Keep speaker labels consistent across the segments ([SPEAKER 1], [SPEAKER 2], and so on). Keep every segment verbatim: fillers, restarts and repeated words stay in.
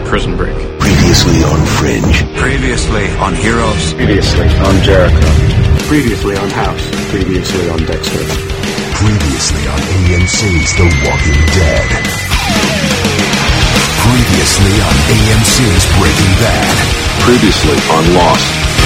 [SPEAKER 1] Prison Break.
[SPEAKER 2] Previously on Fringe.
[SPEAKER 3] Previously on Heroes.
[SPEAKER 4] Previously on Jericho.
[SPEAKER 5] Previously on House. Previously on Dexter.
[SPEAKER 2] Previously on A M C's The Walking Dead. Previously on A M C's Breaking Bad.
[SPEAKER 4] Previously on Lost.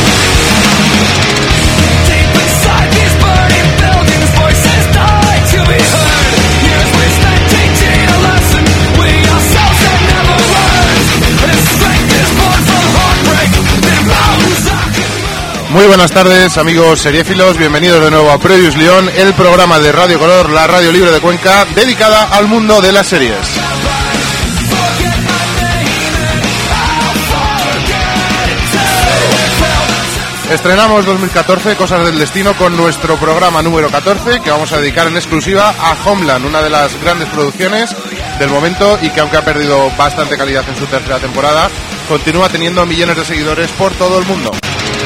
[SPEAKER 6] Deep inside these burning buildings, voices die to be heard. Years we spent teaching a lesson we ourselves have never learned. This strength is born from heartbreak, then bones I can move.
[SPEAKER 7] Muy buenas tardes, amigos seriéfilos, bienvenidos de nuevo a Previously On, el programa de Radio Color, la radio libre de Cuenca, dedicada al mundo de las series. Estrenamos dos mil catorce, Cosas del Destino, con nuestro programa número catorce, que vamos a dedicar en exclusiva a Homeland, una de las grandes producciones del momento y que, aunque ha perdido bastante calidad en su tercera temporada, continúa teniendo millones de seguidores por todo el mundo.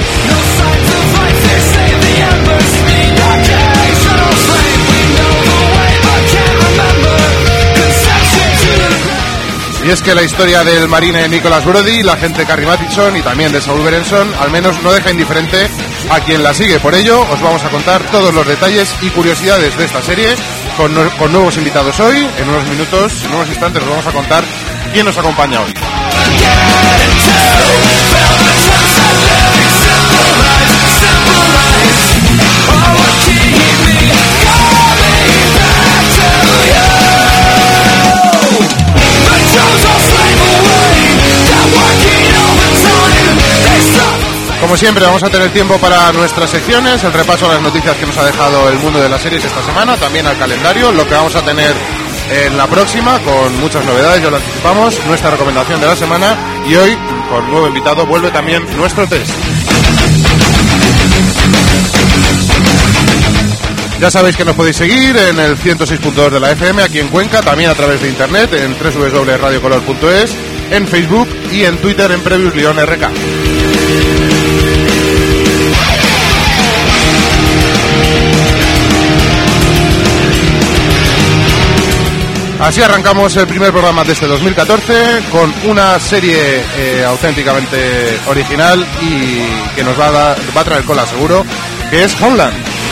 [SPEAKER 7] Y es que la historia del marine Nicholas Brody, la agente Carrie Mathison y también de Saul Berenson, al menos no deja indiferente a quien la sigue. Por ello, os vamos a contar todos los detalles y curiosidades de esta serie con, con nuevos invitados hoy. En unos minutos, en unos instantes, os vamos a contar quién nos acompaña hoy. Como siempre, vamos a tener tiempo para nuestras secciones, el repaso a las noticias que nos ha dejado el mundo de las series esta semana, también al calendario, lo que vamos a tener en la próxima, con muchas novedades, ya lo anticipamos, nuestra recomendación de la semana, y hoy, con nuevo invitado, vuelve también nuestro test. Ya sabéis que nos podéis seguir en el ciento seis punto dos de la F M, aquí en Cuenca, también a través de internet, en doble u doble u doble punto radio color punto es, en Facebook y en Twitter en Previously On R K. Así arrancamos el primer programa de este dos mil catorce con una serie eh, auténticamente original y que nos va a, dar, va a traer cola seguro, que es Homeland.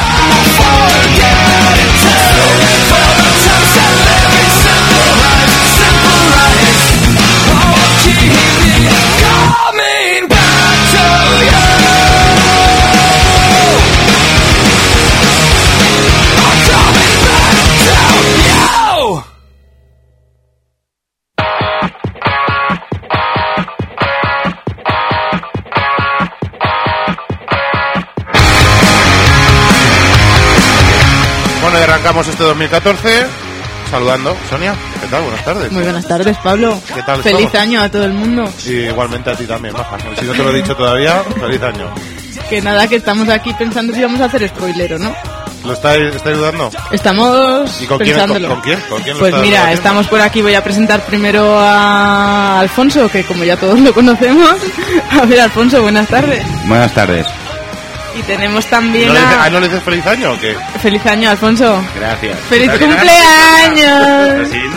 [SPEAKER 7] Arrancamos este dos mil catorce saludando. Sonia, ¿qué tal? Buenas tardes.
[SPEAKER 8] Muy buenas tardes, Pablo.
[SPEAKER 7] ¿Qué tal?
[SPEAKER 8] Feliz
[SPEAKER 7] estamos?
[SPEAKER 8] Año a todo el mundo.
[SPEAKER 7] Y igualmente a ti también, maja. Si no te lo he dicho todavía, feliz año.
[SPEAKER 8] Que nada, que estamos aquí pensando si vamos a hacer spoiler o no.
[SPEAKER 7] ¿Lo estáis, estáis dudando?
[SPEAKER 8] Estamos
[SPEAKER 7] ¿Y con
[SPEAKER 8] pensándolo.
[SPEAKER 7] quién? ¿Con, con quién? ¿Con quién lo
[SPEAKER 8] pues
[SPEAKER 7] estás
[SPEAKER 8] mira,
[SPEAKER 7] debatiendo?
[SPEAKER 8] estamos por aquí. Voy a presentar primero a Alfonso, que como ya todos lo conocemos. A ver, Alfonso, buenas tardes.
[SPEAKER 9] Buenas tardes.
[SPEAKER 8] Y tenemos también
[SPEAKER 7] ¿No le dices,
[SPEAKER 8] a...
[SPEAKER 7] ah, ¿no le dices feliz año o qué?
[SPEAKER 8] Feliz año, Alfonso.
[SPEAKER 9] Gracias.
[SPEAKER 8] ¡Feliz
[SPEAKER 9] Gracias.
[SPEAKER 8] cumpleaños!
[SPEAKER 9] Sí,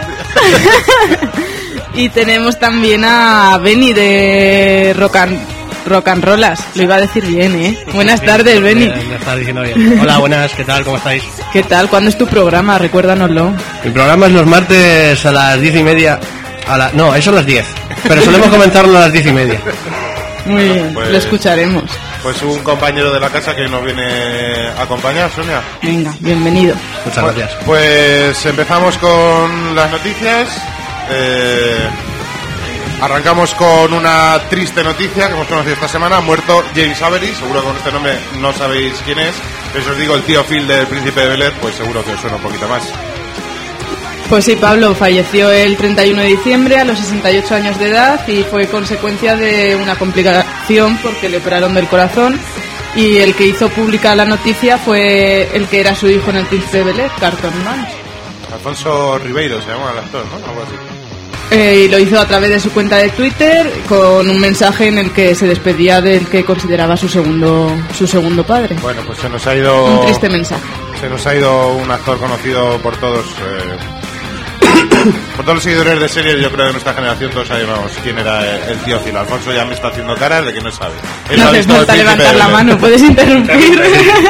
[SPEAKER 9] no.
[SPEAKER 8] Y tenemos también a Benny de Rock and, Rock and Rollas. Lo iba a decir bien, ¿eh? Buenas tardes, Benny.
[SPEAKER 10] Me estás diciendo bien. Hola, buenas, ¿qué tal? ¿Cómo estáis?
[SPEAKER 8] ¿Qué tal? ¿Cuándo es tu programa? Recuérdanoslo.
[SPEAKER 10] Mi programa es los martes a las diez y media. A la... No, eso a las diez. Pero solemos comenzarlo a las diez y media.
[SPEAKER 8] Muy bien,
[SPEAKER 7] pues,
[SPEAKER 8] lo escucharemos.
[SPEAKER 7] Pues un compañero de la casa que nos viene a acompañar, Sonia.
[SPEAKER 8] Venga, bienvenido.
[SPEAKER 10] Muchas
[SPEAKER 7] pues,
[SPEAKER 10] gracias.
[SPEAKER 7] Pues empezamos con las noticias. Eh, arrancamos con una triste noticia que hemos conocido esta semana. Ha muerto James Avery. Seguro que con este nombre no sabéis quién es. Pero si os digo el tío Phil del Príncipe de Bel-Air, pues seguro que os suena un poquito más.
[SPEAKER 8] Pues sí, Pablo falleció el treinta y uno de diciembre a los sesenta y ocho años de edad y fue consecuencia de una complicación porque le operaron del corazón, y el que hizo pública la noticia fue el que era su hijo en el Príncipe de Bel-Air, Carlton Nance.
[SPEAKER 7] Alfonso Ribeiro se llama el actor, ¿no? Algo así.
[SPEAKER 8] Eh, y lo hizo a través de su cuenta de Twitter con un mensaje en el que se despedía del que consideraba su segundo su segundo padre.
[SPEAKER 7] Bueno, pues se nos ha ido
[SPEAKER 8] un triste mensaje.
[SPEAKER 7] Se nos ha ido un actor conocido por todos, eh, por todos los seguidores de series, yo creo que de nuestra generación todos sabemos quién era el, el tío Phil. Alfonso ya me está haciendo caras de que no sabe. Él
[SPEAKER 8] No
[SPEAKER 7] ha
[SPEAKER 8] hace
[SPEAKER 7] visto El
[SPEAKER 8] falta
[SPEAKER 7] Príncipe
[SPEAKER 8] levantar
[SPEAKER 7] de
[SPEAKER 8] la
[SPEAKER 7] Belén.
[SPEAKER 8] mano, puedes interrumpir.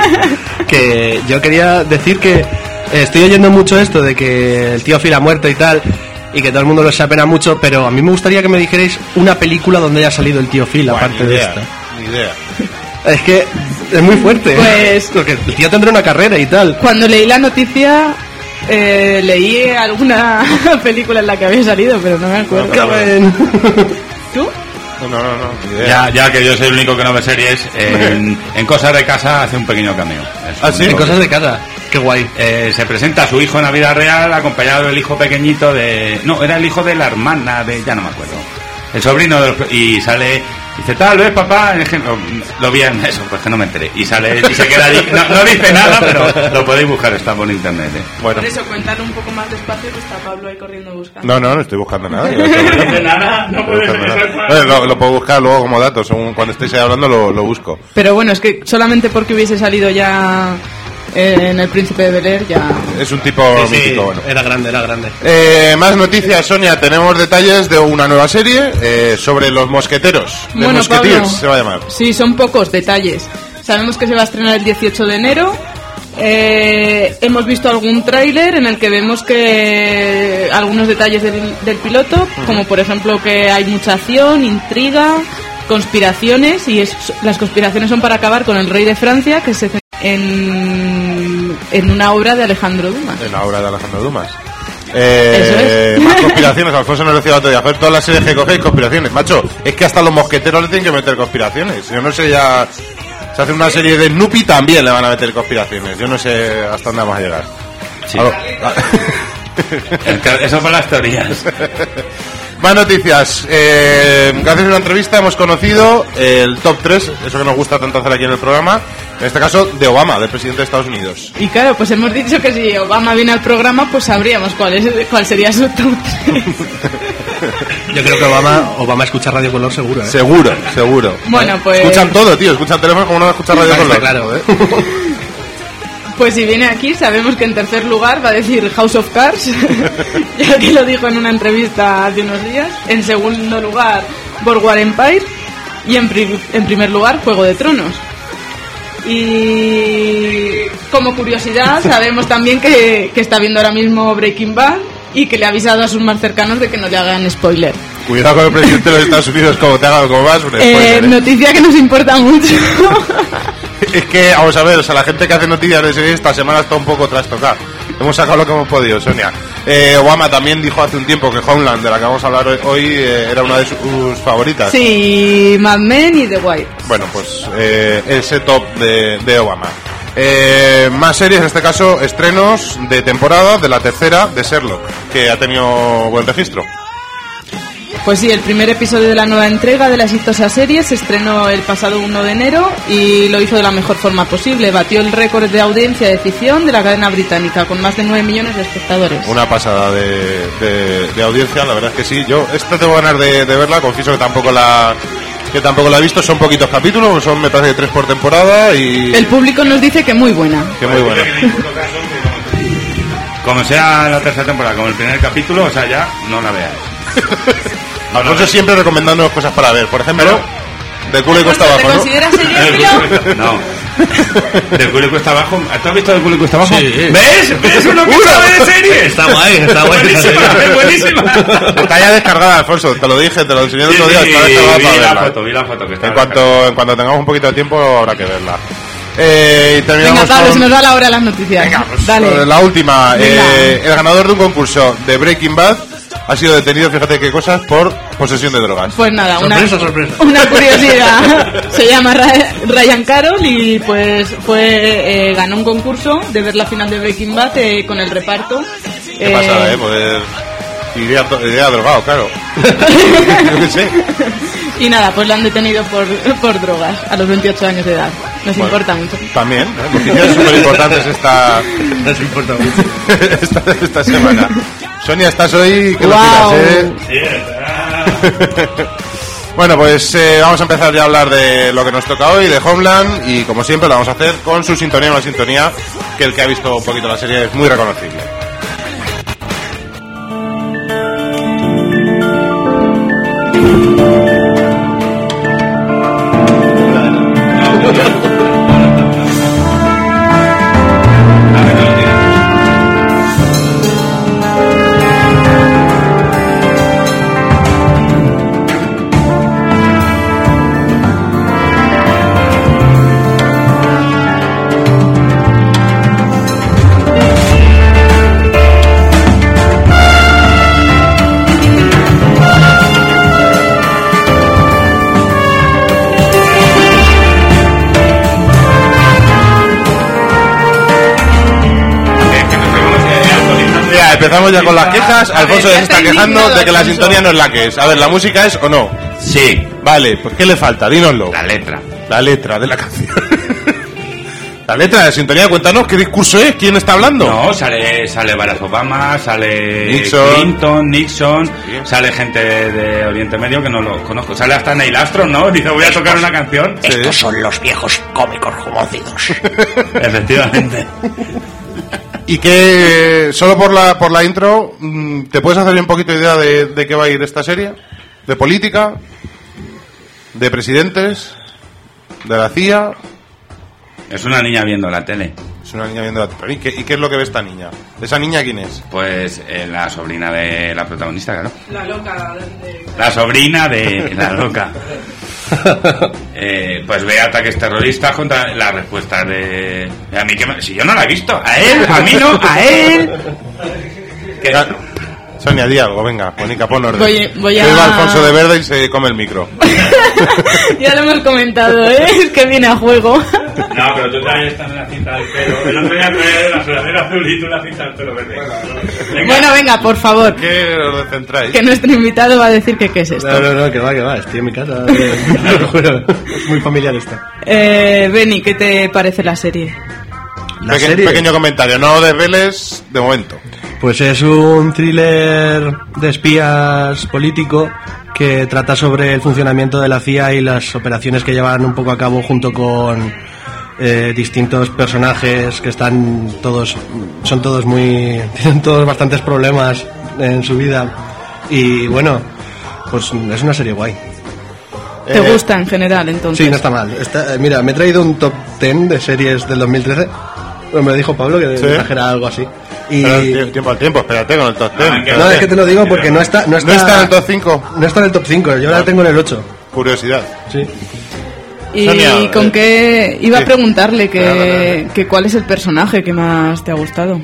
[SPEAKER 10] Que yo quería decir que estoy oyendo mucho esto de que el tío Phil ha muerto y tal, y que todo el mundo lo se apena mucho, pero a mí me gustaría que me dijerais una película donde haya salido el tío Phil,
[SPEAKER 7] Buah,
[SPEAKER 10] aparte
[SPEAKER 7] ni
[SPEAKER 10] de
[SPEAKER 7] idea,
[SPEAKER 10] esta.
[SPEAKER 7] Ni idea.
[SPEAKER 10] Es que es muy fuerte.
[SPEAKER 8] Pues-
[SPEAKER 10] Porque el tío tendrá una carrera y tal.
[SPEAKER 8] Cuando leí la noticia, eh, leí alguna película en la que había salido, pero no me acuerdo.
[SPEAKER 7] No, pero-
[SPEAKER 8] ¿Tú?
[SPEAKER 7] No, no, no, no, ni idea.
[SPEAKER 9] Ya, ya que yo soy el único que no ve series, en, en Cosas de Casa hace un pequeño cameo. Es
[SPEAKER 7] Ah,
[SPEAKER 9] un-
[SPEAKER 7] sí.
[SPEAKER 10] En cosas de casa. Qué guay.
[SPEAKER 9] Eh, se presenta a su hijo en la vida real acompañado del hijo pequeñito de... No, era el hijo de la hermana de... Ya no me acuerdo. El sobrino de los- y sale... Dice, tal vez papá... Es que no- lo vi en eso, pues que no me enteré. Y sale y se queda allí. No, no dice nada, pero lo podéis buscar, está por internet. ¿eh?
[SPEAKER 7] Bueno,
[SPEAKER 8] Por eso, contarlo un poco más despacio, que está Pablo ahí corriendo buscando.
[SPEAKER 7] no, no, no estoy buscando nada. yo no
[SPEAKER 9] No
[SPEAKER 7] estoy buscando
[SPEAKER 9] dice nada, no puede
[SPEAKER 7] buscando nada.
[SPEAKER 9] ser.
[SPEAKER 7] Bueno, lo, lo puedo buscar luego como datos, según cuando estéis ahí hablando lo, lo busco.
[SPEAKER 8] Pero bueno, es que solamente porque hubiese salido ya eh, en El Príncipe de Bel-Air, ya...
[SPEAKER 7] Es un tipo
[SPEAKER 10] Sí, sí,
[SPEAKER 7] mítico, bueno.
[SPEAKER 10] era grande, era grande.
[SPEAKER 7] Eh, más noticias, Sonia. Tenemos detalles de una nueva serie eh, sobre los mosqueteros. De
[SPEAKER 8] Bueno,
[SPEAKER 7] Musketeers
[SPEAKER 8] Pablo,
[SPEAKER 7] se va a llamar.
[SPEAKER 8] Sí, son pocos detalles. Sabemos que se va a estrenar el dieciocho de enero. Eh, hemos visto algún tráiler en el que vemos que algunos detalles del, del piloto, como por ejemplo que hay mucha acción, intriga, conspiraciones, y es, las conspiraciones son para acabar con el rey de Francia, que se centra en, en una obra de Alejandro Dumas.
[SPEAKER 7] En la obra de Alejandro Dumas. Eh,
[SPEAKER 8] Eso es.
[SPEAKER 7] Más conspiraciones. Alfonso nos decía otro día, hacer todas las series que cogéis conspiraciones. Macho, es que hasta los mosqueteros le tienen que meter conspiraciones. Yo no sé ya... Se hace una serie de Snoopy, también le van a meter conspiraciones. Yo no sé hasta dónde vamos a llegar.
[SPEAKER 9] Sí.
[SPEAKER 7] Algo-
[SPEAKER 9] El que- Eso para las teorías.
[SPEAKER 7] Más noticias. Eh, gracias a una entrevista hemos conocido el top tres, eso que nos gusta tanto hacer aquí en el programa, en este caso de Obama, del presidente de Estados Unidos.
[SPEAKER 8] Y claro, pues hemos dicho que si Obama viene al programa, pues sabríamos cuál, es, cuál sería su top tres.
[SPEAKER 10] Yo creo que Obama, Obama escucha Radio Color seguro, ¿eh?
[SPEAKER 7] Seguro, seguro.
[SPEAKER 8] Bueno, pues...
[SPEAKER 7] Escuchan todo, tío, escuchan teléfono como no escuchan radio
[SPEAKER 10] Está
[SPEAKER 7] Color.
[SPEAKER 10] claro, ¿eh?
[SPEAKER 8] Pues si viene aquí, sabemos que en tercer lugar va a decir House of Cards, ya que lo dijo en una entrevista hace unos días. En segundo lugar, Boardwalk Empire. Y en, pri- en primer lugar, Juego de Tronos. Y como curiosidad, sabemos también que, que está viendo ahora mismo Breaking Bad y que le ha avisado a sus más cercanos de que no le hagan spoiler.
[SPEAKER 7] Cuidado con el presidente de los Estados Unidos, como te haga algo más, un
[SPEAKER 8] Eh,
[SPEAKER 7] spoiler, ¿eh?
[SPEAKER 8] noticia que nos importa mucho.
[SPEAKER 7] Es que, vamos a ver, o sea, la gente que hace noticias de series esta semana está un poco trastocada. Hemos sacado lo que hemos podido, Sonia. Eh, Obama también dijo hace un tiempo que Homeland, de la que vamos a hablar hoy, hoy, eh, era una de sus favoritas.
[SPEAKER 8] Sí, Mad Men y The Wire.
[SPEAKER 7] Bueno, pues eh, ese top de, de Obama. Eh, más series, en este caso, estrenos de temporada de la tercera de Sherlock, que ha tenido buen registro.
[SPEAKER 8] Pues sí, el primer episodio de la nueva entrega de la exitosa serie se estrenó el pasado uno de enero y lo hizo de la mejor forma posible. Batió el récord de audiencia de ficción de la cadena británica, con más de nueve millones de espectadores.
[SPEAKER 7] Una pasada de, de, de audiencia, la verdad es que sí. Yo esta tengo ganas de, de verla, confieso que tampoco la que tampoco la he visto. Son poquitos capítulos, son me parece tres por temporada y
[SPEAKER 8] El público nos dice que muy buena.
[SPEAKER 7] que muy buena.
[SPEAKER 9] Como sea la tercera temporada, como el primer capítulo, o sea, ya no la veáis.
[SPEAKER 7] Alfonso siempre recomendándonos cosas para ver. Por ejemplo, de culo y cuesta
[SPEAKER 8] ¿Te
[SPEAKER 7] abajo, ¿no?
[SPEAKER 8] consideras seriéfilo?
[SPEAKER 9] No. Del culo y cuesta abajo. ¿Tú has visto del culo y cuesta abajo?
[SPEAKER 10] Sí.
[SPEAKER 9] ¿Ves? ¿Ves uno que sabe de series?
[SPEAKER 10] Está guay, está guay.
[SPEAKER 9] Buenísima, es buenísima.
[SPEAKER 7] Está ya descargada, Alfonso. Te lo dije, te lo enseñé el otro día. Está descargada
[SPEAKER 9] vi
[SPEAKER 7] para
[SPEAKER 9] la
[SPEAKER 7] verla.
[SPEAKER 9] foto, vi la foto que está
[SPEAKER 7] En cuanto, en cuanto tengamos un poquito de tiempo, habrá que verla. Eh, y terminamos
[SPEAKER 8] Venga, Pablo,
[SPEAKER 7] con...
[SPEAKER 8] se nos va la hora de las noticias.
[SPEAKER 7] Venga, pues,
[SPEAKER 8] Dale.
[SPEAKER 7] la última.
[SPEAKER 8] Venga.
[SPEAKER 7] Eh, el ganador de un concurso de Breaking Bad ha sido detenido, fíjate qué cosas, por posesión de drogas.
[SPEAKER 8] Pues nada, una,
[SPEAKER 10] Sorpresa, sorpresa.
[SPEAKER 8] una curiosidad. Se llama Ra- Ryan Carroll y pues fue eh, ganó un concurso de ver la final de Breaking Bad eh, con el reparto.
[SPEAKER 7] Qué
[SPEAKER 8] Eh,
[SPEAKER 7] pasada, ¿eh? Poder... Iría, to- iría drogado, claro. Yo qué sé.
[SPEAKER 8] Y nada, pues lo han detenido por, por drogas a los veintiocho años de edad. Nos
[SPEAKER 7] Bueno,
[SPEAKER 8] importa mucho.
[SPEAKER 7] También, ¿eh? Noticias súper importantes esta,
[SPEAKER 10] Nos importa mucho.
[SPEAKER 7] esta, esta semana. Sonia, estás hoy que lo
[SPEAKER 8] Guau.
[SPEAKER 7] tiras, ¿eh? Bueno, pues eh, vamos a empezar ya a hablar de lo que nos toca hoy, de Homeland, y como siempre lo vamos a hacer con su sintonía, una sintonía que el que ha visto un poquito la serie es muy reconocible. empezamos ya con las quejas. Alfonso
[SPEAKER 8] ya
[SPEAKER 7] se está
[SPEAKER 8] está
[SPEAKER 7] quejando
[SPEAKER 8] indignado,
[SPEAKER 7] de que la
[SPEAKER 8] Alfonso.
[SPEAKER 7] sintonía no es la que es. A ver, ¿la música es o no?
[SPEAKER 9] Sí,
[SPEAKER 7] Vale, pues ¿qué le falta? Dínoslo.
[SPEAKER 9] la letra.
[SPEAKER 7] La letra de la canción. La letra de la sintonía, cuéntanos qué discurso es, quién está hablando.
[SPEAKER 9] No, sale, sale Barack Obama, sale
[SPEAKER 7] Nixon.
[SPEAKER 9] Clinton, Nixon, sale gente de, de Oriente Medio que no lo conozco. Sale hasta Neil Armstrong, ¿no? Dice, voy a tocar una canción.
[SPEAKER 2] Estos son los viejos cómicos conocidos.
[SPEAKER 9] Efectivamente.
[SPEAKER 7] Y que solo por la por la intro, mm, ¿te puedes hacer un poquito idea de, de qué va a ir esta serie? ¿De política? ¿De presidentes? ¿De la C I A?
[SPEAKER 9] Es una niña viendo la tele.
[SPEAKER 7] Es una niña viendo la... ¿Y qué, ¿Y qué es lo que ve esta niña? ¿Esa niña quién es?
[SPEAKER 9] Pues eh, la sobrina de la protagonista, claro.
[SPEAKER 8] La loca de...
[SPEAKER 9] La sobrina de la loca. Eh, pues ve ataques terroristas contra la respuesta de... A mí que me- si yo no la he visto, a él, a mí no, a él. ¿Qué?
[SPEAKER 7] Ah, Sonia, di algo, venga, Mónica, pon orden.
[SPEAKER 8] Voy- voy a-
[SPEAKER 7] Que va Alfonso de Verde y se come el micro.
[SPEAKER 8] Ya lo hemos comentado, ¿eh? Es que viene a juego.
[SPEAKER 9] No, pero tú también estás en la cinta del pelo. El otro día traía la sudadera azul y tú la cinta del pelo verde. Venga.
[SPEAKER 8] Bueno, venga, por favor.
[SPEAKER 7] ¿Qué os descentráis?
[SPEAKER 8] Que nuestro invitado va a decir que qué es esto.
[SPEAKER 10] No, no, no, que va, que va, estoy en mi casa. Te lo juro. Es muy familiar esto.
[SPEAKER 8] Eh, Beni, ¿qué te parece la serie?
[SPEAKER 10] La
[SPEAKER 7] Peque-
[SPEAKER 10] serie,
[SPEAKER 7] Pequeño comentario, no desveles de momento.
[SPEAKER 10] pues es un thriller de espías político que trata sobre el funcionamiento de la C I A y las operaciones que llevan un poco a cabo junto con eh, distintos personajes que están todos, son todos muy, tienen todos bastantes problemas en su vida y bueno, pues es una serie guay.
[SPEAKER 8] ¿Te
[SPEAKER 7] Eh,
[SPEAKER 8] gusta en general, entonces?
[SPEAKER 10] Sí, no está mal. Está- eh, mira, me he traído un top diez de series del dos mil trece. Bueno, me dijo Pablo que
[SPEAKER 7] ¿Sí?
[SPEAKER 10] trajera algo así. Y...
[SPEAKER 7] Pero tie- tiempo al tiempo, espérate con el top diez.
[SPEAKER 9] Ah, que-
[SPEAKER 10] No, es que te lo digo porque no está... No está,
[SPEAKER 7] ¿No está en el top cinco?
[SPEAKER 10] No está en el top cinco, yo la tengo en el ocho.
[SPEAKER 7] Curiosidad.
[SPEAKER 10] Sí.
[SPEAKER 8] ¿Y
[SPEAKER 7] Sonia,
[SPEAKER 8] con
[SPEAKER 7] eh,
[SPEAKER 8] qué? Iba
[SPEAKER 7] sí.
[SPEAKER 8] a preguntarle que,
[SPEAKER 7] Nada, nada.
[SPEAKER 8] que cuál es el personaje que más te ha gustado.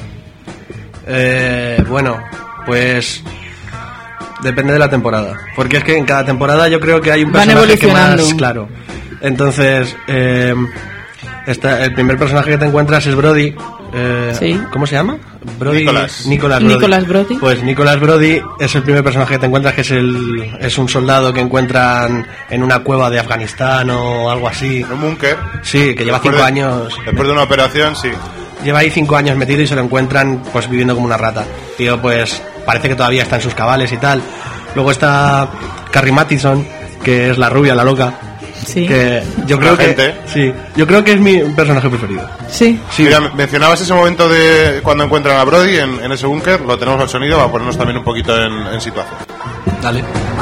[SPEAKER 10] Eh, bueno, pues... Depende de la temporada. Porque es que en cada temporada yo creo que hay un
[SPEAKER 8] Van
[SPEAKER 10] personaje que más...
[SPEAKER 8] evolucionando.
[SPEAKER 10] Claro. Entonces... Eh, Esta- el primer personaje que te encuentras es Brody. Eh,
[SPEAKER 8] Sí.
[SPEAKER 10] ¿Cómo se llama? Brody.
[SPEAKER 7] Nicholas.
[SPEAKER 10] Nicholas Brody.
[SPEAKER 8] Nicholas Brody.
[SPEAKER 10] Pues Nicholas Brody es el primer personaje que te encuentras, que es el es un soldado que encuentran en una cueva de Afganistán o algo así.
[SPEAKER 7] En un búnker.
[SPEAKER 10] Sí, que lleva
[SPEAKER 7] Después
[SPEAKER 10] cinco
[SPEAKER 7] de-
[SPEAKER 10] años.
[SPEAKER 7] Después de una operación, sí.
[SPEAKER 10] Lleva ahí cinco años metido y se lo encuentran pues viviendo como una rata. Tío, pues parece que todavía está en sus cabales y tal. Luego está Carrie Mathison, que es la rubia, la loca.
[SPEAKER 8] Sí.
[SPEAKER 10] Que yo
[SPEAKER 7] Una
[SPEAKER 10] creo que
[SPEAKER 7] gente.
[SPEAKER 10] sí, yo creo que es mi personaje preferido.
[SPEAKER 8] Sí.
[SPEAKER 10] Sí.
[SPEAKER 7] Mira, mencionabas ese momento de cuando encuentran a Brody en, en ese búnker, lo tenemos al sonido, va a ponernos también un poquito en, en situación.
[SPEAKER 10] Dale.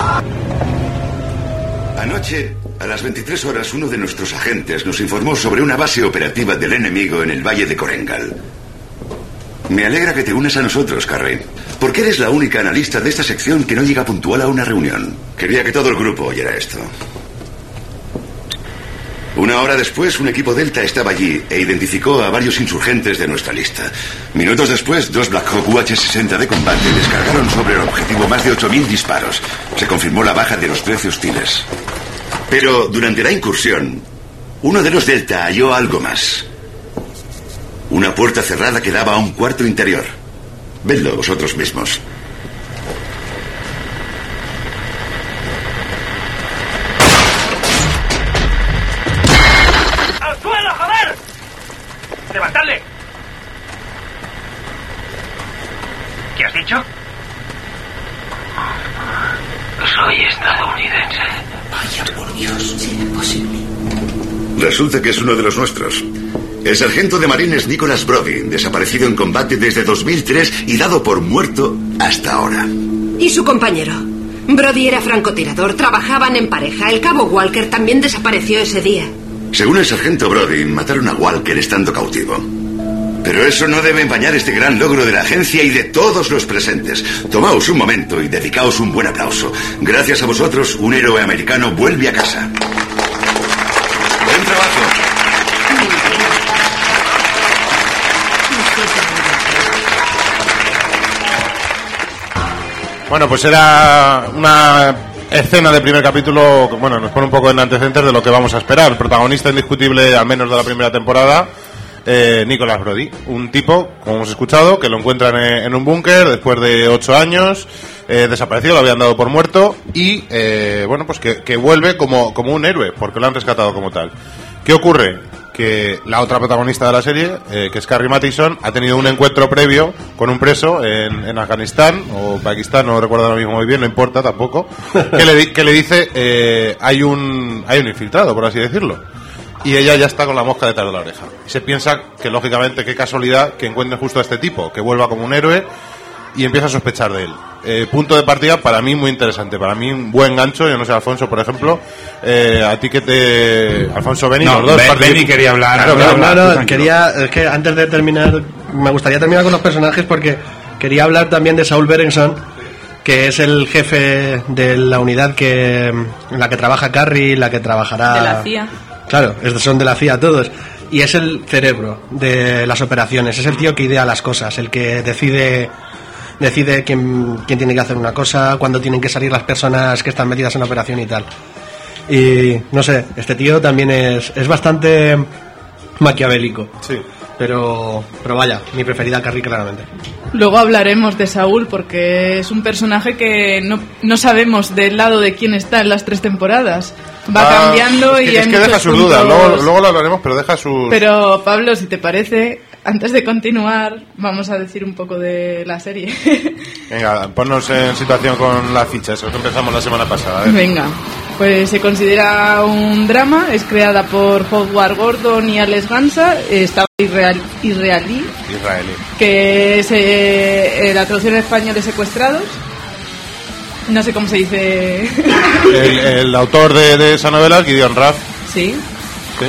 [SPEAKER 1] Anoche, a las veintitrés horas, uno de nuestros agentes nos informó sobre una base operativa del enemigo en el Valle de Korengal. Me alegra que te unas a nosotros, Carrie, porque eres la única analista de esta sección que no llega puntual a una reunión. Quería que todo el grupo oyera esto. Una hora después, un equipo Delta estaba allí e identificó a varios insurgentes de nuestra lista. Minutos después, dos Black Hawk U H sesenta de combate descargaron sobre el objetivo más de ocho mil disparos. Se confirmó la baja de los trece hostiles. Pero durante la incursión, uno de los Delta halló algo más. Una puerta cerrada que daba a un cuarto interior. Vedlo vosotros mismos.
[SPEAKER 6] ¡Al suelo, joder! ¡Levantadle! ¿Qué has dicho? Soy estadounidense.
[SPEAKER 2] Vaya por Dios, ¿será posible?
[SPEAKER 1] Resulta que es uno de los nuestros. El sargento de marines Nicholas Brody, desaparecido en combate desde dos mil tres y dado por muerto hasta ahora.
[SPEAKER 11] ¿Y su compañero? Brody era francotirador, trabajaban en pareja. El cabo Walker también desapareció ese día.
[SPEAKER 1] Según el sargento Brody, mataron a Walker estando cautivo. Pero eso no debe empañar este gran logro de la agencia y de todos los presentes. Tomaos un momento y dedicaos un buen aplauso. Gracias a vosotros, un héroe americano vuelve a casa. Buen trabajo.
[SPEAKER 7] Bueno, pues era una escena de primer capítulo que, bueno, nos pone un poco en antecedentes de lo que vamos a esperar. Protagonista indiscutible, al menos de la primera temporada, eh, Nicholas Brody, un tipo, como hemos escuchado, que lo encuentran en, en un búnker después de ocho años, eh, desaparecido, lo habían dado por muerto y, eh, bueno, pues que, que vuelve como, como un héroe, porque lo han rescatado como tal. ¿Qué ocurre? Que la otra protagonista de la serie, eh, que es Carrie Mathison, ha tenido un encuentro previo con un preso en, en Afganistán o Pakistán, no recuerdo ahora mismo muy bien, no importa tampoco, que le, que le dice eh, hay un hay un infiltrado, por así decirlo. Y ella ya está con la mosca detrás de la oreja. Y se piensa que, lógicamente, qué casualidad que encuentre justo a este tipo, que vuelva como un héroe y empieza a sospechar de él. Eh, punto de partida para mí muy interesante, para mí un buen gancho. Yo no sé, Alfonso, por ejemplo, eh, a ti que te... Alfonso, Beni,
[SPEAKER 9] no,
[SPEAKER 7] los dos.
[SPEAKER 9] Ben, Beni quería hablar.
[SPEAKER 10] Claro,
[SPEAKER 9] quería
[SPEAKER 10] claro,
[SPEAKER 9] hablar,
[SPEAKER 10] no, no, quería, es que antes de terminar, me gustaría terminar con los personajes porque quería hablar también de Saul Berenson, que es el jefe de la unidad que en la que trabaja Carrie, la que trabajará...
[SPEAKER 8] De la C I A.
[SPEAKER 10] Claro, son de la C I A todos. Y es el cerebro de las operaciones, es el tío que idea las cosas, el que decide decide quién, quién tiene que hacer una cosa, cuándo tienen que salir las personas que están metidas en la operación y tal. Y no sé, este tío también es, es bastante maquiavélico.
[SPEAKER 7] Sí.
[SPEAKER 10] Pero, pero vaya, mi preferida Carrie claramente.
[SPEAKER 8] Luego hablaremos de Saúl porque es un personaje que no, no sabemos del lado de quién está en las tres temporadas. Va
[SPEAKER 7] Ah,
[SPEAKER 8] cambiando
[SPEAKER 7] es que,
[SPEAKER 8] y
[SPEAKER 7] es
[SPEAKER 8] hay
[SPEAKER 7] que deja
[SPEAKER 8] muchos
[SPEAKER 7] sus
[SPEAKER 8] puntos.
[SPEAKER 7] dudas, luego, luego lo hablaremos, pero deja sus...
[SPEAKER 8] Pero Pablo, si te parece, antes de continuar, vamos a decir un poco de la serie.
[SPEAKER 7] Venga, ponnos en situación con la ficha, eso que empezamos la semana pasada. ¿eh?
[SPEAKER 8] Venga, pues se considera un drama, es creada por Howard Gordon y Alex Gansa, está israel, israelí,
[SPEAKER 7] Israelí.
[SPEAKER 8] que es eh, la traducción en español de Secuestrados. No sé cómo se dice.
[SPEAKER 7] El, el autor de, de esa novela es Gideon Raff.
[SPEAKER 8] Sí.
[SPEAKER 7] ¿Sí?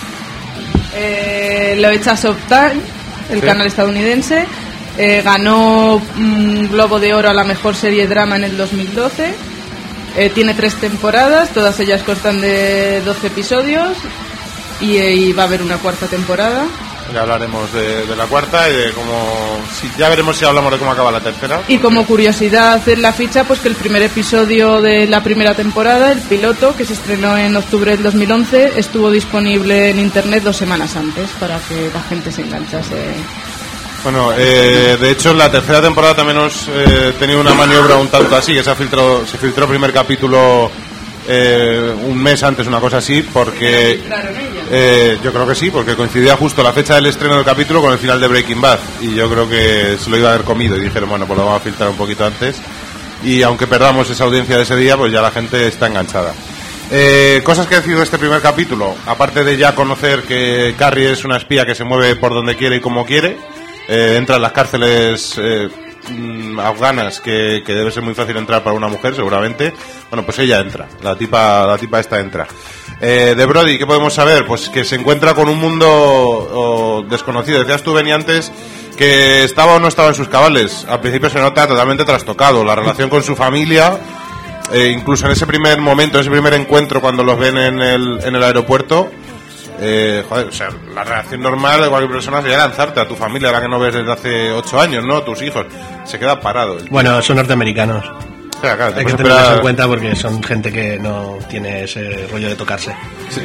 [SPEAKER 8] Eh, lo echa Showtime, el
[SPEAKER 7] Sí.
[SPEAKER 8] canal estadounidense. Eh, ganó un Globo de Oro a la mejor serie drama en el dos mil doce. Eh, tiene tres temporadas, todas ellas constan de doce episodios. Y, eh, y va a haber una cuarta temporada.
[SPEAKER 7] Ya hablaremos de, de la cuarta y de cómo... Sí, ya veremos si hablamos de cómo acaba la tercera.
[SPEAKER 8] Y como curiosidad en la ficha, pues que el primer episodio de la primera temporada, el piloto, que se estrenó en octubre del dos mil once, estuvo disponible en internet dos semanas antes para que la gente se enganchase.
[SPEAKER 7] Bueno, eh, de hecho en la tercera temporada también hemos eh, tenido una maniobra un tanto así, que se ha filtrado, se filtró el primer capítulo eh, un mes antes, una cosa así, porque eh, yo creo que sí, porque coincidía justo la fecha del estreno del capítulo con el final de Breaking Bad, y yo creo que se lo iba a haber comido y dijeron, bueno, pues lo vamos a filtrar un poquito antes, y aunque perdamos esa audiencia de ese día, pues ya la gente está enganchada. Eh, cosas que he decidido de este primer capítulo, aparte de ya conocer que Carrie es una espía que se mueve por donde quiere y como quiere. Eh, entra en las cárceles eh, mm, afganas, que, que debe ser muy fácil entrar para una mujer, seguramente. Bueno, pues ella entra, la tipa, la tipa esta entra. Eh, de Brody, ¿qué podemos saber? Pues que se encuentra con un mundo oh, desconocido. Decías tú, Beni, antes que estaba o no estaba en sus cabales. Al principio se nota totalmente trastocado. La relación con su familia, eh, incluso en ese primer momento, en ese primer encuentro cuando los ven en el, en el aeropuerto. Eh, joder, o sea, la reacción normal de cualquier persona sería lanzarte a tu familia, a la que no ves desde hace ocho años, ¿no? Tus hijos. Se queda parado.
[SPEAKER 10] Bueno, son norteamericanos.
[SPEAKER 7] O sea, claro,
[SPEAKER 10] Hay que
[SPEAKER 7] esperar...
[SPEAKER 10] tenerlos en cuenta porque son gente que no tiene ese rollo de tocarse.
[SPEAKER 7] Sí.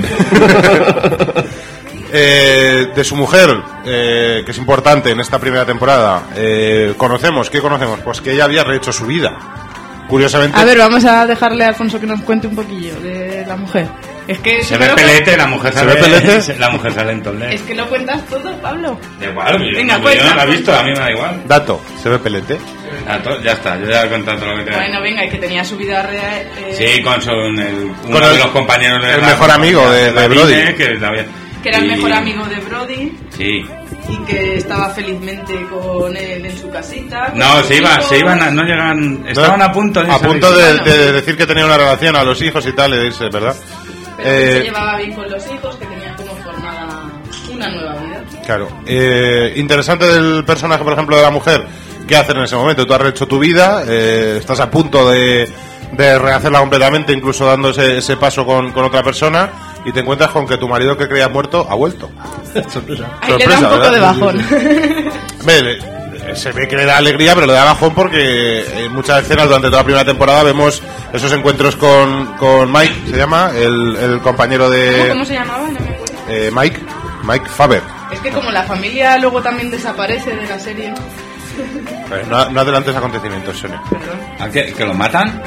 [SPEAKER 7] eh, de su mujer, eh, que es importante en esta primera temporada, eh, conocemos, ¿qué conocemos? Pues que ella había rehecho su vida. Curiosamente...
[SPEAKER 8] A ver, vamos a dejarle a Alfonso que nos cuente un poquillo de la mujer. Es que
[SPEAKER 9] se ve pelete, la mujer
[SPEAKER 7] ¿Se
[SPEAKER 9] sale,
[SPEAKER 7] ve pelete?
[SPEAKER 9] La mujer sale en Toledo.
[SPEAKER 8] Es que lo cuentas todo, Pablo.
[SPEAKER 9] Da igual, yo,
[SPEAKER 8] Venga,
[SPEAKER 9] no,
[SPEAKER 8] cuenta.
[SPEAKER 9] yo no la he visto, a mí me da igual.
[SPEAKER 7] Dato, ¿se ve pelete?
[SPEAKER 9] Dato, ya está, yo ya he contado todo lo que tenía.
[SPEAKER 8] Bueno, venga, y que tenía su vida real. Eh,
[SPEAKER 9] Sí, con su, el, uno
[SPEAKER 7] Con el-
[SPEAKER 9] de los compañeros de
[SPEAKER 7] el
[SPEAKER 9] la-
[SPEAKER 7] mejor amigo de-
[SPEAKER 9] la
[SPEAKER 7] de
[SPEAKER 9] Vine,
[SPEAKER 7] Brody.
[SPEAKER 9] que, la había-
[SPEAKER 8] que era el
[SPEAKER 9] y-
[SPEAKER 8] mejor amigo de Brody
[SPEAKER 9] Sí.
[SPEAKER 8] y que estaba felizmente con él en su casita. con
[SPEAKER 9] No,
[SPEAKER 8] sus
[SPEAKER 9] se iba,
[SPEAKER 8] hijos.
[SPEAKER 9] se iban, a, no llegaban, estaban a punto de
[SPEAKER 7] A
[SPEAKER 9] irse
[SPEAKER 7] punto
[SPEAKER 9] irse.
[SPEAKER 7] de,
[SPEAKER 8] Bueno.
[SPEAKER 7] de decir que tenía una relación a los hijos y tal, y de irse, ¿verdad?
[SPEAKER 8] Pero que
[SPEAKER 7] Eh,
[SPEAKER 8] se llevaba bien con los hijos, que tenía como formada una nueva vida.
[SPEAKER 7] Claro. Eh, interesante del personaje, por ejemplo, de la mujer. ¿Qué hacer en ese momento? Tú has rehecho tu vida, eh, estás a punto de, de rehacerla completamente, incluso dando ese, ese paso con, con otra persona, y te encuentras con que tu marido que creías muerto ha vuelto.
[SPEAKER 10] Sorpresa.
[SPEAKER 8] Ahí le da un poco
[SPEAKER 7] ¿verdad?
[SPEAKER 8] de bajón.
[SPEAKER 7] Ve, le- se ve que le da alegría, pero le da bajón porque en muchas escenas durante toda la primera temporada vemos esos encuentros con, con Mike, se llama, el, el compañero de...
[SPEAKER 8] ¿Cómo se llamaba? No me acuerdo.
[SPEAKER 7] eh, Mike, Mike Faber.
[SPEAKER 8] Es que como la familia luego también desaparece de la serie.
[SPEAKER 7] Pues no, no adelantes acontecimientos, Sonia.
[SPEAKER 9] ¿A qué? ¿Que lo matan?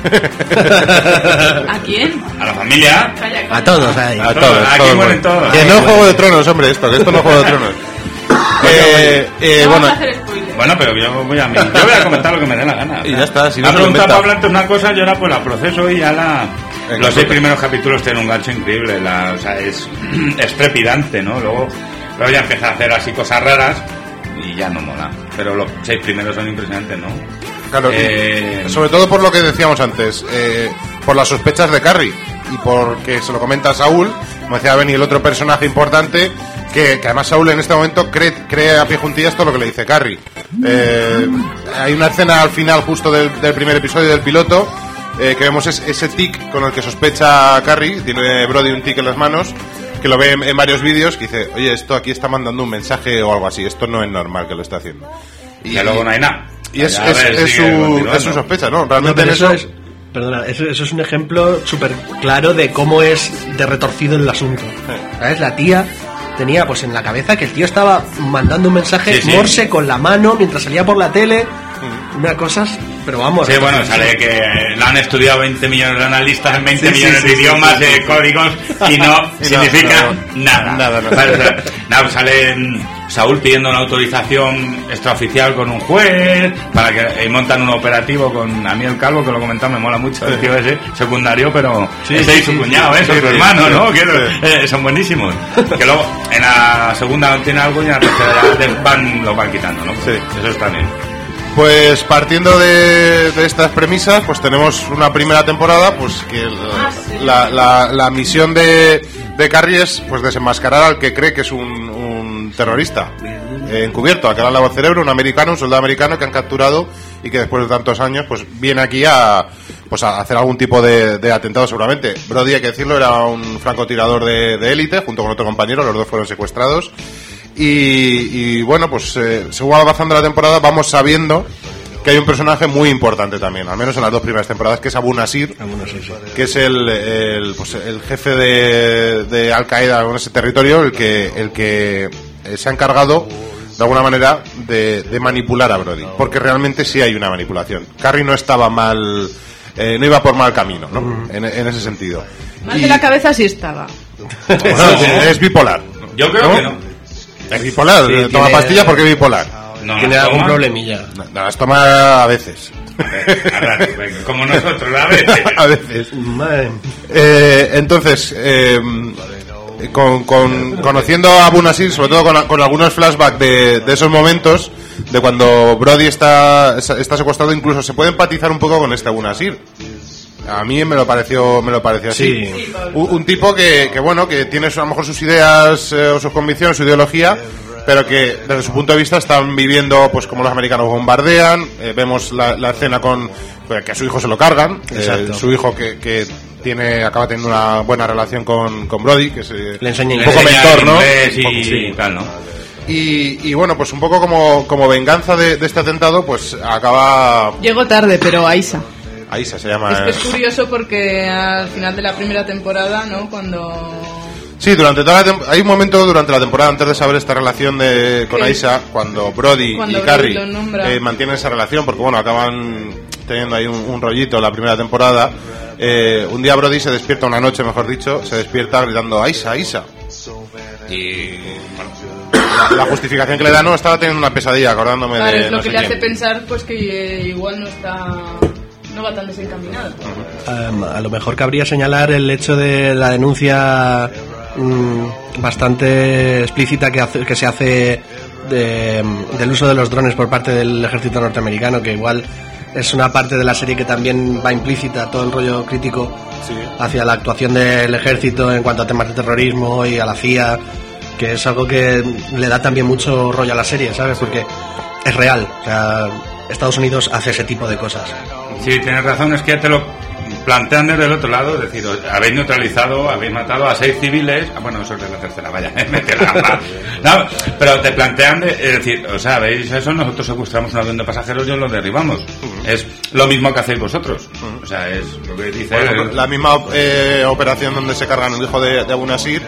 [SPEAKER 8] ¿A quién?
[SPEAKER 9] ¿A la familia?
[SPEAKER 8] Calla, calla.
[SPEAKER 10] A todos ahí.
[SPEAKER 7] A todos,
[SPEAKER 9] Aquí
[SPEAKER 7] todos
[SPEAKER 9] mueren
[SPEAKER 7] mueren.
[SPEAKER 9] todos.
[SPEAKER 7] Que no es Juego de Tronos, hombre, esto, que esto no es Juego de Tronos. eh, eh,
[SPEAKER 8] No
[SPEAKER 7] bueno,
[SPEAKER 8] vamos a hacer spoiler.
[SPEAKER 9] Bueno, pero yo voy a, yo voy a comentar lo que me dé la gana.
[SPEAKER 7] Y ya está, si no
[SPEAKER 9] me ha
[SPEAKER 7] se lo
[SPEAKER 9] preguntado
[SPEAKER 7] inventa.
[SPEAKER 9] Pablo antes una cosa, yo ahora pues la proceso y ya la...
[SPEAKER 7] Venga,
[SPEAKER 9] los seis
[SPEAKER 7] pues.
[SPEAKER 9] primeros capítulos tienen un gancho increíble, la, o sea, es, es trepidante, ¿no? Luego, luego ya empieza a hacer así cosas raras y ya no mola. Pero los seis primeros son impresionantes, ¿no?
[SPEAKER 7] claro,
[SPEAKER 9] Eh,
[SPEAKER 7] sobre todo por lo que decíamos antes, eh, por las sospechas de Carrie y porque se lo comenta a Saúl, como decía Benny, el otro personaje importante, que, que además Saúl en este momento cree, cree a pie juntillas todo lo que le dice Carrie. Eh, hay una escena al final justo del, del primer episodio del piloto, eh, que vemos es, ese tic con el que sospecha Carrie, tiene Brody un tic en las manos, que lo ve en, en varios vídeos, que dice, oye, esto aquí está mandando un mensaje o algo así, esto no es normal que lo está haciendo.
[SPEAKER 9] y luego no hay nada.
[SPEAKER 7] Y es,
[SPEAKER 9] Ya
[SPEAKER 7] es,
[SPEAKER 9] ves,
[SPEAKER 7] es
[SPEAKER 9] sigue
[SPEAKER 7] su,
[SPEAKER 9] continuando.
[SPEAKER 7] es su sospecha, ¿no?
[SPEAKER 10] No,
[SPEAKER 7] Realmente
[SPEAKER 10] pero
[SPEAKER 7] en
[SPEAKER 10] eso
[SPEAKER 7] eso...
[SPEAKER 10] es, perdona, eso, eso es un ejemplo súper claro de cómo es de retorcido el asunto. ¿Sabes? La tía tenía pues en la cabeza que el tío estaba mandando un mensaje
[SPEAKER 9] Sí, sí.
[SPEAKER 10] morse con la mano mientras salía por la tele. Una cosa, pero vamos.
[SPEAKER 9] Sí, bueno, sale que la han estudiado veinte millones de analistas en veinte
[SPEAKER 7] Sí, sí,
[SPEAKER 9] millones
[SPEAKER 7] sí,
[SPEAKER 9] de
[SPEAKER 7] sí,
[SPEAKER 9] idiomas,
[SPEAKER 7] sí, sí,
[SPEAKER 9] de
[SPEAKER 7] sí.
[SPEAKER 9] códigos, y no
[SPEAKER 7] Y no,
[SPEAKER 9] significa
[SPEAKER 7] no,
[SPEAKER 9] nada.
[SPEAKER 7] nada, no.
[SPEAKER 9] Vale, o sea, nada, pues sale mm, Saúl pidiendo una autorización extraoficial con un juez, para que y montan un operativo con a mí el Calvo, que lo he comentado, me mola mucho, el tío ese, secundario, pero
[SPEAKER 10] Sí,
[SPEAKER 9] ese
[SPEAKER 10] sí,
[SPEAKER 9] y su
[SPEAKER 10] sí,
[SPEAKER 9] cuñado,
[SPEAKER 7] sí,
[SPEAKER 9] ¿eh? Son
[SPEAKER 7] sí,
[SPEAKER 9] su
[SPEAKER 7] sí,
[SPEAKER 9] hermano,
[SPEAKER 7] sí,
[SPEAKER 9] ¿no?
[SPEAKER 7] sí.
[SPEAKER 9] Que, eh, son buenísimos. Que luego, en la segunda tiene algo y en la tercera ya van, lo van quitando, ¿no?
[SPEAKER 7] Sí.
[SPEAKER 9] Eso está bien.
[SPEAKER 7] Pues partiendo de, de estas premisas, pues tenemos una primera temporada, pues que el-
[SPEAKER 8] Ah, sí.
[SPEAKER 7] la, la, la misión de, de Carrie es pues desenmascarar al que cree que es un, un terrorista eh, encubierto, al que le han lavado el cerebro, un americano, un soldado americano que han capturado y que después de tantos años pues viene aquí a pues a hacer algún tipo de, de atentado seguramente. Brody, hay que decirlo, era un francotirador de de élite, junto con otro compañero, los dos fueron secuestrados. Y, y bueno, pues eh, según va avanzando la temporada vamos sabiendo que hay un personaje muy importante también, al menos en las dos primeras temporadas, que es Abu Nasir, que es el, el, pues el jefe de, de Al Qaeda en ese territorio, el que, el que eh, se ha encargado de alguna manera de, de manipular a Brody, porque realmente sí hay una manipulación. Carrie no estaba mal, eh, no iba por mal camino, ¿no? En, en ese sentido.
[SPEAKER 8] Mal
[SPEAKER 7] Y-
[SPEAKER 8] de la cabeza sí estaba.
[SPEAKER 7] bueno, es bipolar.
[SPEAKER 9] Yo creo
[SPEAKER 7] ¿No?
[SPEAKER 9] que no.
[SPEAKER 7] Es bipolar,
[SPEAKER 10] Sí,
[SPEAKER 7] eh, toma
[SPEAKER 10] tiene-
[SPEAKER 7] pastillas porque es bipolar.
[SPEAKER 9] No,
[SPEAKER 10] Tiene
[SPEAKER 9] las
[SPEAKER 10] algún
[SPEAKER 9] toma.
[SPEAKER 10] problemilla.
[SPEAKER 7] No, no, las toma a veces.
[SPEAKER 9] A ver, pues, como nosotros, a ver.
[SPEAKER 7] a veces.
[SPEAKER 10] Madre.
[SPEAKER 7] Eh, entonces, eh, con, con- conociendo a Abu Nasir, sobre todo con, con algunos flashbacks de, de esos momentos, de cuando Brody está, está secuestrado, incluso se puede empatizar un poco con este Abu Nasir. A mí me lo pareció, me lo pareció así.
[SPEAKER 10] Sí.
[SPEAKER 7] Un, un tipo que, que, bueno, que tiene a lo mejor sus ideas eh, o sus convicciones, su ideología, pero que desde su punto de vista están viviendo pues como los americanos bombardean. Eh, vemos la, la escena con pues, que a su hijo se lo cargan. Eh,
[SPEAKER 10] Exacto.
[SPEAKER 7] su hijo que, que tiene acaba teniendo una buena relación con, con Brody, que es eh,
[SPEAKER 10] Le enseña
[SPEAKER 7] un
[SPEAKER 10] inglés.
[SPEAKER 7] poco
[SPEAKER 9] Enseña
[SPEAKER 7] mentor, ¿no?
[SPEAKER 9] inglés
[SPEAKER 7] Un poco,
[SPEAKER 9] y
[SPEAKER 7] sí.
[SPEAKER 9] tal, ¿no?
[SPEAKER 7] Y, y bueno, pues un poco como, como venganza de, de este atentado, pues acaba...
[SPEAKER 8] Llegó tarde, pero Aisa.
[SPEAKER 7] Aisa se llama.
[SPEAKER 8] Es que
[SPEAKER 7] eh.
[SPEAKER 8] es curioso porque al final de la primera temporada, ¿no? Cuando...
[SPEAKER 7] Sí, durante toda la tem- hay un momento durante la temporada antes de saber esta relación de con
[SPEAKER 8] Sí.
[SPEAKER 7] Aisa, cuando Brody
[SPEAKER 8] Cuando
[SPEAKER 7] y
[SPEAKER 8] Brody
[SPEAKER 7] Carrie
[SPEAKER 8] lo nombra.
[SPEAKER 7] eh, mantienen esa relación, porque bueno, acaban teniendo ahí un, un rollito la primera temporada. Eh, un día Brody se despierta, una noche mejor dicho, se despierta gritando Aisa, Aisa. Y bueno, la, la justificación que le da, no, estaba teniendo una pesadilla, acordándome
[SPEAKER 8] Claro,
[SPEAKER 7] de
[SPEAKER 8] es lo
[SPEAKER 7] no
[SPEAKER 8] que
[SPEAKER 7] sé
[SPEAKER 8] le hace
[SPEAKER 7] quién.
[SPEAKER 8] pensar pues que eh, igual no está... no va tan desencaminado.
[SPEAKER 10] Um, a lo mejor cabría señalar el hecho de la denuncia mm, bastante explícita que, hace, que se hace de, del uso de los drones por parte del ejército norteamericano, que igual es una parte de la serie que también va implícita, todo el rollo crítico hacia la actuación del ejército en cuanto a temas de terrorismo y a la C I A, que es algo que le da también mucho rollo a la serie, ¿sabes? Porque es real, o sea, Estados Unidos hace ese tipo de cosas.
[SPEAKER 9] Sí, tienes razón, es que ya te lo plantean desde el otro lado, es decir, habéis neutralizado, habéis matado a seis civiles, ah, bueno, eso es de la tercera, vaya, mete la gamba. No, pero te plantean, de, es decir, o sea, veis eso, nosotros secuestramos un avión de pasajeros y os lo derribamos. Es lo mismo que hacéis vosotros, o sea, es lo que dice...
[SPEAKER 7] Por ejemplo, la misma eh, operación donde se cargan el hijo de, de Abu Nasir,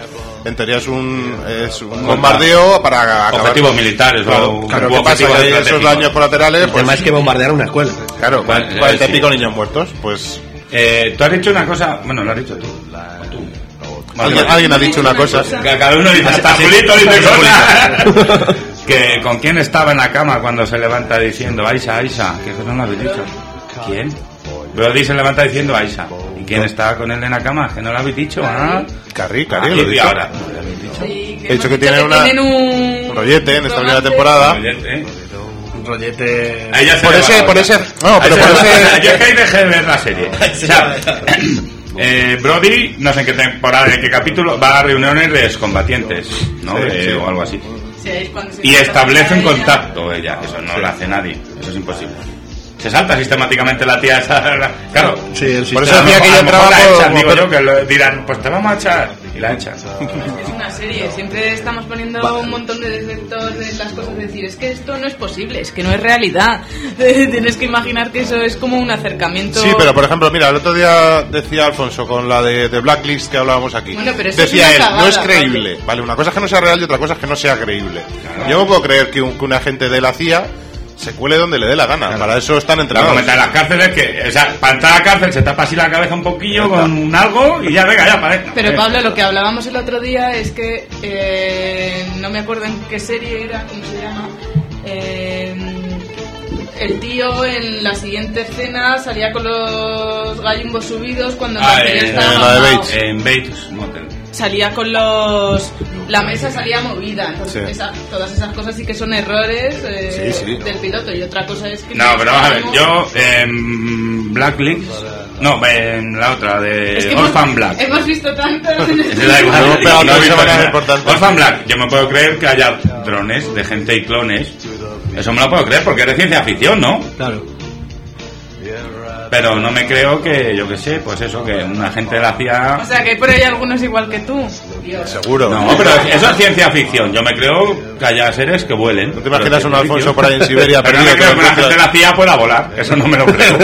[SPEAKER 7] En teoría es un, es un bombardeo para acabar.
[SPEAKER 9] Objetivos militares.
[SPEAKER 7] Claro,
[SPEAKER 9] o
[SPEAKER 7] claro, ¿qué pasa? Que esos daños colaterales.
[SPEAKER 10] El
[SPEAKER 7] pues,
[SPEAKER 10] tema es que bombardear una escuela.
[SPEAKER 7] Claro,
[SPEAKER 9] Vale,
[SPEAKER 7] cuarenta y
[SPEAKER 9] sí.
[SPEAKER 7] pico niños muertos. Pues.
[SPEAKER 9] Eh, tú has dicho una cosa. Bueno, lo has dicho tú. O tú. Vale,
[SPEAKER 7] Alguien,
[SPEAKER 9] vale.
[SPEAKER 7] alguien ha dicho una cosa.
[SPEAKER 9] Que cada uno dice, hasta Julito dice cosas. Que con quién estaba en la cama cuando se levanta diciendo Aisha, Aisha, que eso no lo habéis dicho. ¿Quién? Brody se levanta diciendo Aisha. ¿Y quién está con él en la cama? Que no lo habéis dicho. ¿Ah?
[SPEAKER 7] Carri,
[SPEAKER 9] Ah,
[SPEAKER 7] Carri,
[SPEAKER 9] y
[SPEAKER 7] lo he dicho.
[SPEAKER 9] ahora. ¿No lo habéis dicho?
[SPEAKER 8] Sí,
[SPEAKER 7] He dicho que
[SPEAKER 8] hemos
[SPEAKER 7] tienen una-
[SPEAKER 8] tienen un...
[SPEAKER 7] Un rollete en esta primera
[SPEAKER 8] romance.
[SPEAKER 7] temporada.
[SPEAKER 9] ¿Eh?
[SPEAKER 10] Un rollete.
[SPEAKER 9] A ella se
[SPEAKER 7] Por
[SPEAKER 9] le
[SPEAKER 7] ese,
[SPEAKER 9] va,
[SPEAKER 7] por
[SPEAKER 9] ¿no?
[SPEAKER 7] ese. No, pero
[SPEAKER 9] Ahí
[SPEAKER 7] por
[SPEAKER 9] se le va.
[SPEAKER 7] ese.
[SPEAKER 9] Yo es que ahí dejé de ver la serie. O sea, eh, Brody, no sé en qué temporada, en qué capítulo, va a reuniones de excombatientes, ¿no?
[SPEAKER 7] Sí,
[SPEAKER 9] Eh,
[SPEAKER 7] sí.
[SPEAKER 9] O algo así.
[SPEAKER 8] Sí, ahí es cuando se
[SPEAKER 9] Y
[SPEAKER 8] encuentra
[SPEAKER 9] establece un
[SPEAKER 8] ella.
[SPEAKER 9] contacto ella. Eso no lo hace nadie. Eso es imposible. Se salta sistemáticamente la tía esa. Claro.
[SPEAKER 10] Sí, el
[SPEAKER 7] Por
[SPEAKER 10] sistema.
[SPEAKER 7] eso decía que
[SPEAKER 9] A
[SPEAKER 7] ella
[SPEAKER 9] lo mejor la
[SPEAKER 7] trabaja
[SPEAKER 9] echan,
[SPEAKER 7] por-
[SPEAKER 9] digo yo, que lo dirán, pues te vamos a echar. Y la echan.
[SPEAKER 8] Es una serie, siempre estamos poniendo un montón de defectos de las cosas, de decir, es que esto no es posible, es que no es realidad. Tienes que imaginar que eso es como un acercamiento.
[SPEAKER 7] Sí, pero por ejemplo, mira, el otro día decía Alfonso con la de, de Blacklist que hablábamos aquí.
[SPEAKER 8] Bueno, pero eso
[SPEAKER 7] decía
[SPEAKER 8] es una
[SPEAKER 7] él, no
[SPEAKER 8] cagada,
[SPEAKER 7] es creíble. Vale, una cosa es que no sea real y otra cosa es que no sea creíble. Yo no puedo creer que un, que un agente de la C I A se cuele donde le dé la gana. Para eso están
[SPEAKER 9] La
[SPEAKER 7] entrenados.
[SPEAKER 9] comenta en las cárceles que, o sea, para entrar a la cárcel se tapa así la cabeza un poquillo con un algo y ya venga, ya para
[SPEAKER 8] Pero Pablo, lo que hablábamos el otro día es que eh, no me acuerdo en qué serie era, ¿cómo se llama? Eh, el tío en la siguiente escena salía con los gallumbos subidos cuando en la
[SPEAKER 9] Ah,
[SPEAKER 8] serie
[SPEAKER 9] eh,
[SPEAKER 8] estaba
[SPEAKER 7] en la de
[SPEAKER 8] mamado.
[SPEAKER 7] Bates.
[SPEAKER 9] En Bates Motel.
[SPEAKER 8] Salía con los... La mesa salía movida, entonces
[SPEAKER 7] Sí.
[SPEAKER 8] esa- todas esas cosas sí que son errores eh,
[SPEAKER 7] Sí, sí.
[SPEAKER 8] del piloto, y otra cosa es que...
[SPEAKER 9] No, pero vamos a ver,
[SPEAKER 8] sabemos-
[SPEAKER 9] yo en Blacklist, no, en la otra, de
[SPEAKER 8] Es que
[SPEAKER 9] Orphan
[SPEAKER 8] hemos,
[SPEAKER 9] Black.
[SPEAKER 8] hemos visto tanto...
[SPEAKER 9] Se da igual,
[SPEAKER 7] Hemos pegado
[SPEAKER 9] no he
[SPEAKER 7] tres
[SPEAKER 9] visto
[SPEAKER 7] semanas
[SPEAKER 9] nada.
[SPEAKER 7] importantes.
[SPEAKER 9] Orphan Black, yo me puedo creer que haya drones de gente y clones. Eso me lo puedo creer porque es de ciencia ficción, ¿no?
[SPEAKER 10] Claro.
[SPEAKER 9] Pero no me creo que, yo qué sé, pues eso, que un agente de la C I A...
[SPEAKER 8] O sea, que hay por ahí algunos igual que tú. Dios.
[SPEAKER 7] Seguro.
[SPEAKER 9] No, pero eso es ciencia ficción. Yo me creo que haya seres que vuelen.
[SPEAKER 7] ¿No te imaginas
[SPEAKER 9] Pero
[SPEAKER 7] un
[SPEAKER 9] es
[SPEAKER 7] Alfonso
[SPEAKER 9] ciencia
[SPEAKER 7] por ahí en
[SPEAKER 9] ficción.
[SPEAKER 7] Siberia
[SPEAKER 9] Pero no me
[SPEAKER 7] perdido
[SPEAKER 9] creo que
[SPEAKER 7] con
[SPEAKER 9] una gente de la C I A pueda volar. Eso no me lo creo.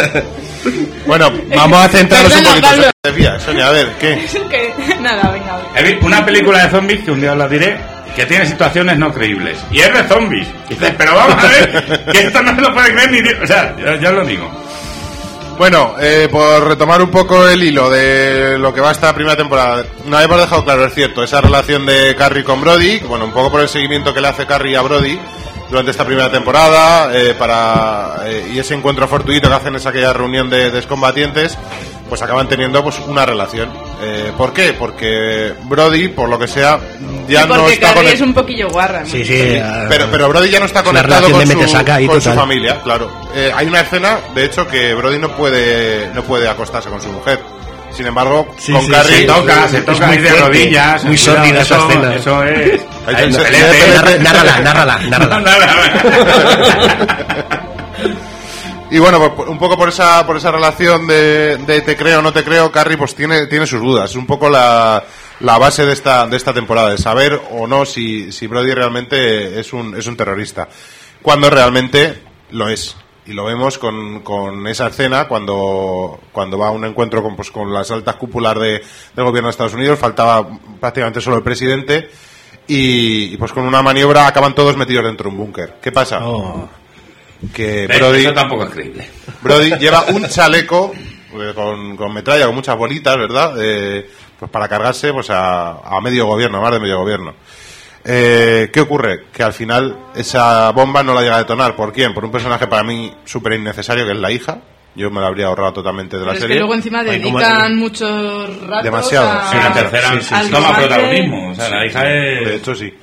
[SPEAKER 7] Bueno, vamos a centrarnos un
[SPEAKER 8] Perdona,
[SPEAKER 7] poquito.
[SPEAKER 8] Pablo.
[SPEAKER 7] Decía, Sonia, a ver, ¿qué?
[SPEAKER 8] Es que... Nada, venga.
[SPEAKER 9] He visto una película de zombies que un día os la diré, que tiene situaciones no creíbles. Y es de zombies. Y dices, pero vamos a ver, que esto no se lo puede creer ni Dios. O sea, yo, yo lo digo.
[SPEAKER 7] Bueno, eh, por retomar un poco el hilo de lo que va esta primera temporada, no hemos dejado claro, es cierto, esa relación de Carrie con Brody, bueno, un poco por el seguimiento que le hace Carrie a Brody durante esta primera temporada, eh, para eh, y ese encuentro fortuito que hacen en aquella reunión de, de excombatientes, pues acaban teniendo pues una relación. Eh, ¿Por qué? Porque Brody, por lo que sea, ya
[SPEAKER 8] Y porque
[SPEAKER 7] no está
[SPEAKER 8] Carrie
[SPEAKER 7] con
[SPEAKER 8] es un poquillo guarra, ¿no?
[SPEAKER 10] Sí, sí. eh,
[SPEAKER 7] pero, pero Brody ya no está
[SPEAKER 10] es una
[SPEAKER 7] conectado
[SPEAKER 10] relación
[SPEAKER 7] con,
[SPEAKER 10] de
[SPEAKER 7] su,
[SPEAKER 10] metesaca ahí,
[SPEAKER 7] con su
[SPEAKER 10] total.
[SPEAKER 7] familia, claro. Eh, hay una escena, de hecho, que Brody no puede no puede acostarse con su mujer. Sin embargo,
[SPEAKER 10] Sí,
[SPEAKER 7] con
[SPEAKER 10] sí,
[SPEAKER 7] Carrie...
[SPEAKER 9] Se toca, se
[SPEAKER 10] es
[SPEAKER 9] toca
[SPEAKER 10] muy
[SPEAKER 9] ahí de
[SPEAKER 10] fuerte,
[SPEAKER 9] rodillas.
[SPEAKER 10] muy
[SPEAKER 9] cuidado,
[SPEAKER 10] sórdida esa
[SPEAKER 9] eso-
[SPEAKER 10] escena.
[SPEAKER 9] Eso es.
[SPEAKER 7] Ahí
[SPEAKER 9] Ahí,
[SPEAKER 7] se-
[SPEAKER 9] excelente.
[SPEAKER 7] se-
[SPEAKER 10] Narra- Nárrala, nárrala, nárrala.
[SPEAKER 7] Y bueno, pues, un poco por esa por esa relación de, de te creo o no te creo, Carrie pues tiene tiene sus dudas. Es un poco la, la base de esta de esta temporada, de saber o no si, si Brody realmente es un es un terrorista, cuando realmente lo es. Y lo vemos con, con esa escena cuando cuando va a un encuentro con pues con las altas cúpulas de, del gobierno de Estados Unidos. Faltaba prácticamente solo el presidente y, y pues con una maniobra acaban todos metidos dentro de un búnker. ¿Qué pasa?
[SPEAKER 10] Oh.
[SPEAKER 7] Que
[SPEAKER 9] ¿Ves?
[SPEAKER 7] Brody
[SPEAKER 9] Eso tampoco es creíble.
[SPEAKER 7] Brody lleva un chaleco eh, con, con metralla, con muchas bolitas, ¿verdad? Eh, pues para cargarse pues a, a medio gobierno, a más de medio gobierno. Eh, ¿Qué ocurre? Que al final esa bomba no la llega a detonar. ¿Por quién? Por un personaje para mí súper innecesario, que es la hija. Yo me la habría ahorrado totalmente de la
[SPEAKER 8] Pero es que
[SPEAKER 7] serie.
[SPEAKER 8] luego encima
[SPEAKER 10] Ay, ¿cómo
[SPEAKER 8] dedican muchos ratos
[SPEAKER 7] Demasiado,
[SPEAKER 8] a...
[SPEAKER 7] sí,
[SPEAKER 9] Y la tercera
[SPEAKER 7] sí, sí,
[SPEAKER 8] al
[SPEAKER 9] toma
[SPEAKER 8] romance.
[SPEAKER 9] protagonismo. O sea, la hija
[SPEAKER 7] De
[SPEAKER 9] es...
[SPEAKER 7] hecho, sí.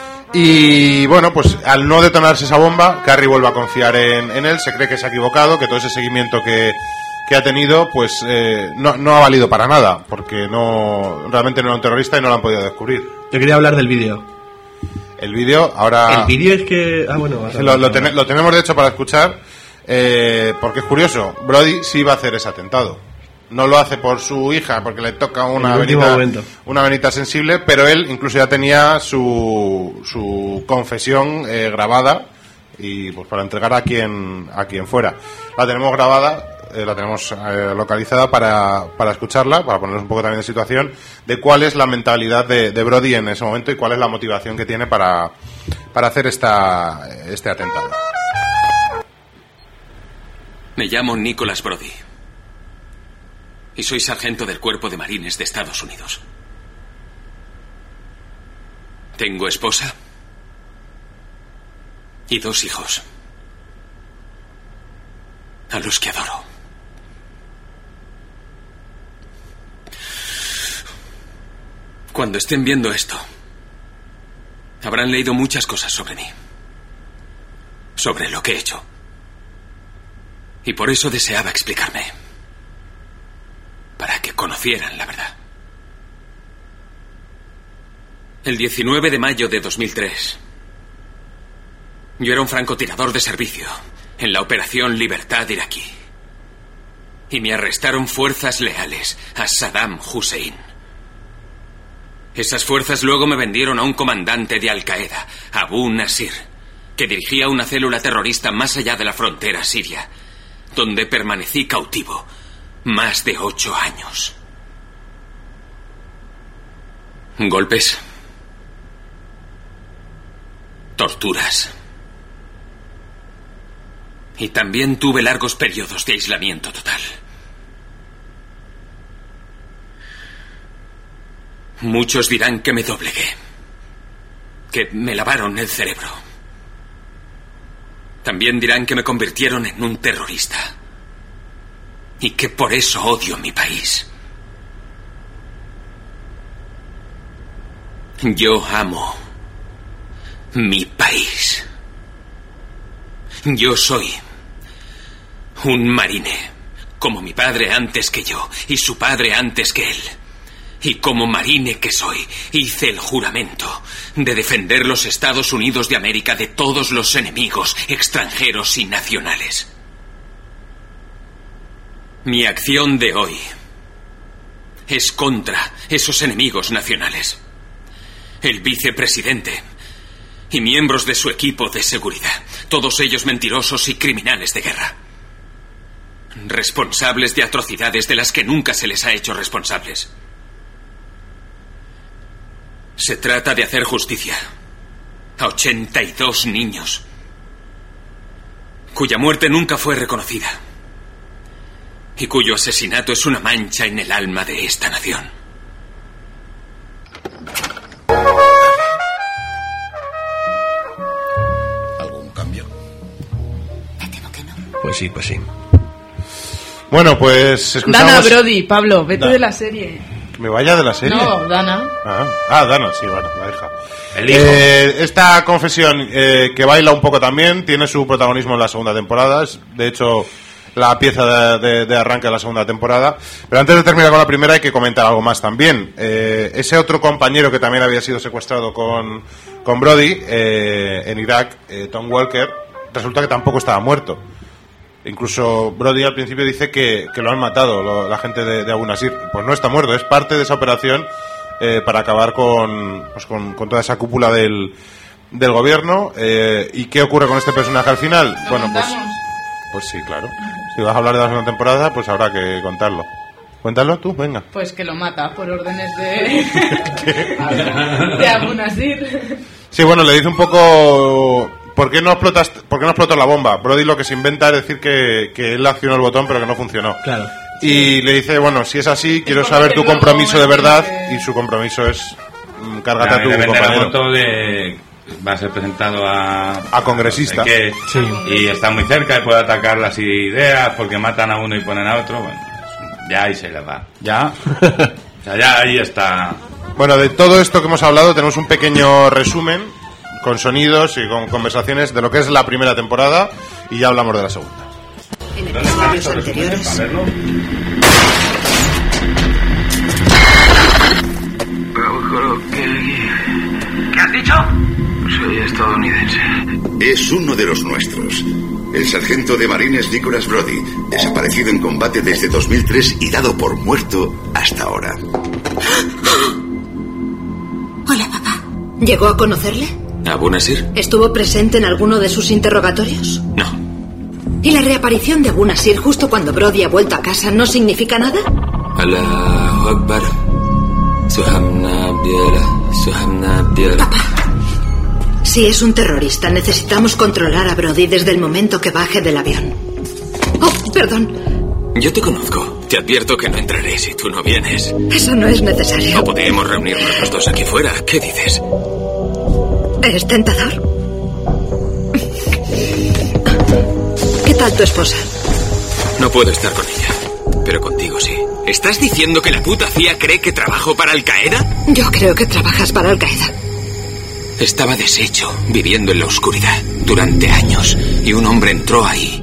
[SPEAKER 7] Y bueno, pues al no detonarse esa bomba, Carrie vuelve a confiar en, en él, se cree que se ha equivocado, que todo ese seguimiento que, que ha tenido, pues eh, no, no ha valido para nada, porque no realmente no era un terrorista y no lo han podido descubrir.
[SPEAKER 10] Yo quería hablar del vídeo.
[SPEAKER 7] El vídeo, ahora...
[SPEAKER 10] El vídeo es que... Ah, bueno. vas a
[SPEAKER 7] Lo, lo,
[SPEAKER 10] hablar.
[SPEAKER 7] ten- lo tenemos de hecho para escuchar, eh, porque es curioso, Brody sí va a hacer ese atentado. No lo hace por su hija, porque le toca una
[SPEAKER 10] el último
[SPEAKER 7] venita,
[SPEAKER 10] momento.
[SPEAKER 7] una venita sensible, pero él incluso ya tenía su, su confesión eh, grabada y pues para entregar a quien a quien fuera. La tenemos grabada, eh, la tenemos eh, localizada para, para escucharla, para ponernos un poco también de situación, de cuál es la mentalidad de, de Brody en ese momento y cuál es la motivación que tiene para, para hacer esta, este atentado.
[SPEAKER 12] Me llamo Nicholas Brody y soy sargento del Cuerpo de Marines de Estados Unidos. Tengo esposa y dos hijos, a los que adoro. Cuando estén viendo esto, habrán leído muchas cosas sobre mí, sobre lo que he hecho. Y por eso deseaba explicarme, para que conocieran la verdad. El diecinueve de mayo de dos mil tres, yo era un francotirador de servicio en la Operación Libertad iraquí. Y me arrestaron fuerzas leales a Saddam Hussein. Esas fuerzas luego me vendieron a un comandante de Al-Qaeda, Abu Nasir, que dirigía una célula terrorista más allá de la frontera siria, donde permanecí cautivo más de ocho años. Golpes, torturas, y también tuve largos periodos de aislamiento total. Muchos dirán que me doblegué, que me lavaron el cerebro. También dirán que me convirtieron en un terrorista y que por eso odio mi país. Yo amo mi país. Yo soy un marine, como mi padre antes que yo y su padre antes que él. Y como marine que soy, hice el juramento de defender los Estados Unidos de América de todos los enemigos extranjeros y nacionales. Mi acción de hoy es contra esos enemigos nacionales. El vicepresidente y miembros de su equipo de seguridad, todos ellos mentirosos y criminales de guerra. Responsables de atrocidades de las que nunca se les ha hecho responsables. Se trata de hacer justicia a ochenta y dos niños cuya muerte nunca fue reconocida y cuyo asesinato es una mancha en el alma de esta nación.
[SPEAKER 1] ¿Algún cambio?
[SPEAKER 10] Pues sí, pues sí.
[SPEAKER 7] Bueno, pues escuchamos...
[SPEAKER 8] Dana Brody, Pablo, vete
[SPEAKER 7] Da-
[SPEAKER 8] de la serie.
[SPEAKER 7] ¿Me vaya de la serie?
[SPEAKER 8] No, Dana.
[SPEAKER 7] Ah, ah, Dana, sí, bueno, la deja.
[SPEAKER 9] El hijo.
[SPEAKER 7] Eh, esta confesión, eh, que baila un poco también, tiene su protagonismo en la segunda temporada. Es, de hecho, la pieza de, de, de arranque de la segunda temporada. Pero antes de terminar con la primera, hay que comentar algo más también. Eh, ese otro compañero que también había sido secuestrado con, con Brody eh, en Irak, eh, Tom Walker, resulta que tampoco estaba muerto. Incluso Brody al principio dice que, que lo han matado lo, la gente de, de Abu Nasir. Pues no está muerto, es parte de esa operación eh, para acabar con, pues con, con toda esa cúpula del, del gobierno. Eh, ¿Y qué ocurre con este personaje al final?
[SPEAKER 8] ¿Lo
[SPEAKER 7] Bueno, pues,
[SPEAKER 8] contamos?
[SPEAKER 7] pues sí, claro. Si vas a hablar de la segunda temporada, pues habrá que contarlo. Cuéntalo tú, venga.
[SPEAKER 8] Pues que lo mata por órdenes de... de Abu Nasir.
[SPEAKER 7] Sí, bueno, le dice un poco... ¿Por qué no explotas, por qué no explotó la bomba? Brody lo que se inventa es decir que, que él accionó el botón pero que no funcionó.
[SPEAKER 10] Claro.
[SPEAKER 7] Y le dice, bueno, si es así, quiero
[SPEAKER 8] por
[SPEAKER 7] saber
[SPEAKER 8] lo
[SPEAKER 7] tu
[SPEAKER 8] que luego
[SPEAKER 7] compromiso de verdad.
[SPEAKER 8] entiende.
[SPEAKER 7] Y su compromiso es mm, cárgate a tu
[SPEAKER 9] Realmente la
[SPEAKER 7] compañero.
[SPEAKER 9] foto de... va a ser presentado a...
[SPEAKER 7] A congresista.
[SPEAKER 9] no sé qué,
[SPEAKER 10] Sí.
[SPEAKER 9] y está muy cerca y puede atacar las ideas porque matan a uno y ponen a otro. Bueno, ya ahí se le va. Ya. O sea, ya ahí está.
[SPEAKER 7] Bueno, de todo esto que hemos hablado tenemos un pequeño resumen con sonidos y con conversaciones de lo que es la primera temporada y ya hablamos de la segunda.
[SPEAKER 11] En
[SPEAKER 9] ¿Dónde están
[SPEAKER 11] episodios
[SPEAKER 9] esos resúmenes
[SPEAKER 11] anteriores,
[SPEAKER 9] para verlo?
[SPEAKER 3] ¿Qué has dicho? Soy estadounidense.
[SPEAKER 1] Es uno de los nuestros. El sargento de marines Nicholas Brody, desaparecido en combate desde dos mil tres y dado por muerto hasta ahora.
[SPEAKER 11] Hola, papá. ¿Llegó a conocerle?
[SPEAKER 12] ¿Abu Nasir?
[SPEAKER 11] ¿Estuvo presente en alguno de sus interrogatorios?
[SPEAKER 12] No.
[SPEAKER 11] ¿Y la reaparición de Abu Nasir justo cuando Brody ha vuelto a casa no significa nada?
[SPEAKER 12] Allahu Akbar. Suhamna Biela, Suhamna Biela.
[SPEAKER 11] Papá, si es un terrorista, necesitamos controlar a Brody desde el momento que baje del avión. Oh, perdón.
[SPEAKER 12] Yo te conozco. Te advierto que no entraré si tú no vienes.
[SPEAKER 11] Eso no es necesario.
[SPEAKER 12] O podemos reunirnos los dos aquí fuera. ¿Qué dices?
[SPEAKER 11] ¿Es tentador? ¿Qué tal tu esposa?
[SPEAKER 12] No puedo estar con ella, pero contigo sí. ¿Estás diciendo que la puta C I A cree que trabajo para Al-Qaeda?
[SPEAKER 11] Yo creo que trabajas para Al-Qaeda.
[SPEAKER 12] Estaba deshecho, viviendo en la oscuridad, durante años, y un hombre entró ahí.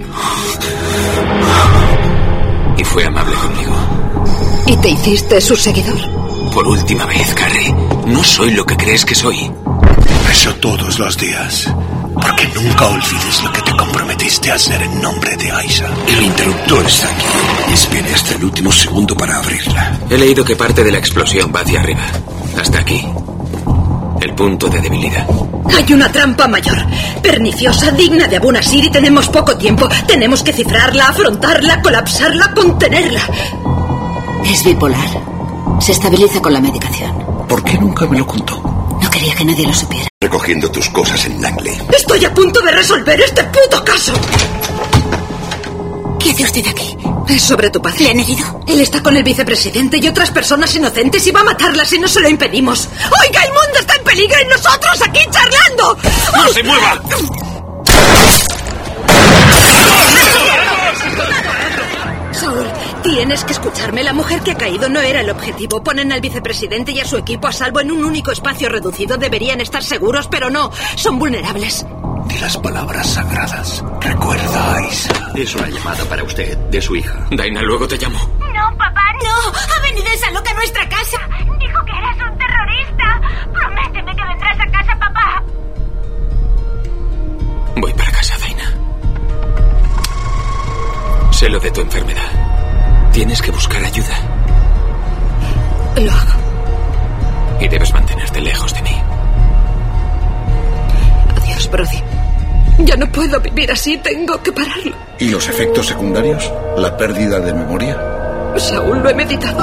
[SPEAKER 12] Y fue amable conmigo.
[SPEAKER 11] ¿Y te hiciste su seguidor?
[SPEAKER 12] Por última vez, Carrie, no soy lo que crees que soy.
[SPEAKER 2] Eso todos los días. Porque nunca olvides lo que te comprometiste a hacer en nombre de Aisha.
[SPEAKER 1] El interruptor está aquí. Y espere hasta el último segundo para abrirla.
[SPEAKER 12] He leído que parte de la explosión va hacia arriba. Hasta aquí. El punto de debilidad.
[SPEAKER 11] Hay una trampa mayor, perniciosa, digna de Abu Nasir y tenemos poco tiempo. Tenemos que cifrarla, afrontarla, colapsarla, contenerla.
[SPEAKER 13] Es bipolar. Se estabiliza con la medicación.
[SPEAKER 1] ¿Por qué nunca me lo contó?
[SPEAKER 13] No quería que nadie lo supiera.
[SPEAKER 1] Recogiendo tus cosas en Langley.
[SPEAKER 11] Estoy a punto de resolver este puto caso.
[SPEAKER 13] ¿Qué hace usted aquí?
[SPEAKER 11] Es sobre tu padre.
[SPEAKER 13] ¿Le han herido?
[SPEAKER 11] Él está con el vicepresidente y otras personas inocentes y va a matarlas si no se lo impedimos. ¡Oiga, el mundo está en peligro y nosotros aquí charlando!
[SPEAKER 12] ¡No se mueva!
[SPEAKER 11] Saúl, tienes que escucharme. La mujer que ha caído no era el objetivo. Ponen al vicepresidente y a su equipo a salvo en un único espacio reducido. Deberían estar seguros, pero no. Son vulnerables.
[SPEAKER 1] Di las palabras sagradas. Recuerda, Aisha.
[SPEAKER 14] Es una llamada para usted, de su hija.
[SPEAKER 12] Daina, luego te llamo.
[SPEAKER 15] No, papá, no. Ha venido esa loca a nuestra casa. Dijo que eres un terrorista. Prométeme que vendrás a casa, papá.
[SPEAKER 12] Voy para casa, Daina. Sé lo de tu enfermedad. Tienes que buscar ayuda.
[SPEAKER 11] Lo hago.
[SPEAKER 12] Y debes mantenerte lejos de mí.
[SPEAKER 11] Adiós, Brody. Ya no puedo vivir así, tengo que pararlo.
[SPEAKER 1] ¿Y los efectos secundarios? ¿La pérdida de memoria?
[SPEAKER 11] Saúl, lo he meditado.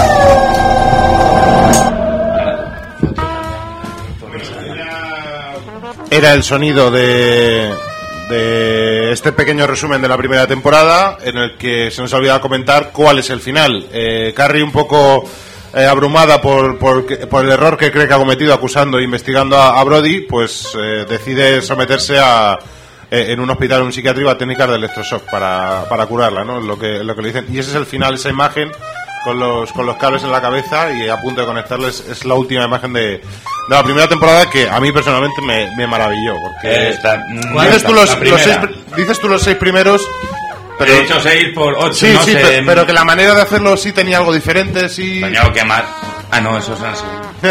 [SPEAKER 7] Era el sonido de, de este pequeño resumen de la primera temporada, en el que se nos ha olvidado comentar cuál es el final. Eh, Carrie, un poco eh, abrumada por, por, por el error que cree que ha cometido acusando e investigando a, a Brody, pues eh, decide someterse a eh, en un hospital, en un psiquiátrico, a técnicas de electroshock para, para curarla, ¿no? Lo que, lo que le dicen. Y ese es el final, esa imagen con los con los cables en la cabeza y a punto de conectarles, es la última imagen de, de la primera temporada, que a mí personalmente me, me maravilló, porque
[SPEAKER 9] Esta,
[SPEAKER 7] dices,
[SPEAKER 9] esta,
[SPEAKER 7] tú los,
[SPEAKER 9] la
[SPEAKER 7] los seis, dices tú los seis primeros, pero
[SPEAKER 9] he dicho seis por ocho.
[SPEAKER 7] sí,
[SPEAKER 9] no
[SPEAKER 7] sí,
[SPEAKER 9] sé.
[SPEAKER 7] pero, pero que la manera de hacerlo sí tenía algo diferente, sí.
[SPEAKER 9] Coño, que más. Ah, no, eso es así.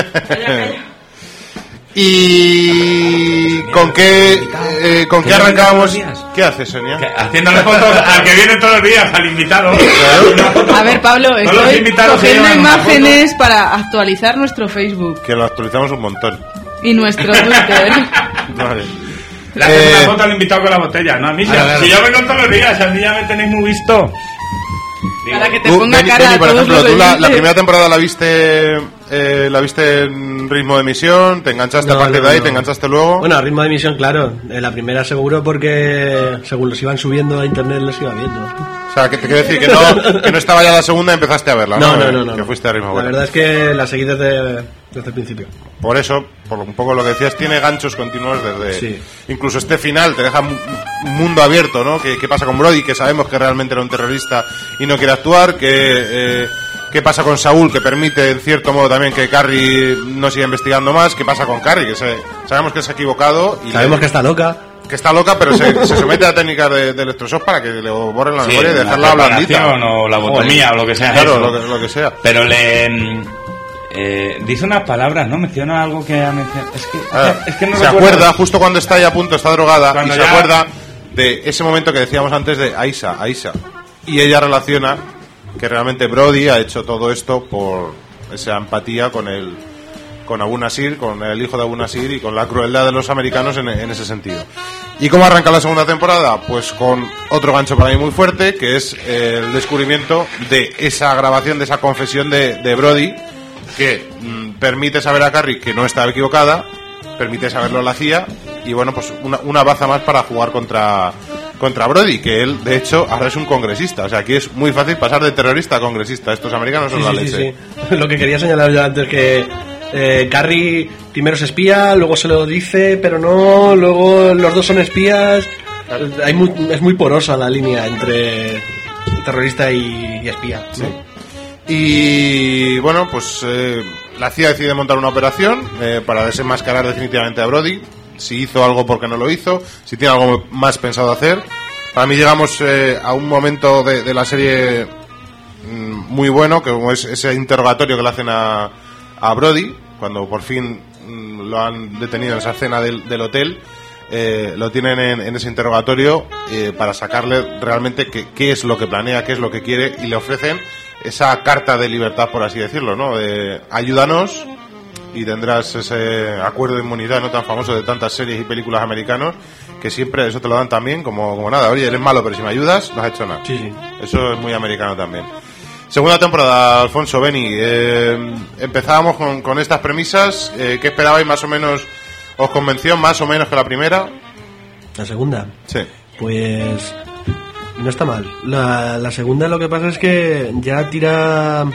[SPEAKER 7] ¿Y con qué eh, con qué
[SPEAKER 9] ¿Qué
[SPEAKER 7] arrancábamos?
[SPEAKER 9] viene todos los días?
[SPEAKER 7] ¿Qué haces, Sonia?
[SPEAKER 9] Que- Haciéndole fotos al que viene todos los días, al invitado.
[SPEAKER 8] A ver, Pablo,
[SPEAKER 9] Todos los
[SPEAKER 8] estoy
[SPEAKER 9] invitados se
[SPEAKER 8] cogiendo
[SPEAKER 9] llevan una
[SPEAKER 8] imágenes para actualizar nuestro Facebook
[SPEAKER 7] Que lo actualizamos un montón.
[SPEAKER 8] y nuestro Twitter.
[SPEAKER 7] Vale.
[SPEAKER 9] Le haces
[SPEAKER 7] Eh,
[SPEAKER 9] una foto al invitado con la botella, ¿no? A mí, si,
[SPEAKER 7] a ver.
[SPEAKER 9] si yo vengo todos los días, a mí ya me tenéis muy visto.
[SPEAKER 8] Para que te
[SPEAKER 7] Tú,
[SPEAKER 8] ponga
[SPEAKER 7] Deni,
[SPEAKER 8] cara
[SPEAKER 7] Deni,
[SPEAKER 8] a
[SPEAKER 7] por
[SPEAKER 8] todos
[SPEAKER 7] ejemplo,
[SPEAKER 8] los
[SPEAKER 7] tú la, la
[SPEAKER 8] oyentes.
[SPEAKER 7] primera temporada la viste eh, la viste en ritmo de emisión, te enganchaste
[SPEAKER 10] No,
[SPEAKER 7] a partir
[SPEAKER 10] no,
[SPEAKER 7] de ahí,
[SPEAKER 10] no.
[SPEAKER 7] te enganchaste luego.
[SPEAKER 10] Bueno, a ritmo de emisión, claro. En la primera seguro, porque según los iban subiendo a internet los iba viendo.
[SPEAKER 7] O sea, que te quiero decir que no, que no estaba ya la segunda y empezaste a verla, ¿no?
[SPEAKER 10] No, no, no, no.
[SPEAKER 7] Que fuiste a ritmo.
[SPEAKER 10] La
[SPEAKER 7] bueno.
[SPEAKER 10] verdad es que la seguí desde, desde el principio.
[SPEAKER 7] Por eso, por un poco lo que decías, tiene ganchos continuos desde...
[SPEAKER 10] Sí.
[SPEAKER 7] Incluso este final te deja un un mundo abierto, ¿no? ¿Qué, qué pasa con Brody? Que sabemos que realmente era un terrorista y no quiere actuar. Que, eh, ¿Qué pasa con Saúl? Que permite, en cierto modo, también que Carrie no siga investigando más. ¿Qué pasa con Carrie? Que se, sabemos que se ha equivocado. Y
[SPEAKER 10] Sabemos
[SPEAKER 7] le-
[SPEAKER 10] que está loca.
[SPEAKER 7] que está loca, pero se, se somete a técnicas de, de electroshock para que le borren la
[SPEAKER 9] Sí,
[SPEAKER 7] memoria y
[SPEAKER 9] la
[SPEAKER 7] dejarla blandita.
[SPEAKER 9] preparación o la botomía o lo que sea.
[SPEAKER 7] Claro,
[SPEAKER 9] eso.
[SPEAKER 7] lo que, lo que sea.
[SPEAKER 9] Pero le... mm, Eh, dice unas palabras, ¿no? Menciona algo que ha mencionado. Es que,
[SPEAKER 7] Ah,
[SPEAKER 9] es que no
[SPEAKER 7] se
[SPEAKER 9] recuerdo.
[SPEAKER 7] acuerda justo cuando está ya a punto, está drogada,
[SPEAKER 9] Cuando
[SPEAKER 7] y
[SPEAKER 9] ya-
[SPEAKER 7] se acuerda de ese momento que decíamos antes de Aisha, Aisha. Y ella relaciona que realmente Brody ha hecho todo esto por esa empatía con el con Abu Nasir, con el hijo de Abu Nasir y con la crueldad de los americanos en, en ese sentido. ¿Y cómo arranca la segunda temporada? Pues con otro gancho para mí muy fuerte, que es el descubrimiento de esa grabación, de esa confesión de, de Brody, que mmm, permite saber a Carrie que no estaba equivocada, permite saberlo a la C I A, y bueno, pues una, una baza más para jugar contra, contra Brody, que él, de hecho, ahora es un congresista. O sea, aquí es muy fácil pasar de terrorista a congresista. Estos americanos son
[SPEAKER 10] sí,
[SPEAKER 7] la
[SPEAKER 10] sí,
[SPEAKER 7] leche.
[SPEAKER 10] Sí, sí. Lo que quería señalar yo antes, que eh, Carrie primero se espía, luego se lo dice, pero no, luego los dos son espías. Hay muy, es muy porosa la línea entre terrorista y, y espía.
[SPEAKER 7] Sí. Y bueno, pues eh, la C I A decide montar una operación eh, para desenmascarar definitivamente a Brody. Si hizo algo, porque no lo hizo, si tiene algo más pensado hacer. Para mí llegamos eh, a un momento de, de la serie mmm, muy bueno, que como es ese interrogatorio que le hacen a, a Brody, cuando por fin mmm, lo han detenido en esa cena del, del hotel. Eh, lo tienen en, en ese interrogatorio eh, para sacarle realmente qué, qué es lo que planea, qué es lo que quiere, y le ofrecen esa carta de libertad, por así decirlo, ¿no? De ayúdanos y tendrás ese acuerdo de inmunidad no tan famoso de tantas series y películas americanos, que siempre eso te lo dan también como, como nada. Oye, eres malo, pero si me ayudas no has hecho nada.
[SPEAKER 10] Sí, sí.
[SPEAKER 7] Eso es muy americano también. Segunda temporada, Alfonso, Beni, eh, empezábamos con, con estas premisas. eh, ¿Qué esperabais más o menos? ¿Os convenció más o menos que la primera?
[SPEAKER 10] ¿La segunda?
[SPEAKER 7] Sí.
[SPEAKER 10] Pues no está mal. La, la segunda, lo que pasa es que ya tira...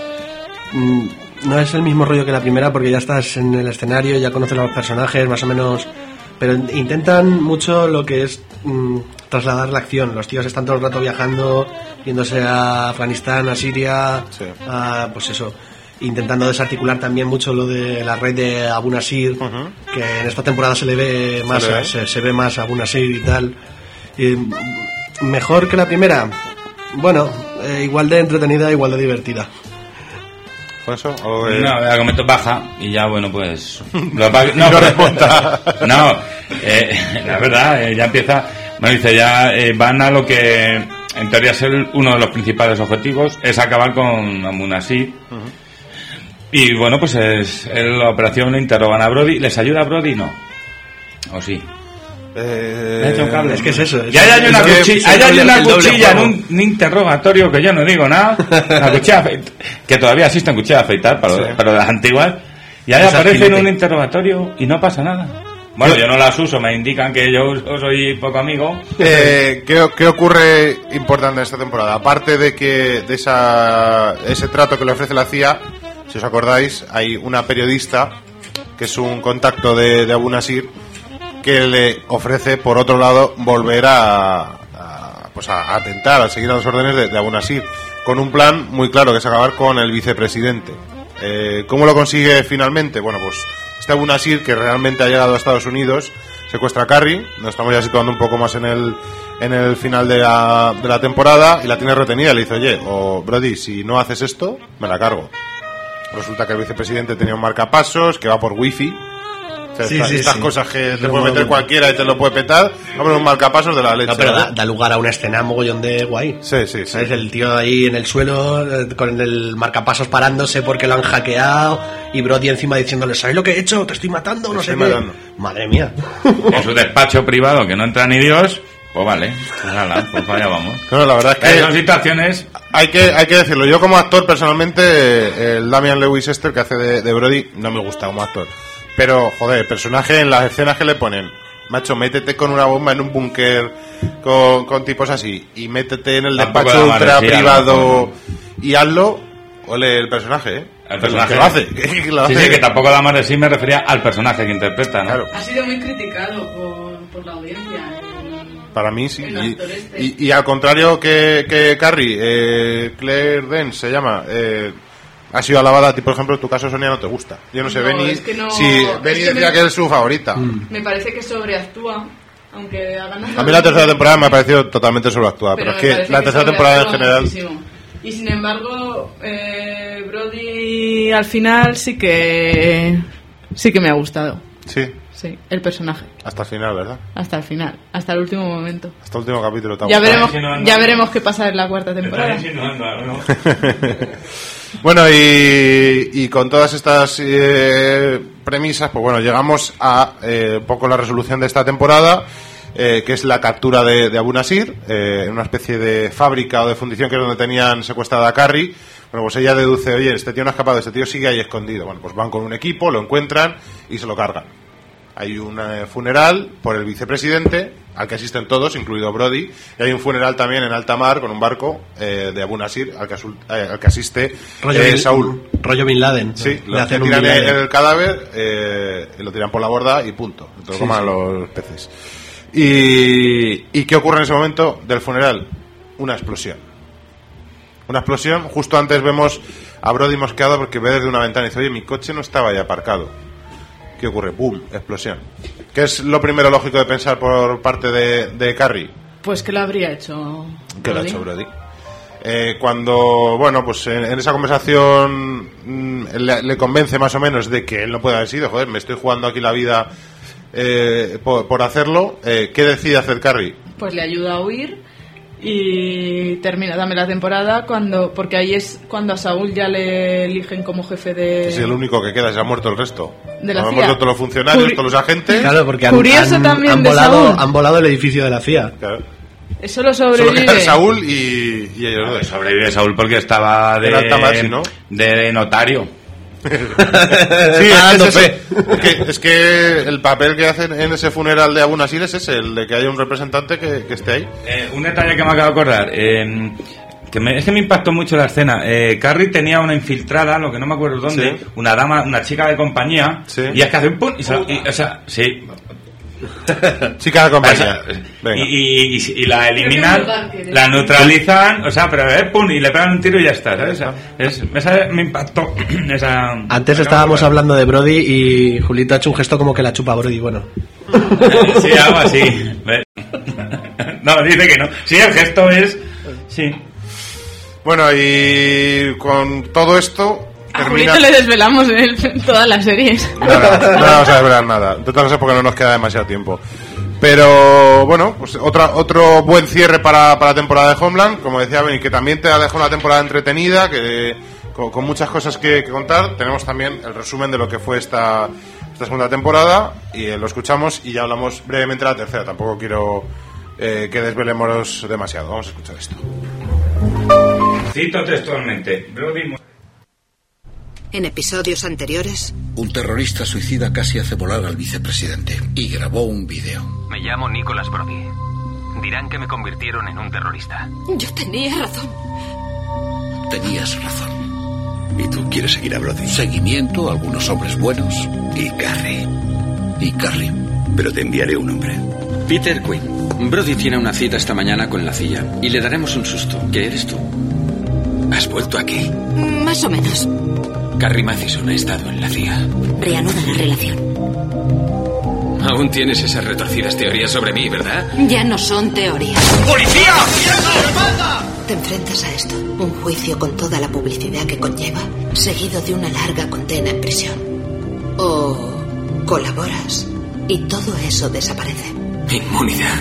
[SPEAKER 10] Mmm, no es el mismo rollo que la primera, porque ya estás en el escenario, ya conoces a los personajes, más o menos... Pero intentan mucho lo que es mmm, trasladar la acción. Los tíos están todo el rato viajando, yéndose a Afganistán, a Siria,
[SPEAKER 7] sí.
[SPEAKER 10] a, pues eso... intentando desarticular también mucho lo de la red de Abu Nasir, uh-huh. que en esta temporada se le ve más,
[SPEAKER 7] ¿Se,
[SPEAKER 10] se, se ve más a Abu Nasir y tal. Y mejor que la primera, bueno, eh, igual de entretenida, igual de divertida.
[SPEAKER 7] ¿Por eso? ¿O de...
[SPEAKER 9] No, la comento baja y ya, bueno, pues... Lo pa... No, no, pero... no eh, la verdad, eh, ya empieza... Bueno, dice, ya eh, van a lo que en teoría es el, uno de los principales objetivos, es acabar con Abu Nasir. Uh-huh. Y bueno, pues es, es la operación, le interrogan a Brody. ¿Les ayuda a Brody? No. ¿O sí?
[SPEAKER 7] Eh...
[SPEAKER 10] Hecho un cable. Es que es eso. Es
[SPEAKER 9] y hay una
[SPEAKER 10] es
[SPEAKER 9] cuchilla, hay hay una cuchilla en un, un interrogatorio que yo no digo nada. La cuchilla que todavía existen cuchillas de afeitar para, sí. para las antiguas. Y ahí aparece en un interrogatorio y no pasa nada. Bueno, yo no las uso, me indican que yo soy poco amigo.
[SPEAKER 7] Eh, ¿qué, ¿Qué ocurre importante en esta temporada? Aparte de que de esa ese trato que le ofrece la C I A, si os acordáis, hay una periodista que es un contacto de, de Abu Nasir, que le ofrece, por otro lado, volver a, a, pues a atentar, a seguir a las órdenes de, de Abu Nasir, con un plan muy claro, que es acabar con el vicepresidente. Eh, ¿Cómo lo consigue finalmente? Bueno, pues este Abu Nasir, que realmente ha llegado a Estados Unidos, secuestra a Carrie, nos estamos ya situando un poco más en el en el final de la, de la temporada, y la tiene retenida, y le dice, oye, o Brody, si no haces esto, me la cargo. Resulta que el vicepresidente tenía un marcapasos que va por wifi. O sea,
[SPEAKER 10] sí,
[SPEAKER 7] estas,
[SPEAKER 10] sí,
[SPEAKER 7] estas
[SPEAKER 10] sí.
[SPEAKER 7] cosas que te puede meter cualquiera y te lo puede petar, hombre, un marcapasos de la leche.
[SPEAKER 10] No, pero da, da lugar a una escena mogollón de guay.
[SPEAKER 7] Sí, sí,
[SPEAKER 10] ¿sabes?
[SPEAKER 7] sí.
[SPEAKER 10] El tío ahí en el suelo con el marcapasos parándose porque lo han hackeado, y Brody encima diciéndole, ¿sabes lo que he hecho? Te estoy matando,
[SPEAKER 7] te
[SPEAKER 10] no
[SPEAKER 7] estoy
[SPEAKER 10] sé
[SPEAKER 7] matando.
[SPEAKER 10] qué. Madre mía.
[SPEAKER 9] En su despacho privado, que no entra ni Dios, pues vale, pues nada, pues allá vamos.
[SPEAKER 7] No, la verdad es que...
[SPEAKER 9] Son situaciones...
[SPEAKER 7] Hay que, hay que decirlo, yo como actor personalmente, el Damian Lewis Esther que hace de, de Brody no me gusta como actor, pero joder, el personaje en las escenas que le ponen, macho, métete con una bomba en un búnker con, con tipos así, y métete en el
[SPEAKER 9] Tampoco
[SPEAKER 7] despacho
[SPEAKER 9] la
[SPEAKER 7] ultra
[SPEAKER 9] madre,
[SPEAKER 7] privado y hazlo, ole el personaje, ¿eh?
[SPEAKER 9] El personaje
[SPEAKER 7] que lo hace, que lo
[SPEAKER 9] sí,
[SPEAKER 7] hace.
[SPEAKER 9] sí, que tampoco la más de sí me refería al personaje que interpreta, ¿no?
[SPEAKER 7] Claro.
[SPEAKER 8] Ha sido muy criticado por, por la audiencia.
[SPEAKER 7] Para mí sí. Y,
[SPEAKER 8] este.
[SPEAKER 7] y, y al contrario que, que Carrie, eh, Claire Danes se llama, eh, ha sido alabada. A ti, por ejemplo, en tu caso, Sonia, no te gusta. Yo no sé,
[SPEAKER 8] No,
[SPEAKER 7] Benny,
[SPEAKER 8] es que no-
[SPEAKER 7] si Benny
[SPEAKER 8] es que
[SPEAKER 7] decía
[SPEAKER 8] me-
[SPEAKER 7] que es su favorita.
[SPEAKER 10] Mm.
[SPEAKER 8] Me parece que sobreactúa, aunque ha ganado.
[SPEAKER 7] A mí la tercera temporada me ha parecido totalmente sobreactuada, pero,
[SPEAKER 8] me
[SPEAKER 7] es que
[SPEAKER 8] parece
[SPEAKER 7] la tercera
[SPEAKER 8] sobreactúa
[SPEAKER 7] temporada en general...
[SPEAKER 8] muchísimo. Y sin embargo, eh, Brody al final sí que sí que me ha gustado.
[SPEAKER 7] Sí.
[SPEAKER 8] O Sí, el personaje.
[SPEAKER 7] Hasta el final, ¿verdad?
[SPEAKER 8] Hasta el final, hasta el último momento.
[SPEAKER 7] Hasta el último capítulo.
[SPEAKER 8] Ya veremos, ya veremos qué pasa en la cuarta temporada.
[SPEAKER 7] Bueno, y, y con todas estas eh, premisas, pues bueno, llegamos a eh, un poco la resolución de esta temporada, eh, que es la captura de, de Abu Nasir, eh, en una especie de fábrica o de fundición que es donde tenían secuestrada a Carrie. Bueno, pues ella deduce, oye, este tío no ha escapado, este tío sigue ahí escondido. Bueno, pues van con un equipo, lo encuentran y se lo cargan. Hay un eh, funeral por el vicepresidente, al que asisten todos, incluido Brody, y hay un funeral también en alta mar con un barco eh, de Abu Nasir, al que, asul, eh, al que asiste
[SPEAKER 10] rollo
[SPEAKER 7] eh,
[SPEAKER 10] Bin,
[SPEAKER 7] Saúl.
[SPEAKER 10] Rollo Bin Laden.
[SPEAKER 7] Sí,
[SPEAKER 10] ¿no?
[SPEAKER 7] lo tiran el, el cadáver, eh, lo tiran por la borda y punto. Entonces sí, coman sí. los peces. Y, ¿Y qué ocurre en ese momento del funeral? Una explosión. Una explosión, justo antes vemos a Brody mosqueado porque ve desde una ventana y dice, oye, mi coche no estaba ya aparcado. ¿Qué ocurre? ¡Bum! Explosión. ¿Qué es lo primero lógico de pensar por parte de, de Carrie?
[SPEAKER 8] Pues que lo habría hecho
[SPEAKER 7] ¿Qué lo ha hecho Brody? Eh, cuando, bueno, pues en, en esa conversación mmm, le, le convence más o menos de que él no puede haber sido, joder, me estoy jugando aquí la vida eh, por, por hacerlo. Eh, ¿Qué decide hacer Carrie?
[SPEAKER 8] Pues le ayuda a huir. Y termina también la temporada cuando porque ahí es cuando a Saúl ya le eligen como jefe de...
[SPEAKER 7] Es el único que queda, se ha muerto el resto.
[SPEAKER 8] De la
[SPEAKER 7] han
[SPEAKER 8] C I A.
[SPEAKER 7] muerto todos los funcionarios,
[SPEAKER 8] Curi-
[SPEAKER 7] todos los agentes.
[SPEAKER 10] Claro, porque han,
[SPEAKER 8] Curioso
[SPEAKER 10] han,
[SPEAKER 8] también
[SPEAKER 10] han
[SPEAKER 8] de
[SPEAKER 10] volado,
[SPEAKER 8] Saúl.
[SPEAKER 10] han volado el edificio de la C I A.
[SPEAKER 7] Claro.
[SPEAKER 8] Eso lo
[SPEAKER 7] Solo
[SPEAKER 8] sobrevive.
[SPEAKER 7] queda Saúl y, y ellos dos.
[SPEAKER 9] Sobrevive Saúl porque estaba de,
[SPEAKER 7] En alta mar, ¿sí, no?
[SPEAKER 9] de notario.
[SPEAKER 7] Sí, es, es, es, que, es que el papel que hacen en ese funeral de Abu Nasir es ese, el de que haya un representante que, que esté ahí.
[SPEAKER 9] Eh, un detalle que me acabo de acordar, eh, que me, es que me impactó mucho la escena. Eh, Carrie tenía una infiltrada, lo que no me acuerdo dónde,
[SPEAKER 7] Sí.
[SPEAKER 9] una dama, una chica de compañía,
[SPEAKER 7] Sí.
[SPEAKER 9] y es que hace un pum, y, se, y o sea, sí.
[SPEAKER 7] Chica de compañía.
[SPEAKER 9] O sea, y, y, y, y la eliminan, la neutralizan, o sea, pero eh, pum, y le pegan un tiro y ya está, ¿sabes? O sea, es, esa me impactó. Esa,
[SPEAKER 10] Antes estábamos hablando de Brody y Julito ha hecho un gesto como que la chupa Brody, bueno.
[SPEAKER 9] Sí, algo así. No, dice que no. Sí, el gesto es... Sí.
[SPEAKER 7] Bueno, y con todo esto...
[SPEAKER 8] A
[SPEAKER 7] termina...
[SPEAKER 8] Julito le desvelamos en, en todas las series.
[SPEAKER 7] No, no, no vamos a desvelar nada. De todas cosas porque no nos queda demasiado tiempo. Pero bueno, pues otra, otro buen cierre para, para la temporada de Homeland. Como decía Ben, que también te ha dejado una temporada entretenida, que con, con muchas cosas que, que contar. Tenemos también el resumen de lo que fue esta, esta segunda temporada y eh, lo escuchamos y ya hablamos brevemente de la tercera. Tampoco quiero eh, que desvelemos demasiado. Vamos a escuchar esto.
[SPEAKER 9] Cito textualmente. Brody...
[SPEAKER 11] En episodios anteriores,
[SPEAKER 16] un terrorista suicida casi hace volar al vicepresidente y grabó un vídeo.
[SPEAKER 17] Me llamo Nicholas Brody. Dirán que me convirtieron en un terrorista.
[SPEAKER 11] yo tenía razón.
[SPEAKER 16] Tenías razón.
[SPEAKER 1] ¿Y tú quieres seguir a Brody?
[SPEAKER 16] Seguimiento, algunos hombres buenos.
[SPEAKER 1] Y Carrie.
[SPEAKER 16] Y Carrie.
[SPEAKER 1] Pero te enviaré un hombre.
[SPEAKER 14] Peter Quinn. Brody tiene una cita esta mañana con la C I A y le daremos un susto. ¿Qué eres tú?
[SPEAKER 12] ¿Has vuelto aquí?
[SPEAKER 11] Más o menos.
[SPEAKER 12] Carrie Mathison ha estado en la C I A.
[SPEAKER 13] Reanuda la relación.
[SPEAKER 12] Aún tienes esas retorcidas teorías sobre mí, ¿verdad?
[SPEAKER 11] Ya no son teorías.
[SPEAKER 12] ¡Policía!
[SPEAKER 11] Te enfrentas a esto. Un juicio con toda la publicidad que conlleva, seguido de una larga condena en prisión. O colaboras y todo eso desaparece.
[SPEAKER 12] Inmunidad.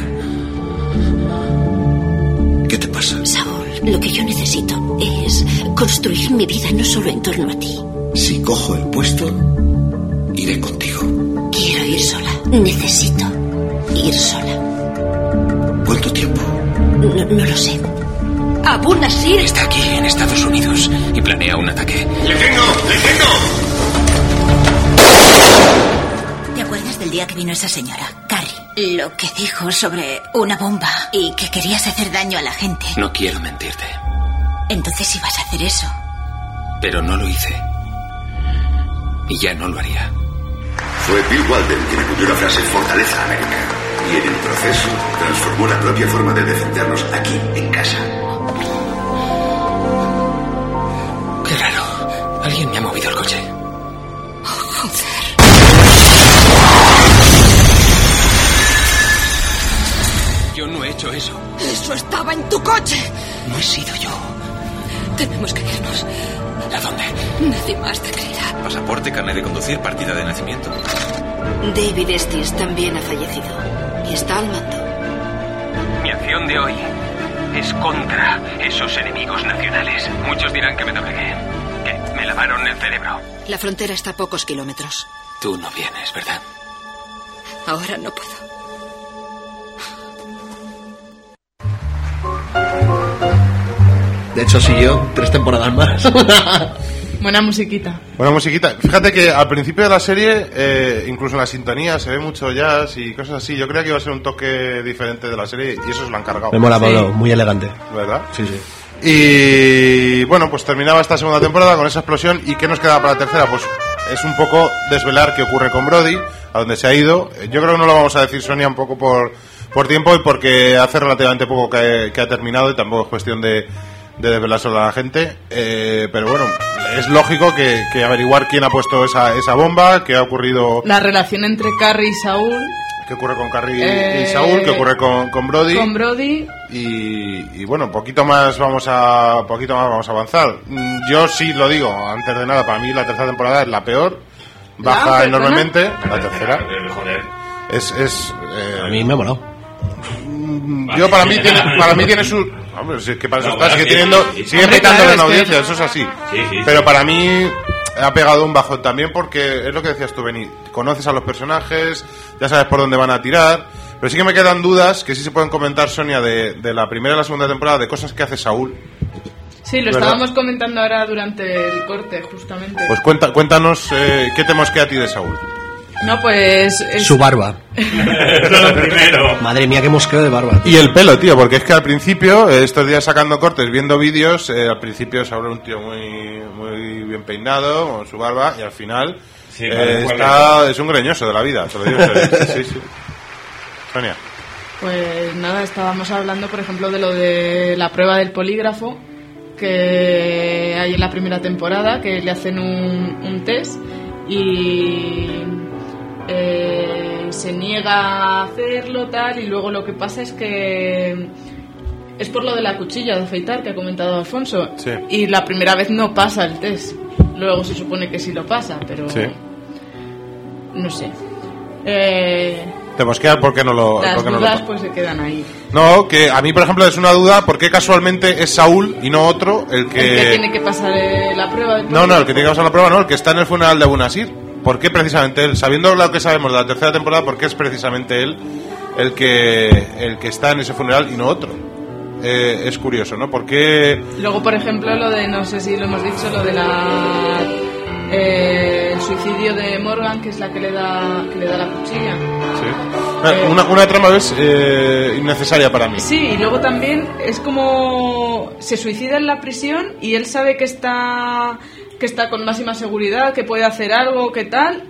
[SPEAKER 16] ¿Qué te pasa?
[SPEAKER 13] Saúl, lo que yo necesito es construir mi vida no solo en torno a ti.
[SPEAKER 16] Si cojo el puesto, iré contigo.
[SPEAKER 13] Quiero ir sola. Necesito ir sola.
[SPEAKER 16] ¿Cuánto tiempo?
[SPEAKER 13] No, no lo sé.
[SPEAKER 11] Abu Nasir
[SPEAKER 12] está aquí, en Estados Unidos, y planea un ataque.
[SPEAKER 1] ¡Le tengo! ¡Le tengo!
[SPEAKER 15] ¿Te acuerdas del día que vino esa señora, Carrie? Lo que dijo sobre una bomba y que querías hacer daño a la gente.
[SPEAKER 12] No quiero mentirte.
[SPEAKER 15] Entonces ibas a hacer eso.
[SPEAKER 12] Pero no lo hice. Y ya no lo haría.
[SPEAKER 1] Fue Bill Walden quien acudió la frase Fortaleza América. Y en el proceso transformó la propia forma de defendernos aquí, en casa.
[SPEAKER 12] Qué raro. Alguien me ha movido el coche. Yo no he hecho eso.
[SPEAKER 11] Eso estaba en tu coche.
[SPEAKER 12] No he sido yo.
[SPEAKER 11] Tenemos que irnos.
[SPEAKER 12] ¿A dónde?
[SPEAKER 11] Nadie más te creerá.
[SPEAKER 18] Pasaporte, carnet de conducir, partida de nacimiento.
[SPEAKER 11] David Estes también ha fallecido y está al mando.
[SPEAKER 17] Mi acción de hoy es contra esos enemigos nacionales. Muchos dirán que me doblegué, que me lavaron el cerebro.
[SPEAKER 11] La frontera está a pocos kilómetros.
[SPEAKER 12] Tú no vienes, ¿verdad?
[SPEAKER 11] Ahora no puedo.
[SPEAKER 10] De hecho, siguió tres temporadas más.
[SPEAKER 8] Buena musiquita.
[SPEAKER 7] Buena musiquita. Fíjate que al principio de la serie, eh, incluso en la sintonía, se ve mucho jazz y cosas así. Yo creía que iba a ser un toque diferente de la serie y eso se lo han cargado.
[SPEAKER 10] Me mola, Pablo, sí. Muy elegante.
[SPEAKER 7] ¿Verdad?
[SPEAKER 10] Sí, sí.
[SPEAKER 7] Y bueno, pues terminaba esta segunda temporada con esa explosión. ¿Y qué nos queda para la tercera? Pues es un poco desvelar qué ocurre con Brody, a dónde se ha ido. Yo creo que no lo vamos a decir, Sonia, un poco por, por tiempo y porque hace relativamente poco que, que ha terminado y tampoco es cuestión de... de desvelárselo a la gente, eh, pero bueno, es lógico que, que averiguar quién ha puesto esa, esa bomba, qué ha ocurrido...
[SPEAKER 8] La relación entre Carrie y Saúl...
[SPEAKER 7] ¿Qué ocurre con Carrie
[SPEAKER 8] eh,
[SPEAKER 7] y Saúl? ¿Qué ocurre con, con Brody?
[SPEAKER 8] Con Brody...
[SPEAKER 7] Y, y bueno, poquito más vamos a poquito más vamos a avanzar. Yo sí lo digo, antes de nada, para mí la tercera temporada es la peor, baja
[SPEAKER 8] ¿La
[SPEAKER 7] enormemente, la tercera. Es... es eh,
[SPEAKER 10] a mí me ha molado.
[SPEAKER 7] Yo para mí tiene, para mí tiene su... Hombre, si es que para eso está, sigue teniendo, sigue petando en audiencia, eso es así. Pero para mí ha pegado un bajón también porque es lo que decías tú, Beni, conoces a los personajes, ya sabes por dónde van a tirar, pero sí que me quedan dudas que sí se pueden comentar, Sonia, de, de la primera y la segunda temporada, de cosas que hace Saúl.
[SPEAKER 8] Sí, lo
[SPEAKER 7] ¿verdad?
[SPEAKER 8] estábamos comentando ahora durante el corte, justamente.
[SPEAKER 7] Pues cuenta, cuéntanos eh, qué te mosquea a ti de Saúl.
[SPEAKER 8] No, pues... Es...
[SPEAKER 10] Su barba.
[SPEAKER 9] Eso es lo primero.
[SPEAKER 10] Madre mía, qué mosqueo de barba.
[SPEAKER 7] Y el pelo, tío, porque es que al principio, eh, estos días sacando cortes, viendo vídeos, eh, al principio Saúl era un tío muy muy bien peinado, con su barba, y al final
[SPEAKER 9] sí,
[SPEAKER 7] eh, está, es un greñoso de la vida, te lo digo. Sí, sí, sí. Sonia.
[SPEAKER 8] Pues nada, estábamos hablando, por ejemplo, de lo de la prueba del polígrafo que hay en la primera temporada, que le hacen un, un test y... Eh, se niega a hacerlo tal y luego lo que pasa es que es por lo de la cuchilla de afeitar que ha comentado Alfonso,
[SPEAKER 7] sí.
[SPEAKER 8] Y la primera vez no pasa el test, luego se supone que sí lo pasa, pero
[SPEAKER 7] sí.
[SPEAKER 8] No sé, eh,
[SPEAKER 7] te mosquea porque no lo
[SPEAKER 8] las
[SPEAKER 7] porque
[SPEAKER 8] dudas
[SPEAKER 7] no lo...
[SPEAKER 8] pues se quedan ahí.
[SPEAKER 7] No, que a mí por ejemplo es una duda, ¿por qué casualmente es Saúl y no otro el que,
[SPEAKER 8] el que tiene que pasar eh, la prueba del
[SPEAKER 7] no, no, el que tiene que pasar la prueba, no, el que está en el funeral de Abu Nasir? ¿Por qué precisamente él? Sabiendo lo que sabemos de la tercera temporada, ¿por qué es precisamente él el que el que está en ese funeral y no otro? Eh, es curioso, ¿no? ¿Por qué?
[SPEAKER 8] Luego, por ejemplo, lo de, no sé si lo hemos dicho, lo de la eh, el suicidio de Morgan, que es la que le da que le da la cuchilla.
[SPEAKER 7] Sí. Eh, una, una trama vez eh, innecesaria para mí.
[SPEAKER 8] Sí, y luego también es como se suicida en la prisión y él sabe que está que está con máxima seguridad, que puede hacer algo, que tal,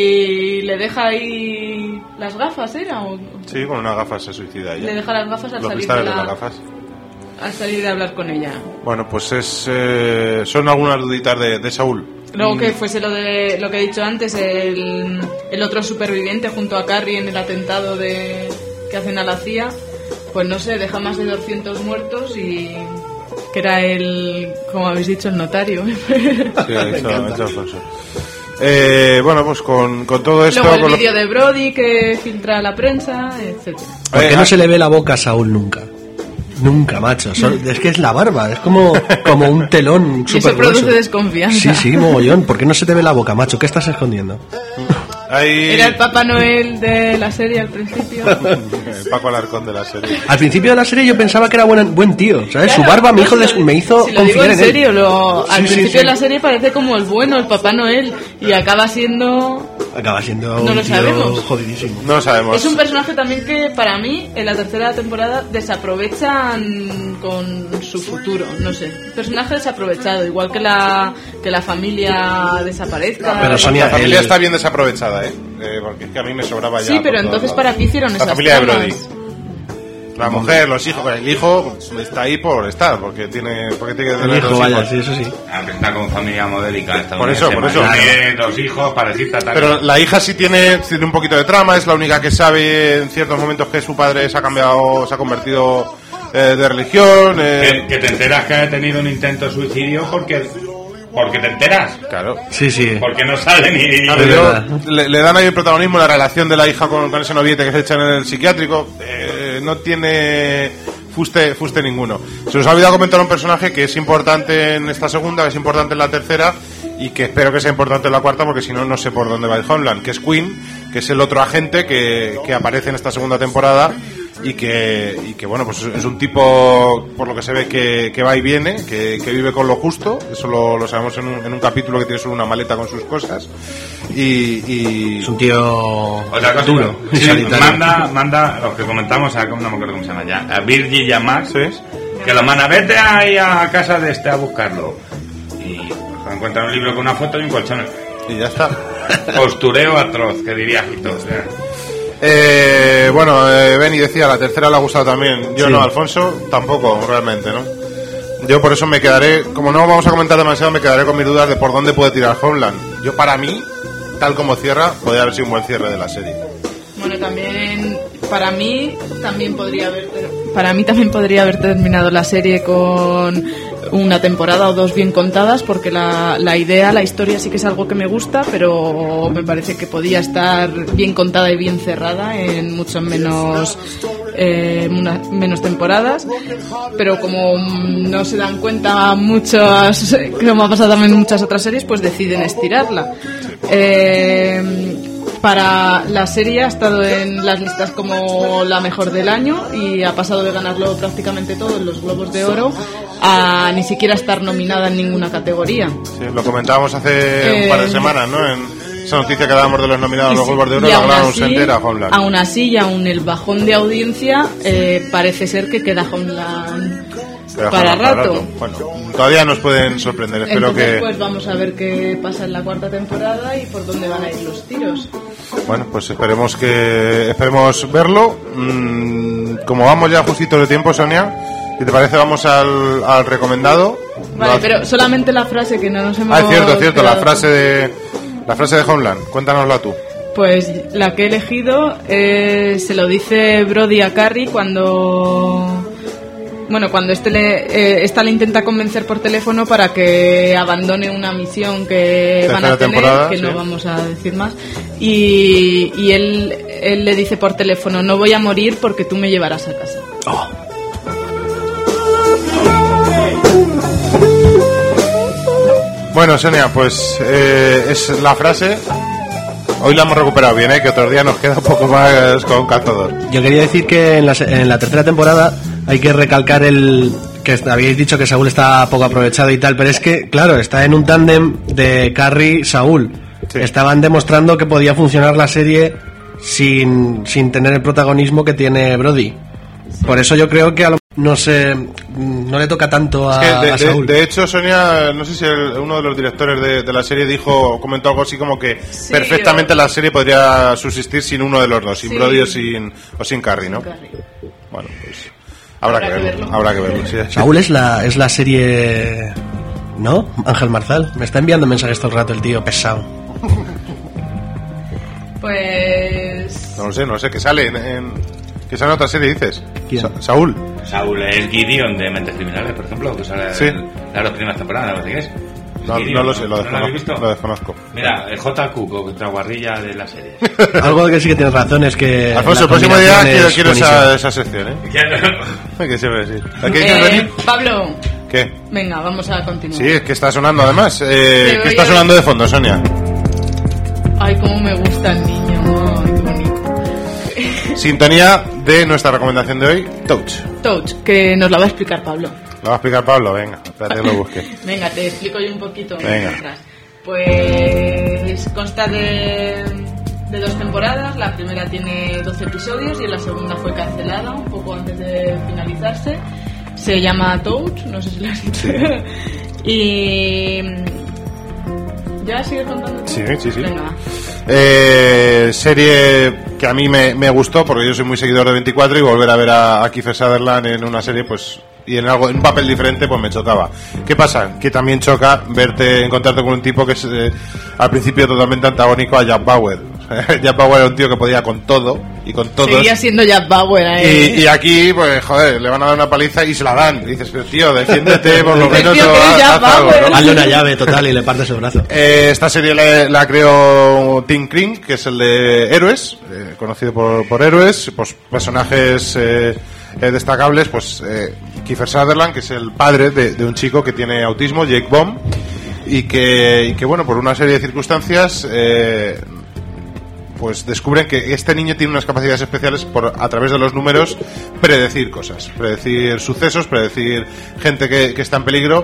[SPEAKER 8] y le deja ahí las gafas, ¿era? ¿O?
[SPEAKER 7] Sí, con unas gafas se suicida ella.
[SPEAKER 8] Le deja las gafas al
[SPEAKER 7] Los
[SPEAKER 8] salir
[SPEAKER 7] cristales
[SPEAKER 8] de, la,
[SPEAKER 7] de las gafas.
[SPEAKER 8] al salir de hablar con ella.
[SPEAKER 7] Bueno, pues es eh, son algunas duditas de, de Saúl.
[SPEAKER 8] Luego
[SPEAKER 7] mm.
[SPEAKER 8] que fuese lo de lo que he dicho antes, el, el otro superviviente junto a Carrie en el atentado de que hacen a la C I A, pues no sé, deja más de doscientos muertos y... que era el, como habéis dicho, el notario.
[SPEAKER 7] Sí, ha dicho, ha dicho Alfonso. Eh, bueno, pues con, con todo esto...
[SPEAKER 8] Luego el
[SPEAKER 7] con
[SPEAKER 8] vídeo
[SPEAKER 7] lo...
[SPEAKER 8] de Brody que filtra a la prensa, etcétera.
[SPEAKER 10] ¿Por qué no se le ve la boca a Saúl nunca? Nunca, macho. Son, es que es la barba, es como, como un telón
[SPEAKER 8] y
[SPEAKER 10] súper
[SPEAKER 8] eso produce
[SPEAKER 10] grueso.
[SPEAKER 8] Desconfianza.
[SPEAKER 10] Sí, sí, mogollón. ¿Por qué no se te ve la boca, macho? ¿Qué estás escondiendo?
[SPEAKER 7] Hay...
[SPEAKER 8] Era el Papá Noel de la serie al principio.
[SPEAKER 7] El Paco Alarcón de la serie.
[SPEAKER 10] Al principio de la serie yo pensaba que era buen, buen tío, ¿sabes?
[SPEAKER 8] Claro,
[SPEAKER 10] Su barba me hizo,
[SPEAKER 8] si lo,
[SPEAKER 10] me hizo
[SPEAKER 8] si lo digo
[SPEAKER 10] confiar
[SPEAKER 8] en
[SPEAKER 10] en
[SPEAKER 8] serio,
[SPEAKER 10] él.
[SPEAKER 8] lo, al
[SPEAKER 10] Sí, sí,
[SPEAKER 8] principio
[SPEAKER 10] sí.
[SPEAKER 8] de la serie parece como el bueno, el Papá Noel, y acaba siendo...
[SPEAKER 10] Acaba siendo
[SPEAKER 8] No
[SPEAKER 10] un
[SPEAKER 8] lo
[SPEAKER 10] tío
[SPEAKER 8] sabemos.
[SPEAKER 10] jodidísimo.
[SPEAKER 7] No lo sabemos.
[SPEAKER 8] Es un personaje también que para mí en la tercera temporada desaprovechan con su futuro, no sé. Personaje desaprovechado, igual que la que la familia desaparezca.
[SPEAKER 10] Pero Sonia,
[SPEAKER 7] la familia
[SPEAKER 10] el-
[SPEAKER 7] está bien desaprovechada, ¿eh? Eh, porque es que a mí me sobraba ya.
[SPEAKER 8] Sí, pero
[SPEAKER 7] por
[SPEAKER 8] entonces
[SPEAKER 7] todos
[SPEAKER 8] ¿para
[SPEAKER 7] lados.
[SPEAKER 8] qué hicieron
[SPEAKER 7] La
[SPEAKER 8] esas
[SPEAKER 7] familia de
[SPEAKER 8] tramas?
[SPEAKER 7] Brody. La mujer, los hijos, el hijo está ahí por estar, porque tiene, porque tiene que tener
[SPEAKER 10] El hijo,
[SPEAKER 7] dos
[SPEAKER 10] vaya,
[SPEAKER 7] hijos.
[SPEAKER 10] sí, eso sí.
[SPEAKER 9] Aunque está con familia modélica.
[SPEAKER 7] Por eso, por eso.
[SPEAKER 9] Tiene dos hijos, parecita tal.
[SPEAKER 7] Pero la hija sí tiene, tiene un poquito de trama, es la única que sabe en ciertos momentos que su padre se ha cambiado, se ha convertido eh, de religión. Eh.
[SPEAKER 9] Que, que te enteras que ha tenido un intento de suicidio porque Porque te enteras.
[SPEAKER 7] Claro.
[SPEAKER 10] Sí, sí.
[SPEAKER 9] Porque no sale ni...
[SPEAKER 7] Claro, yo, le, le dan ahí el protagonismo, la relación de la hija con, con ese noviete que se echan en el psiquiátrico. Eh, no tiene fuste, fuste ninguno. Se nos ha olvidado comentar un personaje que es importante en esta segunda, que es importante en la tercera y que espero que sea importante en la cuarta, porque si no, no sé por dónde va el Homeland, que es Quinn, que es el otro agente que, que aparece en esta segunda temporada y que, y que bueno, pues es un tipo, por lo que se ve, que, que va y viene, que, que vive con lo justo. Eso lo, lo sabemos en un, en un capítulo que tiene solo una maleta con sus cosas. Y, y...
[SPEAKER 10] es un tío
[SPEAKER 9] Otra cosa,
[SPEAKER 10] duro.
[SPEAKER 9] Sí, manda, manda, los que comentamos, a, no me acuerdo cómo se llama ya, a Virgil y a Max, ¿sí? Que lo manda, vete ahí a casa de este a buscarlo. Y pues, encuentran un libro con una foto y un colchón.
[SPEAKER 7] Y ya está.
[SPEAKER 9] Postureo atroz, que diría Hito.
[SPEAKER 7] Eh, bueno, eh, Benny decía, la tercera le ha gustado también. Yo
[SPEAKER 10] Sí.
[SPEAKER 7] no, Alfonso tampoco, realmente, ¿no? Yo por eso me quedaré, como no vamos a comentar demasiado, me quedaré con mis dudas de por dónde puede tirar Homeland. Yo, para mí, tal como cierra, podría haber sido un buen cierre de la serie.
[SPEAKER 8] Bueno, también para mí también podría haber para mí también podría haber terminado la serie con una temporada o dos bien contadas, porque la, la idea, la historia sí que es algo que me gusta, pero me parece que podía estar bien contada y bien cerrada en mucho menos eh, una, menos temporadas, pero como no se dan cuenta muchas, como ha pasado también en muchas otras series, pues deciden estirarla. Eh, Para la serie ha estado en las listas como la mejor del año y ha pasado de ganarlo prácticamente todo en los Globos de Oro a ni siquiera estar nominada en ninguna categoría.
[SPEAKER 7] Sí, lo comentábamos hace
[SPEAKER 8] Eh,
[SPEAKER 7] un par de semanas, ¿no? En esa noticia que dábamos de los nominados a los
[SPEAKER 8] Y sí,
[SPEAKER 7] Globos de Oro,
[SPEAKER 8] y
[SPEAKER 7] la
[SPEAKER 8] aún
[SPEAKER 7] gran
[SPEAKER 8] así-
[SPEAKER 7] ausente era Homeland.
[SPEAKER 8] Aún así, y aún el bajón de audiencia, eh, parece ser que queda Homeland
[SPEAKER 7] Pero
[SPEAKER 8] para
[SPEAKER 7] Homeland
[SPEAKER 8] rato.
[SPEAKER 7] Bueno, todavía nos pueden sorprender, espero
[SPEAKER 8] Entonces,
[SPEAKER 7] que...
[SPEAKER 8] pues vamos a ver qué pasa en la cuarta temporada y por dónde van a ir los tiros.
[SPEAKER 7] Bueno, pues esperemos que esperemos verlo. Mm, como vamos ya justito de tiempo, Sonia, si te parece vamos al, al recomendado.
[SPEAKER 8] Vale,
[SPEAKER 7] Lo-
[SPEAKER 8] pero solamente la frase que no nos hemos...
[SPEAKER 7] Ah, es cierto, es cierto, la
[SPEAKER 8] quedado.
[SPEAKER 7] frase de la frase de Homeland. Cuéntanosla tú.
[SPEAKER 8] Pues la que he elegido eh, se lo dice Brody a Carrie cuando... Bueno, cuando este le, eh, esta le intenta convencer por teléfono para que abandone una misión que van a
[SPEAKER 7] Tercera
[SPEAKER 8] tener,
[SPEAKER 7] temporada,
[SPEAKER 8] que
[SPEAKER 7] sí.
[SPEAKER 8] no vamos a decir más, y, y él, él le dice por teléfono, no voy a morir porque tú me llevarás a casa.
[SPEAKER 10] Oh.
[SPEAKER 7] Bueno, Sonia, pues eh, es la frase. Hoy la hemos recuperado bien, ¿eh? Que otros días nos queda un poco más con cazador.
[SPEAKER 10] Yo quería decir que en la, se- en la tercera temporada hay que recalcar el que habíais dicho que Saúl está poco aprovechado y tal, pero es que, claro, está en un tándem de Carrie-Saúl. Estaban demostrando que podía funcionar la serie sin, sin tener el protagonismo que tiene Brody. Por eso yo creo que a lo, no sé, no le toca tanto a,
[SPEAKER 7] Es que de,
[SPEAKER 10] a
[SPEAKER 7] de-
[SPEAKER 10] Saúl.
[SPEAKER 7] de hecho, Sonia, no sé si el- uno de los directores de, de la serie dijo, comentó algo así como que
[SPEAKER 8] Sí,
[SPEAKER 7] perfectamente
[SPEAKER 8] o-
[SPEAKER 7] la serie podría subsistir sin uno de los dos, sin
[SPEAKER 8] Sí.
[SPEAKER 7] Brody o sin, o sin Carrie, ¿no? Bueno, pues habrá, que verlo, habrá que verlo. Sí.
[SPEAKER 10] Saúl es la, es la serie... ¿No? Ángel Marzal. Me está enviando mensajes todo el rato el tío pesado.
[SPEAKER 8] Pues...
[SPEAKER 7] No lo sé, no lo sé, que sale en, en- que sale en otra serie, dices.
[SPEAKER 10] ¿Quién?
[SPEAKER 7] Sa- Saúl.
[SPEAKER 9] Saúl es Gideon de Mentes Criminales, por ejemplo, que sale
[SPEAKER 7] Sí.
[SPEAKER 9] en las dos primeras temporadas, no sé qué es.
[SPEAKER 7] No,
[SPEAKER 9] Gideon,
[SPEAKER 7] no lo sé, lo
[SPEAKER 9] ¿No lo habéis
[SPEAKER 7] desconozco.
[SPEAKER 9] visto?
[SPEAKER 7] Lo desconozco.
[SPEAKER 9] Mira, el J Q, contra guarrilla de la serie.
[SPEAKER 10] Algo que sí que tienes razón es que...
[SPEAKER 7] Alfonso,
[SPEAKER 10] la
[SPEAKER 7] el próximo día
[SPEAKER 10] combinación
[SPEAKER 7] quiero,
[SPEAKER 10] es
[SPEAKER 7] quiero esa,
[SPEAKER 10] buenísima.
[SPEAKER 7] esa sección, ¿eh? ¿Qué se ve decir? ¿A qué
[SPEAKER 8] Eh,
[SPEAKER 7] quieres venir?
[SPEAKER 8] Pablo,
[SPEAKER 7] ¿Qué?
[SPEAKER 8] venga, vamos a continuar.
[SPEAKER 7] Sí, es que está sonando además. Eh,
[SPEAKER 8] Te
[SPEAKER 7] ¿Qué está
[SPEAKER 8] voy a-
[SPEAKER 7] sonando de fondo, Sonia?
[SPEAKER 8] Ay, cómo me gusta el niño. Ay, qué bonito.
[SPEAKER 7] Sintonía de nuestra recomendación de hoy, Touch.
[SPEAKER 8] Touch, que nos la va a explicar Pablo.
[SPEAKER 7] ¿Lo va a explicar Pablo? Venga, espérate que lo busque.
[SPEAKER 8] Venga, te explico yo un poquito.
[SPEAKER 7] Venga.
[SPEAKER 8] mientras. Pues consta de, de dos temporadas. La primera tiene doce episodios y la segunda fue cancelada un poco antes de finalizarse. Se llama Touch, no sé si lo has dicho. Y... ¿Ya sigues contando tú?
[SPEAKER 7] Sí, sí, sí.
[SPEAKER 8] Venga, va.
[SPEAKER 7] Eh, serie que a mí me, me gustó porque yo soy muy seguidor de veinticuatro y volver a ver a, a Kiefer Sutherland en una serie pues y en algo en un papel diferente pues me chocaba. ¿Qué pasa? Que también choca verte encontrarte con un tipo que es eh, al principio totalmente antagónico a Jack Bauer. O Jack Bauer era un tío que podía con todo y con todos.
[SPEAKER 8] Seguía siendo Jack Bauer ahí.
[SPEAKER 7] Y, y aquí, pues, joder, le van a dar una paliza y se la dan. Y dices, pero tío, defiéndete por lo menos.
[SPEAKER 10] Tío,
[SPEAKER 7] o haz, haz algo, ¿no?
[SPEAKER 10] Hazle una llave total y le partes el brazo.
[SPEAKER 7] Eh, esta serie la, la creó Tim Kring, que es el de Héroes, eh, conocido por, por Héroes. Pues personajes eh, eh, destacables, pues eh, Kiefer Sutherland, que es el padre de, de un chico que tiene autismo, Jake Baum. Y que, y que, bueno, por una serie de circunstancias, eh, pues descubren que este niño tiene unas capacidades especiales por, a través de los números, predecir cosas, predecir sucesos, predecir gente que, que está en peligro.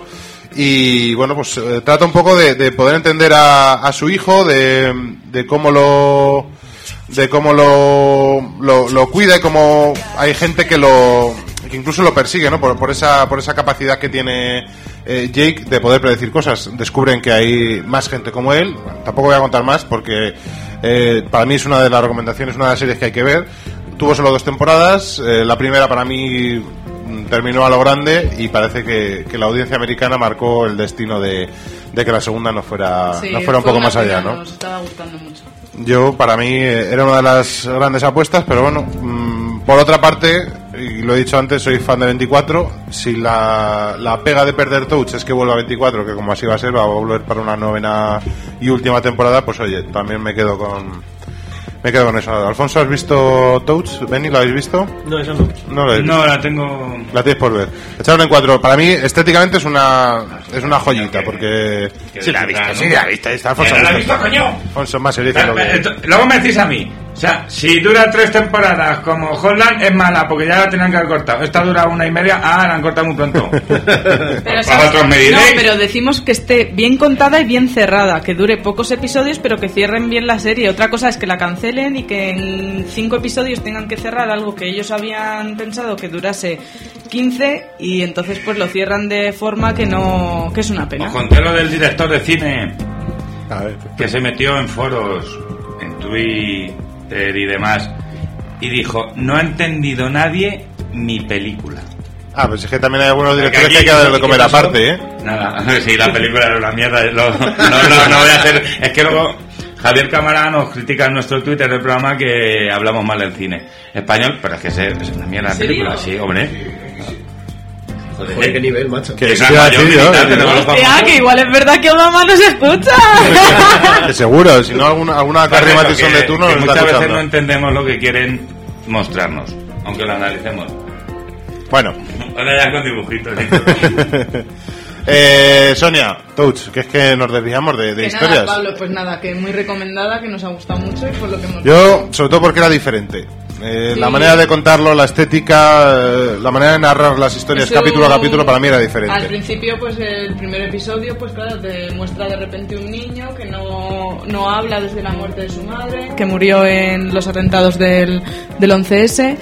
[SPEAKER 7] Y bueno, pues eh, trata un poco de, de poder entender a, a su hijo, de, de cómo lo de cómo lo, lo, lo cuida y cómo hay gente que lo que incluso lo persigue, ¿no? Por, por esa por esa capacidad que tiene eh, Jake de poder predecir cosas. Descubren que hay más gente como él. Bueno, tampoco voy a contar más porque eh, para mí es una de las recomendaciones, una de las series que hay que ver. Tuvo solo dos temporadas. Eh, la primera para mí terminó a lo grande y parece que, que la audiencia americana marcó el destino de, de que la segunda no fuera
[SPEAKER 8] Sí,
[SPEAKER 7] no fuera un
[SPEAKER 8] fue
[SPEAKER 7] poco
[SPEAKER 8] una
[SPEAKER 7] más allá,
[SPEAKER 8] pena,
[SPEAKER 7] ¿no?
[SPEAKER 8] Nos estaba gustando mucho.
[SPEAKER 7] Yo, para mí, eh, era una de las grandes apuestas, pero bueno, mmm, por otra parte, y lo he dicho antes, soy fan de veinticuatro. Si la, la pega de perder Touch es que vuelva a veinticuatro, que como así va a ser, va a volver para una novena y última temporada, pues oye, también me quedo con me quedo con eso. Alfonso, ¿has visto Touch? Benny, ¿lo habéis visto?
[SPEAKER 10] No, eso no.
[SPEAKER 7] No, lo
[SPEAKER 9] no la tengo.
[SPEAKER 7] La tienes por ver. Echarlo en cuatro. Para mí, estéticamente es una es una joyita, porque
[SPEAKER 9] sí la ha visto,
[SPEAKER 7] sí la ha visto. Está Alfonso.
[SPEAKER 9] ¿La ha visto, coño?
[SPEAKER 7] Alfonso más serio que lo que...
[SPEAKER 9] Luego me decís a mí. O sea, si dura tres temporadas como Holland es mala porque ya la tenían que haber cortado. Esta dura una y media, ah, la han cortado muy pronto.
[SPEAKER 8] Pero, ¿sabes? No, pero decimos que esté bien contada y bien cerrada, que dure pocos episodios pero que cierren bien la serie. Otra cosa es que la cancelen y que en cinco episodios tengan que cerrar algo que ellos habían pensado que durase quince y entonces pues lo cierran de forma que no, que es una pena.
[SPEAKER 9] Os conté lo del director de cine a ver, que se metió en foros, en Twitter y demás y dijo, no ha entendido nadie mi película.
[SPEAKER 7] Ah, pues es que también hay algunos directores que hay que darle de comer aparte, ¿eh?
[SPEAKER 9] Nada, sí, la película era una mierda. Lo, no, no, no voy a hacer. Es que luego Javier Cámara nos critica en nuestro Twitter del programa que hablamos mal del cine español, pero es que es una mierda la película, sí, hombre.
[SPEAKER 10] Joder, Joder, qué nivel, macho.
[SPEAKER 7] Que
[SPEAKER 10] es
[SPEAKER 8] Hostia, que igual es verdad que Obama no se escucha.
[SPEAKER 7] Que seguro, si no alguna, alguna Carrie Mathison de turno
[SPEAKER 9] que
[SPEAKER 7] nos
[SPEAKER 9] muchas
[SPEAKER 7] está
[SPEAKER 9] veces
[SPEAKER 7] escuchando.
[SPEAKER 9] no entendemos lo que quieren mostrarnos, aunque lo analicemos.
[SPEAKER 7] Bueno.
[SPEAKER 9] Ahora ya con dibujitos.
[SPEAKER 7] eh, Sonia, Touch, que es que nos desviamos de, de
[SPEAKER 8] que
[SPEAKER 7] historias.
[SPEAKER 8] Nada, Pablo, pues nada, que muy recomendada, que nos ha gustado mucho y por lo que hemos
[SPEAKER 7] Yo, sobre todo porque era diferente. Eh,
[SPEAKER 8] Sí.
[SPEAKER 7] La manera de contarlo, la estética, eh, la manera de narrar las historias
[SPEAKER 8] Eso,
[SPEAKER 7] capítulo a capítulo para mí era
[SPEAKER 8] Al
[SPEAKER 7] diferente.
[SPEAKER 8] principio, pues el primer episodio, pues claro, te muestra de repente un niño que no, no habla desde la muerte de su madre, que murió en los atentados del, del once ese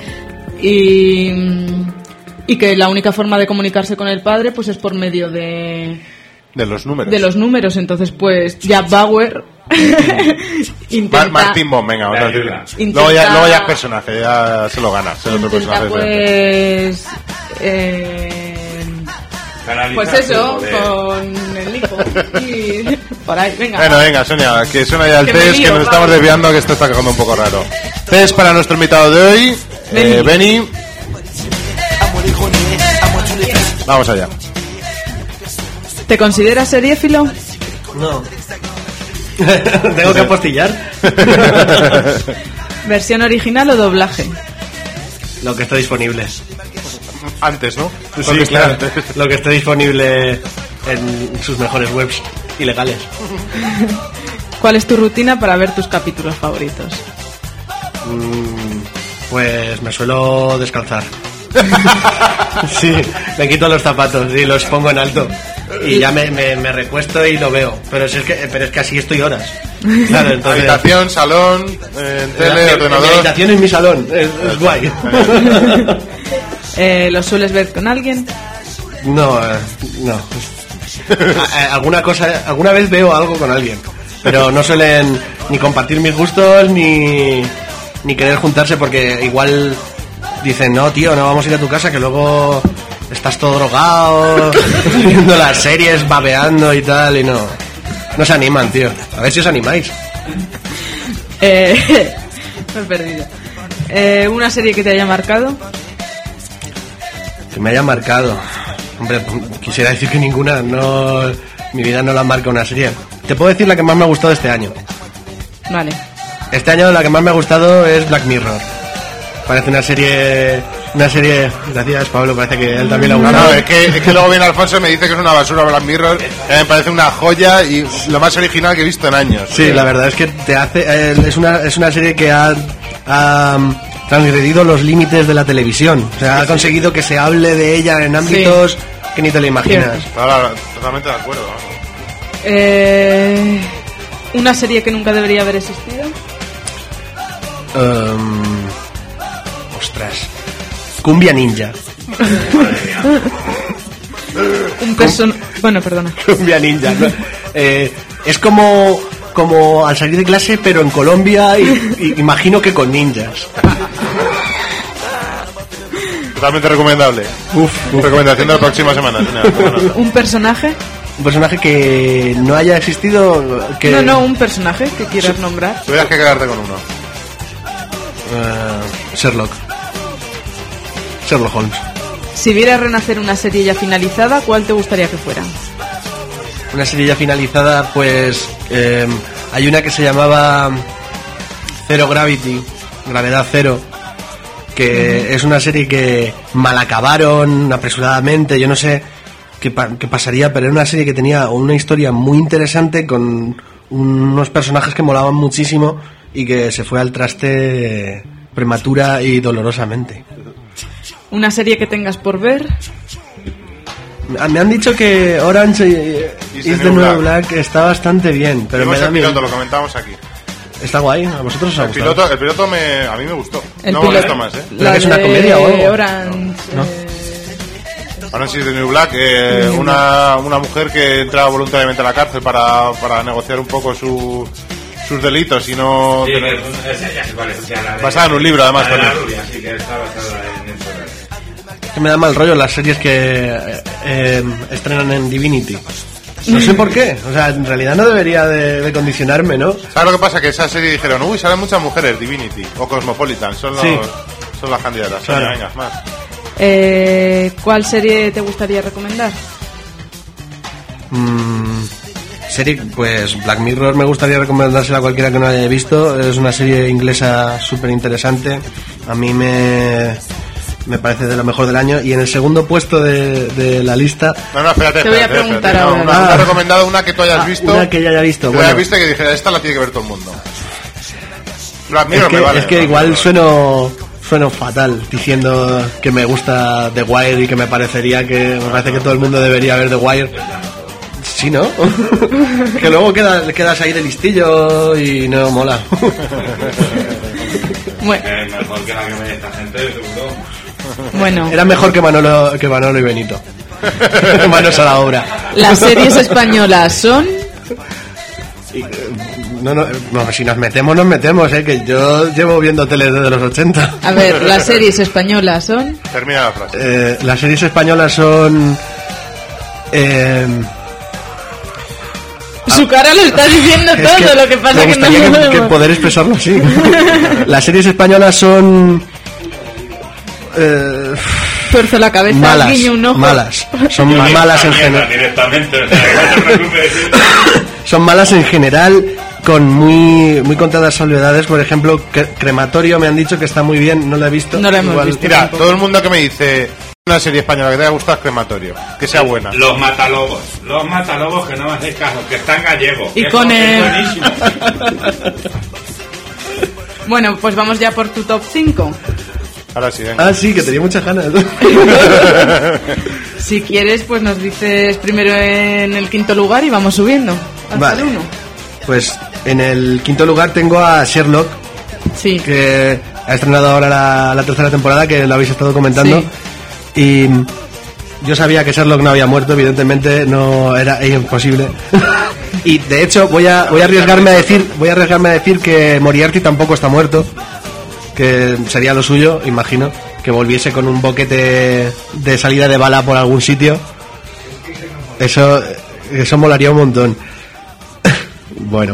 [SPEAKER 8] y, y que la única forma de comunicarse con el padre pues es por medio de,
[SPEAKER 7] De los números.
[SPEAKER 8] de los números. Entonces, pues Jack Bauer intenta,
[SPEAKER 7] Mar- Martín Bond, venga, vamos a decirle.
[SPEAKER 8] Intenta-
[SPEAKER 7] Luego ya, luego ya es personaje, ya se lo gana. Ser otro
[SPEAKER 8] intenta,
[SPEAKER 7] personaje diferente.
[SPEAKER 8] pues eh,
[SPEAKER 9] Canalizar
[SPEAKER 8] pues
[SPEAKER 9] su
[SPEAKER 8] eso,
[SPEAKER 9] poder.
[SPEAKER 8] con el hijo y por ahí, venga.
[SPEAKER 7] Bueno, venga, Sonia, que suena ya el
[SPEAKER 8] Que me
[SPEAKER 7] test,
[SPEAKER 8] lío,
[SPEAKER 7] que nos estamos
[SPEAKER 8] vale.
[SPEAKER 7] desviando, que esto está quedando un poco raro. Test para nuestro invitado de hoy, eh, Benny. Vamos allá.
[SPEAKER 8] ¿Te consideras seriéfilo?
[SPEAKER 10] No. Tengo que apostillar.
[SPEAKER 8] ¿Versión original o doblaje?
[SPEAKER 10] Lo que está disponible.
[SPEAKER 7] Antes, ¿no?
[SPEAKER 10] Sí,
[SPEAKER 7] Lo que está
[SPEAKER 10] claro.
[SPEAKER 7] antes.
[SPEAKER 10] Lo que esté disponible en sus mejores webs ilegales.
[SPEAKER 8] ¿Cuál es tu rutina para ver tus capítulos favoritos?
[SPEAKER 10] Mm, pues me suelo descalzar. Sí, me quito los zapatos y los pongo en alto. Y ya me, me, me recuesto y lo veo. Pero es, que, pero es que así estoy horas. Claro, entonces...
[SPEAKER 7] Habitación, salón, eh, en tele,
[SPEAKER 10] Mi-
[SPEAKER 7] ordenador.
[SPEAKER 10] Mi habitación es mi salón. Es, es guay.
[SPEAKER 8] Eh, ¿Lo sueles ver con alguien?
[SPEAKER 10] No, eh, no. A- a- alguna cosa, alguna vez veo algo con alguien, pero no suelen ni compartir mis gustos ni ni querer juntarse porque igual dicen no tío, no vamos a ir a tu casa que luego estás todo drogado viendo las series, babeando y tal y no no se animan, tío. A ver si os animáis.
[SPEAKER 8] Eh, me he perdido. Eh, ¿Una serie que te haya marcado?
[SPEAKER 10] Que me haya marcado. Hombre, quisiera decir que ninguna. No, mi vida no la marca una serie. Te puedo decir la que más me ha gustado este año.
[SPEAKER 8] Vale.
[SPEAKER 10] Este año la que más me ha gustado es Black Mirror. Parece una serie... Una serie... Gracias, Pablo, parece que él también la ha
[SPEAKER 7] No,
[SPEAKER 10] gustado.
[SPEAKER 7] no, es que, es que luego viene Alfonso y me dice que es una basura Black Mirror. Eh, me parece una joya y lo más original que he visto en años.
[SPEAKER 10] Sí, la verdad es que te hace... eh, es, una, es una serie que ha... ha transgredido los límites de la televisión. O sea, ha conseguido que se hable de ella en ámbitos sí. que ni te lo imaginas.
[SPEAKER 7] Claro, totalmente de acuerdo. Vamos.
[SPEAKER 8] Eh, ¿Una serie que nunca debería haber existido?
[SPEAKER 10] Um, ostras. Cumbia Ninja.
[SPEAKER 8] Un person... Bueno, perdona.
[SPEAKER 10] Cumbia Ninja. ¿No? Eh, es como... como al salir de clase, pero en Colombia y, y imagino que con ninjas.
[SPEAKER 7] Totalmente recomendable.
[SPEAKER 10] Uf, uf.
[SPEAKER 7] Recomendación de la próxima semana.
[SPEAKER 8] ¿Un personaje?
[SPEAKER 10] Un personaje que no haya existido. Que...
[SPEAKER 8] No, no, un personaje que quieras sí. nombrar.
[SPEAKER 7] Tuvieras que quedarte con uno.
[SPEAKER 10] Uh, Sherlock. Sherlock Holmes.
[SPEAKER 8] Si vieras renacer una serie ya finalizada, ¿cuál te gustaría que fuera?
[SPEAKER 10] Una serie ya finalizada, pues eh, hay una que se llamaba Zero Gravity, Gravedad Cero, que uh-huh. es una serie que mal acabaron apresuradamente, yo no sé qué, pa- qué pasaría, pero era una serie que tenía una historia muy interesante con unos personajes que molaban muchísimo y que se fue al traste prematura y dolorosamente.
[SPEAKER 8] ¿Una serie que tengas por ver?
[SPEAKER 10] Me han dicho que Orange is the New Black. Black está bastante bien, pero
[SPEAKER 7] Vimos
[SPEAKER 10] me da
[SPEAKER 7] el piloto,
[SPEAKER 10] miedo.
[SPEAKER 7] lo comentamos aquí.
[SPEAKER 10] Está guay, a vosotros os ha
[SPEAKER 7] el
[SPEAKER 10] gustado.
[SPEAKER 7] piloto, el piloto me, a mí me gustó.
[SPEAKER 8] El
[SPEAKER 7] no
[SPEAKER 8] piloto,
[SPEAKER 7] me gustó más, ¿eh?
[SPEAKER 10] ¿La que es una comedia o algo?
[SPEAKER 8] Orange,
[SPEAKER 10] ¿no?
[SPEAKER 8] eh...
[SPEAKER 7] Orange is the New Black, eh,
[SPEAKER 8] New
[SPEAKER 7] una, una mujer que entra voluntariamente a la cárcel para, para negociar un poco su, sus delitos y no...
[SPEAKER 9] Sí,
[SPEAKER 7] tener...
[SPEAKER 9] que es, ya sé cuál es, o sea, la de,
[SPEAKER 7] basada en un libro, además.
[SPEAKER 9] La de la
[SPEAKER 7] también.
[SPEAKER 9] rubia, sí, que está basada en eso.
[SPEAKER 10] Que me da mal rollo las series que eh, eh, estrenan en Divinity. No sé por qué, o sea, en realidad no debería de, de condicionarme, ¿no?
[SPEAKER 7] ¿Sabes lo que pasa? Que esa serie dijeron, uy, salen muchas mujeres, Divinity o Cosmopolitan, son, los,
[SPEAKER 10] sí.
[SPEAKER 7] son las candidatas.
[SPEAKER 10] Claro.
[SPEAKER 7] Venga, venga, más.
[SPEAKER 8] Eh, ¿Cuál serie te gustaría recomendar?
[SPEAKER 10] Mm, serie, pues Black Mirror me gustaría recomendársela a cualquiera que no haya visto. Es una serie inglesa súper interesante. A mí me... me parece de lo mejor del año. Y en el segundo puesto de, de la lista...
[SPEAKER 7] No, no, espérate,
[SPEAKER 8] te voy a
[SPEAKER 7] espérate,
[SPEAKER 8] preguntar
[SPEAKER 7] espérate.
[SPEAKER 8] ahora.
[SPEAKER 7] No, una,
[SPEAKER 10] Ah.
[SPEAKER 7] una recomendado una que tú hayas
[SPEAKER 10] Ah,
[SPEAKER 7] visto.
[SPEAKER 10] una que ya haya visto.
[SPEAKER 7] Que
[SPEAKER 10] Bueno,
[SPEAKER 7] hayas visto y que dijera, esta la tiene que ver todo el mundo. Black
[SPEAKER 10] es
[SPEAKER 7] Mirror
[SPEAKER 10] que,
[SPEAKER 7] me vale.
[SPEAKER 10] es que
[SPEAKER 7] Black
[SPEAKER 10] igual
[SPEAKER 7] Mirror.
[SPEAKER 10] sueno, sueno fatal diciendo que me gusta The Wire y que me parecería que me parece que todo el mundo debería ver The Wire. Sí, ¿no? Que luego quedas, quedas ahí de listillo y no mola.
[SPEAKER 8] Bueno,
[SPEAKER 9] Es mejor que la que me esta gente, seguro.
[SPEAKER 8] bueno.
[SPEAKER 10] Era mejor que Manolo, que Manolo y Benito. Manos a la obra.
[SPEAKER 8] Las series españolas son...
[SPEAKER 10] No, no, no, si nos metemos, nos metemos, ¿eh? Que yo llevo viendo tele desde los ochenta.
[SPEAKER 8] A ver, las series españolas son...
[SPEAKER 7] Termina la frase.
[SPEAKER 10] Eh, las series españolas son... Eh,
[SPEAKER 8] Su cara lo está diciendo
[SPEAKER 10] es
[SPEAKER 8] todo,
[SPEAKER 10] que
[SPEAKER 8] lo que pasa
[SPEAKER 10] me
[SPEAKER 8] que no
[SPEAKER 10] gustaría que, que
[SPEAKER 8] podemos.
[SPEAKER 10] poder expresarlo así. Las series españolas son... Eh,
[SPEAKER 8] Tuerzo la cabeza,
[SPEAKER 10] malas,
[SPEAKER 8] guiño un ojo.
[SPEAKER 10] malas. Son malas en general.
[SPEAKER 9] Directamente, o sea, no te preocupes.
[SPEAKER 10] Son malas en general, con muy muy contadas salvedades. Por ejemplo, Cre- Crematorio me han dicho que está muy bien, no lo he visto.
[SPEAKER 8] No lo hemos
[SPEAKER 10] Igual-
[SPEAKER 8] visto.
[SPEAKER 7] Mira,
[SPEAKER 8] tampoco.
[SPEAKER 7] todo el mundo que me dice una serie española que te haya gustado es Crematorio, que sea buena.
[SPEAKER 9] Los matalobos, los matalobos que no me hacéis caso, que están gallegos.
[SPEAKER 8] Y
[SPEAKER 9] que
[SPEAKER 8] con
[SPEAKER 9] eso es
[SPEAKER 8] el-
[SPEAKER 9] buenísimo.
[SPEAKER 8] Bueno, pues vamos ya por tu top cinco.
[SPEAKER 7] Ahora sí, venga.
[SPEAKER 10] Ah, sí, que tenía muchas ganas.
[SPEAKER 8] Si quieres, pues nos dices primero en el quinto lugar y vamos subiendo hasta
[SPEAKER 10] Vale.
[SPEAKER 8] el uno.
[SPEAKER 10] Pues en el quinto lugar tengo a Sherlock,
[SPEAKER 8] Sí.
[SPEAKER 10] que ha estrenado ahora la, la tercera temporada, que lo habéis estado comentando.
[SPEAKER 8] Sí.
[SPEAKER 10] Y yo sabía que Sherlock no había muerto, evidentemente no era imposible. Y de hecho voy a voy a arriesgarme a decir voy a arriesgarme a decir que Moriarty tampoco está muerto, que sería lo suyo, imagino, que volviese con un boquete de salida de bala por algún sitio. Eso eso molaría un montón. Bueno,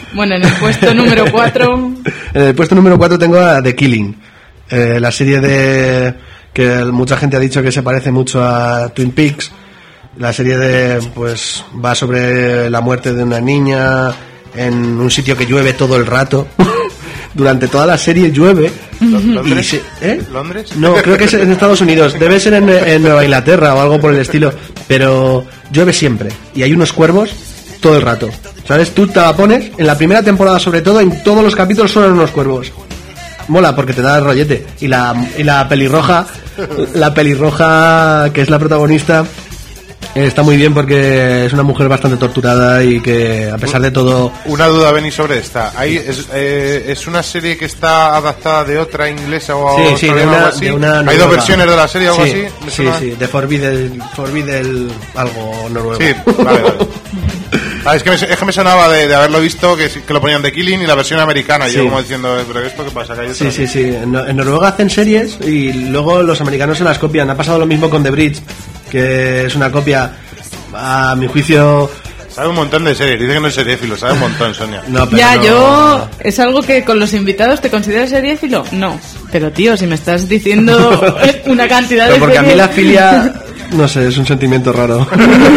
[SPEAKER 8] Bueno, en el puesto número cuatro...
[SPEAKER 10] En el puesto número cuatro tengo a The Killing, eh, la serie de que mucha gente ha dicho que se parece mucho a Twin Peaks. La serie de, pues, va sobre la muerte de una niña en un sitio que llueve todo el rato. Durante toda la serie llueve.
[SPEAKER 7] ¿Londres?
[SPEAKER 10] Se, ¿eh?
[SPEAKER 7] ¿Londres?
[SPEAKER 10] No, creo que es en Estados Unidos. Debe ser en, en Nueva Inglaterra o algo por el estilo. Pero llueve siempre. Y hay unos cuervos todo el rato. ¿Sabes? Tú te la pones, en la primera temporada sobre todo, en todos los capítulos son unos cuervos. Mola porque te da el rollete. Y la, y la pelirroja, la pelirroja que es la protagonista, está muy bien porque es una mujer bastante torturada y que a pesar de todo...
[SPEAKER 7] Una duda, Benny, sobre esta. ¿Hay, es, eh, ¿Es una serie que está adaptada de otra inglesa o
[SPEAKER 10] sí, sí, de una,
[SPEAKER 7] algo así?
[SPEAKER 10] de una
[SPEAKER 7] ¿Hay dos versiones de la serie o algo
[SPEAKER 10] sí,
[SPEAKER 7] así?
[SPEAKER 10] Sí,
[SPEAKER 7] una...
[SPEAKER 10] sí, de Forbidden, Forbidden algo noruego.
[SPEAKER 7] Sí, vale, vale. Ah, es, que me, es que me sonaba de, de haberlo visto que, que lo ponían de Killing y la versión americana. Y
[SPEAKER 10] Sí.
[SPEAKER 7] yo como diciendo, ¿pero esto qué pasa? Que hay
[SPEAKER 10] Sí,
[SPEAKER 7] otra?
[SPEAKER 10] sí, sí. En, en Noruega hacen series y luego los americanos se las copian. Ha pasado lo mismo con The Bridge, que es una copia, a mi juicio...
[SPEAKER 7] Sabe un montón de series. Dice que no es seriéfilo, sabe un montón, Sonia.
[SPEAKER 10] No, pero
[SPEAKER 8] Ya,
[SPEAKER 10] no-
[SPEAKER 8] yo... ¿Es algo que con los invitados te consideras seriéfilo? No. Pero, tío, si me estás diciendo una cantidad
[SPEAKER 10] Pero
[SPEAKER 8] de
[SPEAKER 10] porque a mí
[SPEAKER 8] series-
[SPEAKER 10] la filia, no sé, es un sentimiento raro.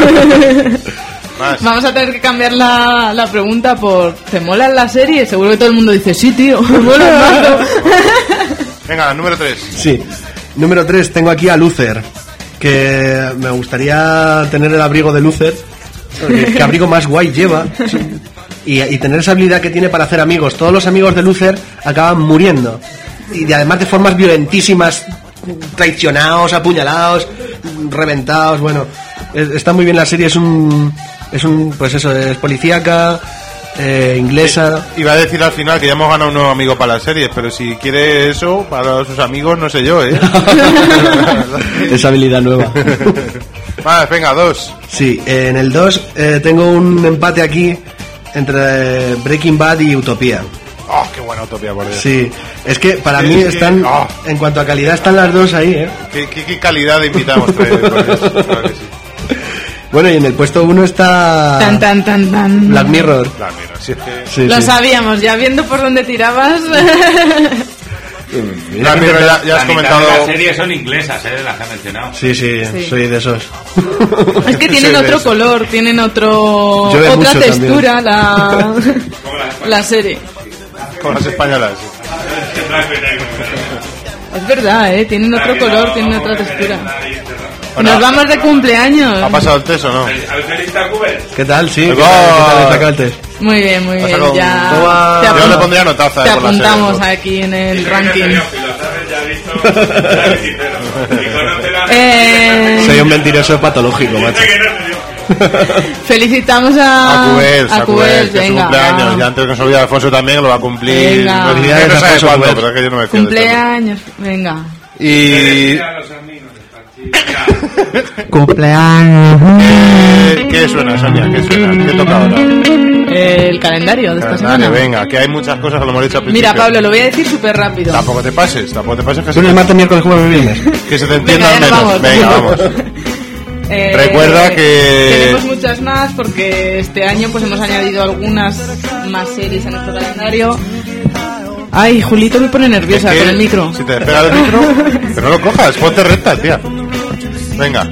[SPEAKER 8] Vamos a tener que cambiar la, la pregunta por ¿te mola la serie? Seguro que todo el mundo dice sí, tío, me mola mazo.
[SPEAKER 7] Venga, número tres.
[SPEAKER 10] Sí. Número tres, tengo aquí a Luther, que me gustaría tener el abrigo de Luther. Porque qué abrigo más guay lleva. Y, y tener esa habilidad que tiene para hacer amigos. Todos los amigos de Luther acaban muriendo. Y de- además de formas violentísimas, traicionados, apuñalados, reventados. Bueno, es- está muy bien la serie. Es un, es un, pues eso, es policíaca, eh, inglesa.
[SPEAKER 7] Iba a decir al final que ya hemos ganado un nuevo amigo para las series, pero si quiere eso para sus amigos, no sé yo, ¿eh?
[SPEAKER 10] Esa habilidad nueva.
[SPEAKER 7] Vale, venga, dos.
[SPEAKER 10] Sí, en el dos eh, tengo un empate aquí entre Breaking Bad y Utopía.
[SPEAKER 7] Oh, qué buena Utopía, por Dios.
[SPEAKER 10] Sí, es que para
[SPEAKER 7] Sí,
[SPEAKER 10] mí
[SPEAKER 7] es que-
[SPEAKER 10] están,
[SPEAKER 7] oh.
[SPEAKER 10] en cuanto a calidad, están las dos ahí, ¿eh?
[SPEAKER 7] ¿Qué, qué, qué calidad de invitamos trae, por Dios? Claro que sí.
[SPEAKER 10] Bueno, y en el puesto uno está
[SPEAKER 8] Tan, tan, tan, tan.
[SPEAKER 10] Black Mirror.
[SPEAKER 7] Black Mirror, sí, es que...
[SPEAKER 10] Sí,
[SPEAKER 8] Lo
[SPEAKER 10] sí.
[SPEAKER 8] sabíamos, ya viendo por dónde tirabas.
[SPEAKER 7] Black Mirror, ya, ya has
[SPEAKER 9] la
[SPEAKER 7] comentado...
[SPEAKER 9] mitad de las series son inglesas, ¿eh? Las que ha mencionado.
[SPEAKER 10] Sí, sí,
[SPEAKER 8] Sí.
[SPEAKER 10] soy de esos.
[SPEAKER 8] Es que tienen
[SPEAKER 10] Soy de
[SPEAKER 8] otro
[SPEAKER 10] esos.
[SPEAKER 8] color, tienen otro
[SPEAKER 10] Llueve
[SPEAKER 8] otra
[SPEAKER 10] mucho
[SPEAKER 8] textura la, la serie.
[SPEAKER 7] Con las españolas.
[SPEAKER 8] Es verdad, ¿eh? Tienen otro color, tienen otra textura.
[SPEAKER 7] Bueno,
[SPEAKER 8] Nos vamos de cumpleaños.
[SPEAKER 7] ¿ha pasado el test o no?
[SPEAKER 10] ¿Qué tal? Sí,
[SPEAKER 7] ¡Gol!
[SPEAKER 10] ¿qué tal? ¿Qué tal está el test?
[SPEAKER 8] Muy bien, muy
[SPEAKER 7] Ha
[SPEAKER 8] bien.
[SPEAKER 7] sacado un-
[SPEAKER 8] Ya
[SPEAKER 10] Toma.
[SPEAKER 8] te
[SPEAKER 7] Yo
[SPEAKER 8] apun-
[SPEAKER 7] le pondría notaza,
[SPEAKER 8] te
[SPEAKER 7] eh, por la serie,
[SPEAKER 8] apuntamos
[SPEAKER 7] ¿no?
[SPEAKER 8] aquí en el ranking.
[SPEAKER 9] Eh...
[SPEAKER 8] Eh,
[SPEAKER 10] Soy un mentiroso patológico, macho.
[SPEAKER 8] felicitamos a
[SPEAKER 7] A Cubels, a Cubels, que es su
[SPEAKER 8] venga,
[SPEAKER 7] cumpleaños.
[SPEAKER 8] va.
[SPEAKER 7] Ya antes que se olvida Alfonso también, que lo va a cumplir.
[SPEAKER 8] Venga.
[SPEAKER 7] No,
[SPEAKER 10] Felicidades,
[SPEAKER 7] no sabe
[SPEAKER 10] Alfonso
[SPEAKER 7] cuándo,
[SPEAKER 10] Cubels.
[SPEAKER 7] pero es que yo no me fío de esto.
[SPEAKER 8] Cumpleaños, venga.
[SPEAKER 7] Y...
[SPEAKER 8] Cumpleaños.
[SPEAKER 7] ¿Qué, qué suena, Sonia? ¿Qué suena? ¿Qué toca ahora?
[SPEAKER 8] El calendario de esta
[SPEAKER 7] Calendario,
[SPEAKER 8] semana.
[SPEAKER 7] venga, que hay muchas cosas que lo hemos dicho al principio.
[SPEAKER 8] Mira, Pablo, lo voy a decir súper rápido.
[SPEAKER 7] Tampoco te pases, tampoco te pases que se
[SPEAKER 10] Lunes,
[SPEAKER 7] te,
[SPEAKER 10] martes, miércoles, jueves, viernes.
[SPEAKER 7] que se te entienda
[SPEAKER 8] Venga, ya nos
[SPEAKER 7] menos.
[SPEAKER 8] vamos.
[SPEAKER 7] Venga, vamos.
[SPEAKER 8] Eh,
[SPEAKER 7] Recuerda que-
[SPEAKER 8] tenemos muchas más porque este año pues hemos añadido algunas más series a nuestro calendario. Ay, Julito me pone nerviosa
[SPEAKER 7] Es que
[SPEAKER 8] con el micro.
[SPEAKER 7] Si te despega el micro, pero no lo cojas, ponte recta, tía. Venga.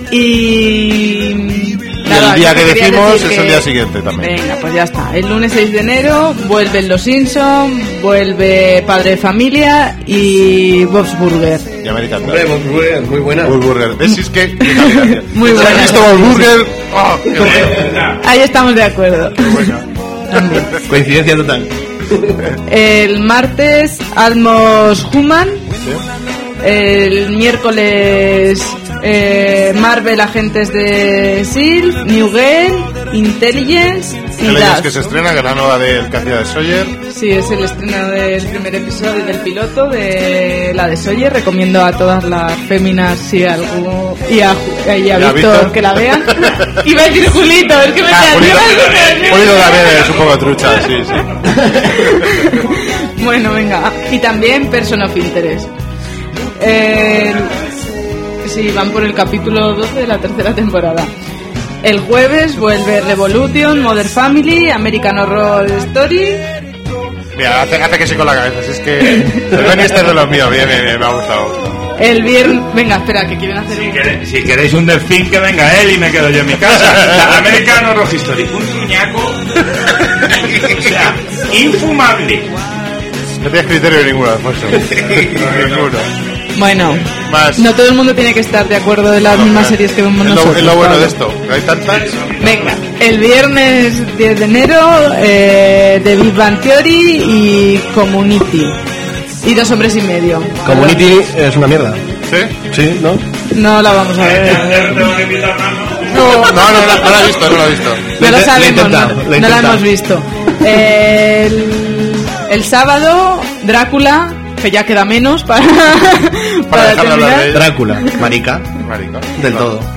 [SPEAKER 8] Y...
[SPEAKER 7] Y el día que
[SPEAKER 8] quería
[SPEAKER 7] decimos
[SPEAKER 8] decir
[SPEAKER 7] es
[SPEAKER 8] que-
[SPEAKER 7] el día siguiente también.
[SPEAKER 8] Venga, pues ya está. El lunes seis de enero vuelven Los Simpson, vuelve Padre de Familia y Bob's Burger.
[SPEAKER 7] Y American
[SPEAKER 10] Hombre,
[SPEAKER 7] Dad.
[SPEAKER 10] Bob's Burger, muy buena.
[SPEAKER 7] Bob's Burger. ¿Ves? Es que... qué calidad, tía.
[SPEAKER 8] Muy
[SPEAKER 7] ¿Has
[SPEAKER 8] buena.
[SPEAKER 7] visto Bob's Burger? ¡Oh, qué bueno!
[SPEAKER 8] Ahí estamos de acuerdo. También.
[SPEAKER 10] Coincidencia total.
[SPEAKER 8] El martes Almost Human. El miércoles eh, Marvel Agentes de S H I E L D, New Girl, Intelligence y
[SPEAKER 7] El
[SPEAKER 8] Dash.
[SPEAKER 7] que se estrena, que es la nueva del que hacía de Sawyer.
[SPEAKER 8] Sí, es el estreno del primer episodio del piloto de la de Sawyer. Recomiendo a todas las féminas si algo y a, Ju- y a
[SPEAKER 7] ¿Y a
[SPEAKER 8] Víctor,
[SPEAKER 7] Víctor?
[SPEAKER 8] que la vean. Iba a decir Julito, es que me
[SPEAKER 7] Ah,
[SPEAKER 8] queda-
[SPEAKER 7] Julito,
[SPEAKER 8] iba a decir-
[SPEAKER 7] Julito también es un poco trucha, sí, sí.
[SPEAKER 8] Bueno, venga. Y también Person of Interest. Eh, sí, van por el capítulo doce de la tercera temporada. El jueves vuelve Revolution, Modern Family, American Horror Story.
[SPEAKER 7] Mira, hace, hace que sí con la cabeza. Si es que el Benny este es de los míos. Bien, bien, bien, me ha gustado.
[SPEAKER 8] El viernes... Venga, espera, que quieren hacer
[SPEAKER 9] si
[SPEAKER 8] un...
[SPEAKER 9] Queréis, si queréis un delfín, que venga él y me quedo yo en mi casa. La American Horror Story. Un muñeco. O sea, infumable.
[SPEAKER 7] No tienes criterio ninguno, Alfonso. Ninguno.
[SPEAKER 8] Bueno,
[SPEAKER 7] Más.
[SPEAKER 8] no todo el mundo tiene que estar de acuerdo de las
[SPEAKER 7] No,
[SPEAKER 8] mismas
[SPEAKER 7] no.
[SPEAKER 8] series que vemos
[SPEAKER 7] Es lo,
[SPEAKER 8] nosotros.
[SPEAKER 7] es lo bueno
[SPEAKER 8] Pablo.
[SPEAKER 7] de esto. Hay tantas.
[SPEAKER 8] Venga, el viernes diez de enero, eh, The Big Bang Theory y Community. Y Dos hombres y medio.
[SPEAKER 10] Community es una mierda.
[SPEAKER 7] ¿Sí?
[SPEAKER 10] Sí, ¿no?
[SPEAKER 8] No la vamos a ver.
[SPEAKER 7] No, no, no, no, no la he visto, no la he visto.
[SPEAKER 8] No lo sabemos, no,
[SPEAKER 10] lo
[SPEAKER 8] no la
[SPEAKER 10] intenta.
[SPEAKER 8] hemos visto. El, el sábado, Drácula, que ya queda menos para, para,
[SPEAKER 7] dejar de hablar de
[SPEAKER 8] terminar.
[SPEAKER 7] ella.
[SPEAKER 10] Drácula, marica,
[SPEAKER 7] Marica.
[SPEAKER 10] del
[SPEAKER 7] No.
[SPEAKER 10] todo.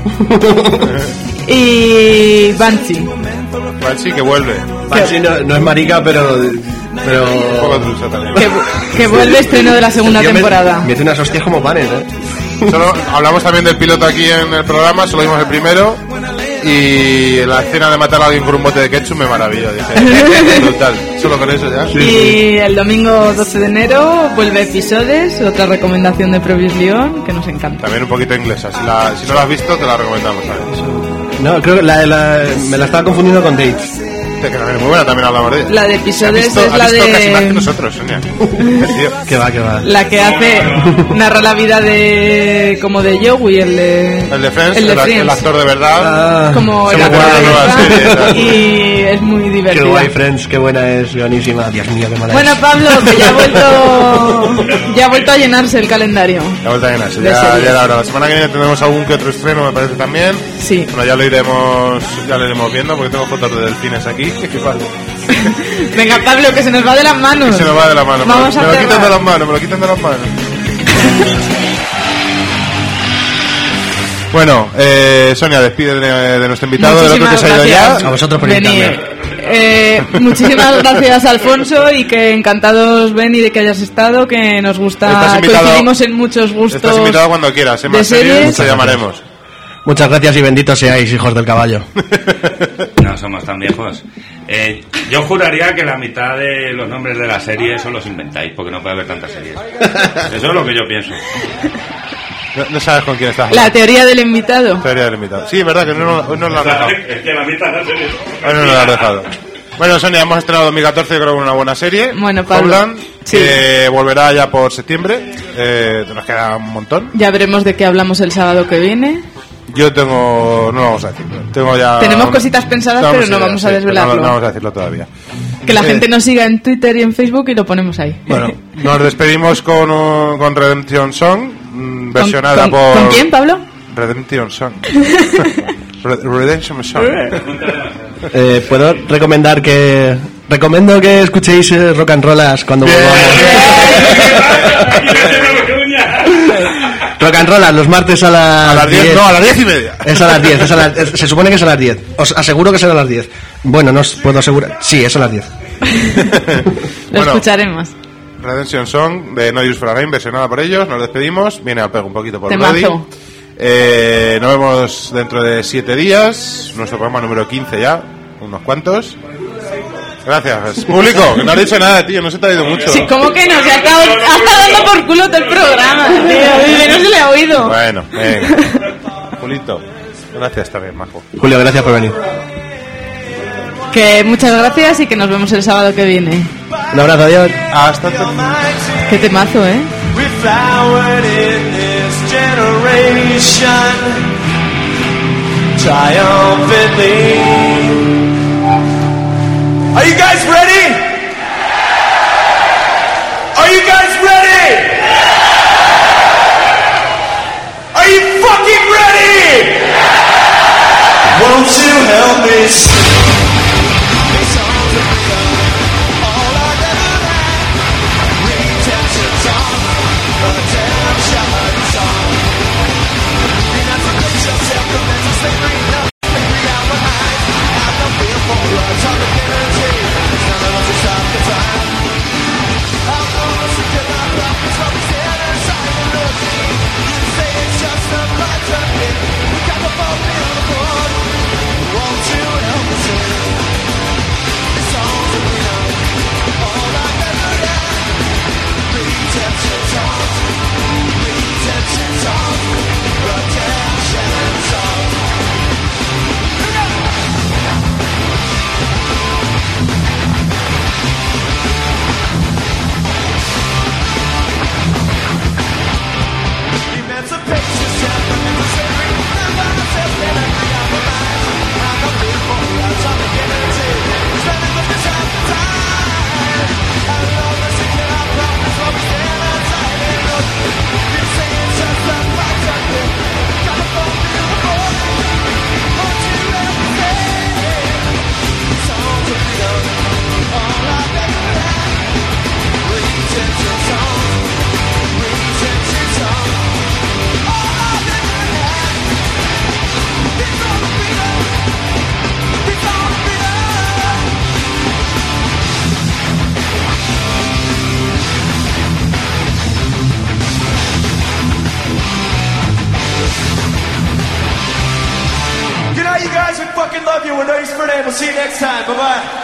[SPEAKER 8] Y Banshee.
[SPEAKER 7] Banshee que vuelve.
[SPEAKER 10] Banshee no, no es marica, pero... pero...
[SPEAKER 7] Un poco trucha también.
[SPEAKER 8] Que, que vuelve estreno de la segunda
[SPEAKER 10] Tío, me-
[SPEAKER 8] temporada.
[SPEAKER 10] Mete unas hostias como panes, ¿eh?
[SPEAKER 7] Solo hablamos también del piloto aquí en el programa, solo vimos el primero. Y la escena de matar a alguien con un bote de ketchup me maravilla. Dije, brutal. Solo con eso ya.
[SPEAKER 8] Y el domingo doce de enero vuelve Episodios, otra recomendación de Provis León que nos encanta.
[SPEAKER 7] También un poquito inglesa. Si, la, si no la has visto, te la recomendamos también.
[SPEAKER 10] No, creo que la, la- me la estaba confundiendo con Dates.
[SPEAKER 7] Que también es muy buena, también hablamos de ella.
[SPEAKER 8] La de
[SPEAKER 7] ¿Has
[SPEAKER 8] Episodios
[SPEAKER 7] visto,
[SPEAKER 8] es
[SPEAKER 7] has
[SPEAKER 8] la
[SPEAKER 7] visto casi más que
[SPEAKER 8] de
[SPEAKER 7] nosotros, Sonia? Tío.
[SPEAKER 10] Que va, que va.
[SPEAKER 8] la que hace narra la vida de como de Joey, el de
[SPEAKER 7] El de Friends,
[SPEAKER 8] el
[SPEAKER 7] el,
[SPEAKER 8] de
[SPEAKER 7] el
[SPEAKER 8] Friends.
[SPEAKER 7] actor de verdad.
[SPEAKER 10] Ah,
[SPEAKER 8] como
[SPEAKER 10] qué
[SPEAKER 8] el actor
[SPEAKER 10] guay.
[SPEAKER 8] de
[SPEAKER 7] Nueva serie,
[SPEAKER 8] verdad,
[SPEAKER 7] tal.
[SPEAKER 8] y es muy
[SPEAKER 10] Qué
[SPEAKER 8] divertida.
[SPEAKER 10] guay, Friends, qué buena es, buenísima. Dios mío, qué mala
[SPEAKER 8] Bueno,
[SPEAKER 10] es.
[SPEAKER 8] Pablo, que ya ha vuelto ya ha vuelto a llenarse el calendario.
[SPEAKER 7] La vuelta a llenarse.
[SPEAKER 8] De
[SPEAKER 7] Ya,
[SPEAKER 8] series.
[SPEAKER 7] ya era hora. La semana que viene tendremos algún que otro estreno, me parece también.
[SPEAKER 8] Sí.
[SPEAKER 7] Bueno, ya lo iremos, ya lo iremos viendo porque tengo fotos de delfines aquí. Que vale.
[SPEAKER 8] Venga, Pablo, que se nos va de las manos.
[SPEAKER 7] Se nos va de la mano.
[SPEAKER 8] Vamos
[SPEAKER 7] me,
[SPEAKER 8] a
[SPEAKER 7] lo, me lo quitan
[SPEAKER 8] cerrar.
[SPEAKER 7] de las manos, me lo quitan de las manos. Bueno, eh, Sonia, despide de, de nuestro invitado, del otro que se ha ido
[SPEAKER 8] Muchísimas
[SPEAKER 7] ya.
[SPEAKER 10] A vosotros por
[SPEAKER 8] Venid.
[SPEAKER 10] invitarme.
[SPEAKER 8] Eh, muchísimas gracias, Alfonso, y que encantados, Benny, de que hayas estado, que nos
[SPEAKER 7] Estás
[SPEAKER 8] gusta,
[SPEAKER 7] invitado-
[SPEAKER 8] coincidimos en muchos gustos.
[SPEAKER 7] Estás invitado cuando quieras, en
[SPEAKER 8] de
[SPEAKER 7] más series
[SPEAKER 8] series.
[SPEAKER 7] te llamaremos.
[SPEAKER 10] Muchas gracias y benditos seáis, hijos del caballo.
[SPEAKER 9] No somos tan viejos. Eh, yo juraría que la mitad de los nombres de las series son los inventáis, porque no puede haber tantas series. Eso es lo que yo pienso.
[SPEAKER 7] No, no sabes con quién estás.
[SPEAKER 8] La teoría del invitado.
[SPEAKER 7] Teoría del invitado. Sí, verdad que no, hoy no lo has dejado.
[SPEAKER 9] Es que la mitad de las series.
[SPEAKER 7] Hoy no lo has dejado. Bueno, Sonia, hemos estrenado dos mil catorce, creo que una buena serie.
[SPEAKER 8] Bueno, Pablo.
[SPEAKER 7] Homeland,
[SPEAKER 8] Sí.
[SPEAKER 7] que volverá ya por septiembre. Eh, nos queda un montón.
[SPEAKER 8] Ya veremos de qué hablamos el sábado que viene.
[SPEAKER 7] Yo tengo, no lo vamos a decir. Tengo ya.
[SPEAKER 8] Tenemos cositas pensadas, pero no
[SPEAKER 7] ideas,
[SPEAKER 8] vamos a
[SPEAKER 7] sí,
[SPEAKER 8] desvelarlo.
[SPEAKER 7] No, no vamos a decirlo todavía.
[SPEAKER 8] Que la
[SPEAKER 7] Eh,
[SPEAKER 8] gente nos siga en Twitter y en Facebook y lo ponemos ahí.
[SPEAKER 7] Bueno, nos despedimos con, un- con Redemption Song, mm, versionada
[SPEAKER 8] ¿Con,
[SPEAKER 7] por.
[SPEAKER 8] ¿Con quién, Pablo?
[SPEAKER 7] Redemption Song. Re- Redemption Song.
[SPEAKER 10] Eh, Puedo recomendar que... Recomiendo que escuchéis eh, Rock and Rollas cuando volvamos. Rock and Rollas los martes a las,
[SPEAKER 7] A las diez, no, a las diez y media.
[SPEAKER 10] Es a las diez, es a las- es- se supone que es a las diez. Os aseguro que será a las diez. Bueno, no os puedo asegurar. Sí, es a las diez.
[SPEAKER 8] Lo
[SPEAKER 7] Bueno.
[SPEAKER 8] escucharemos.
[SPEAKER 7] Redemption Song de No Use for a Game, versionada por ellos. Nos despedimos. Viene al pego un poquito por
[SPEAKER 8] Temazo.
[SPEAKER 7] Brody. Eh, nos vemos dentro de siete días. Nuestro programa número quince ya. Unos cuantos. Gracias. Público, que no has dicho nada, tío. No se te ha ido mucho.
[SPEAKER 8] Sí, ¿cómo que no? Se ha estado, ha estado dando por culo todo el programa, tío. Y no se le ha oído.
[SPEAKER 7] Bueno, venga. Julito, gracias también, majo.
[SPEAKER 10] Julio, gracias por venir.
[SPEAKER 8] Que muchas gracias y que nos vemos el sábado que viene.
[SPEAKER 10] Un abrazo, adiós.
[SPEAKER 7] Hasta entonces.
[SPEAKER 8] Qué temazo, ¿eh?
[SPEAKER 6] We flowered in this generation triumphantly. Are you guys ready? Are you guys ready? Are you fucking ready? Won't you help me sing?
[SPEAKER 18] you. We're nice for them. We'll see you next time. Bye bye.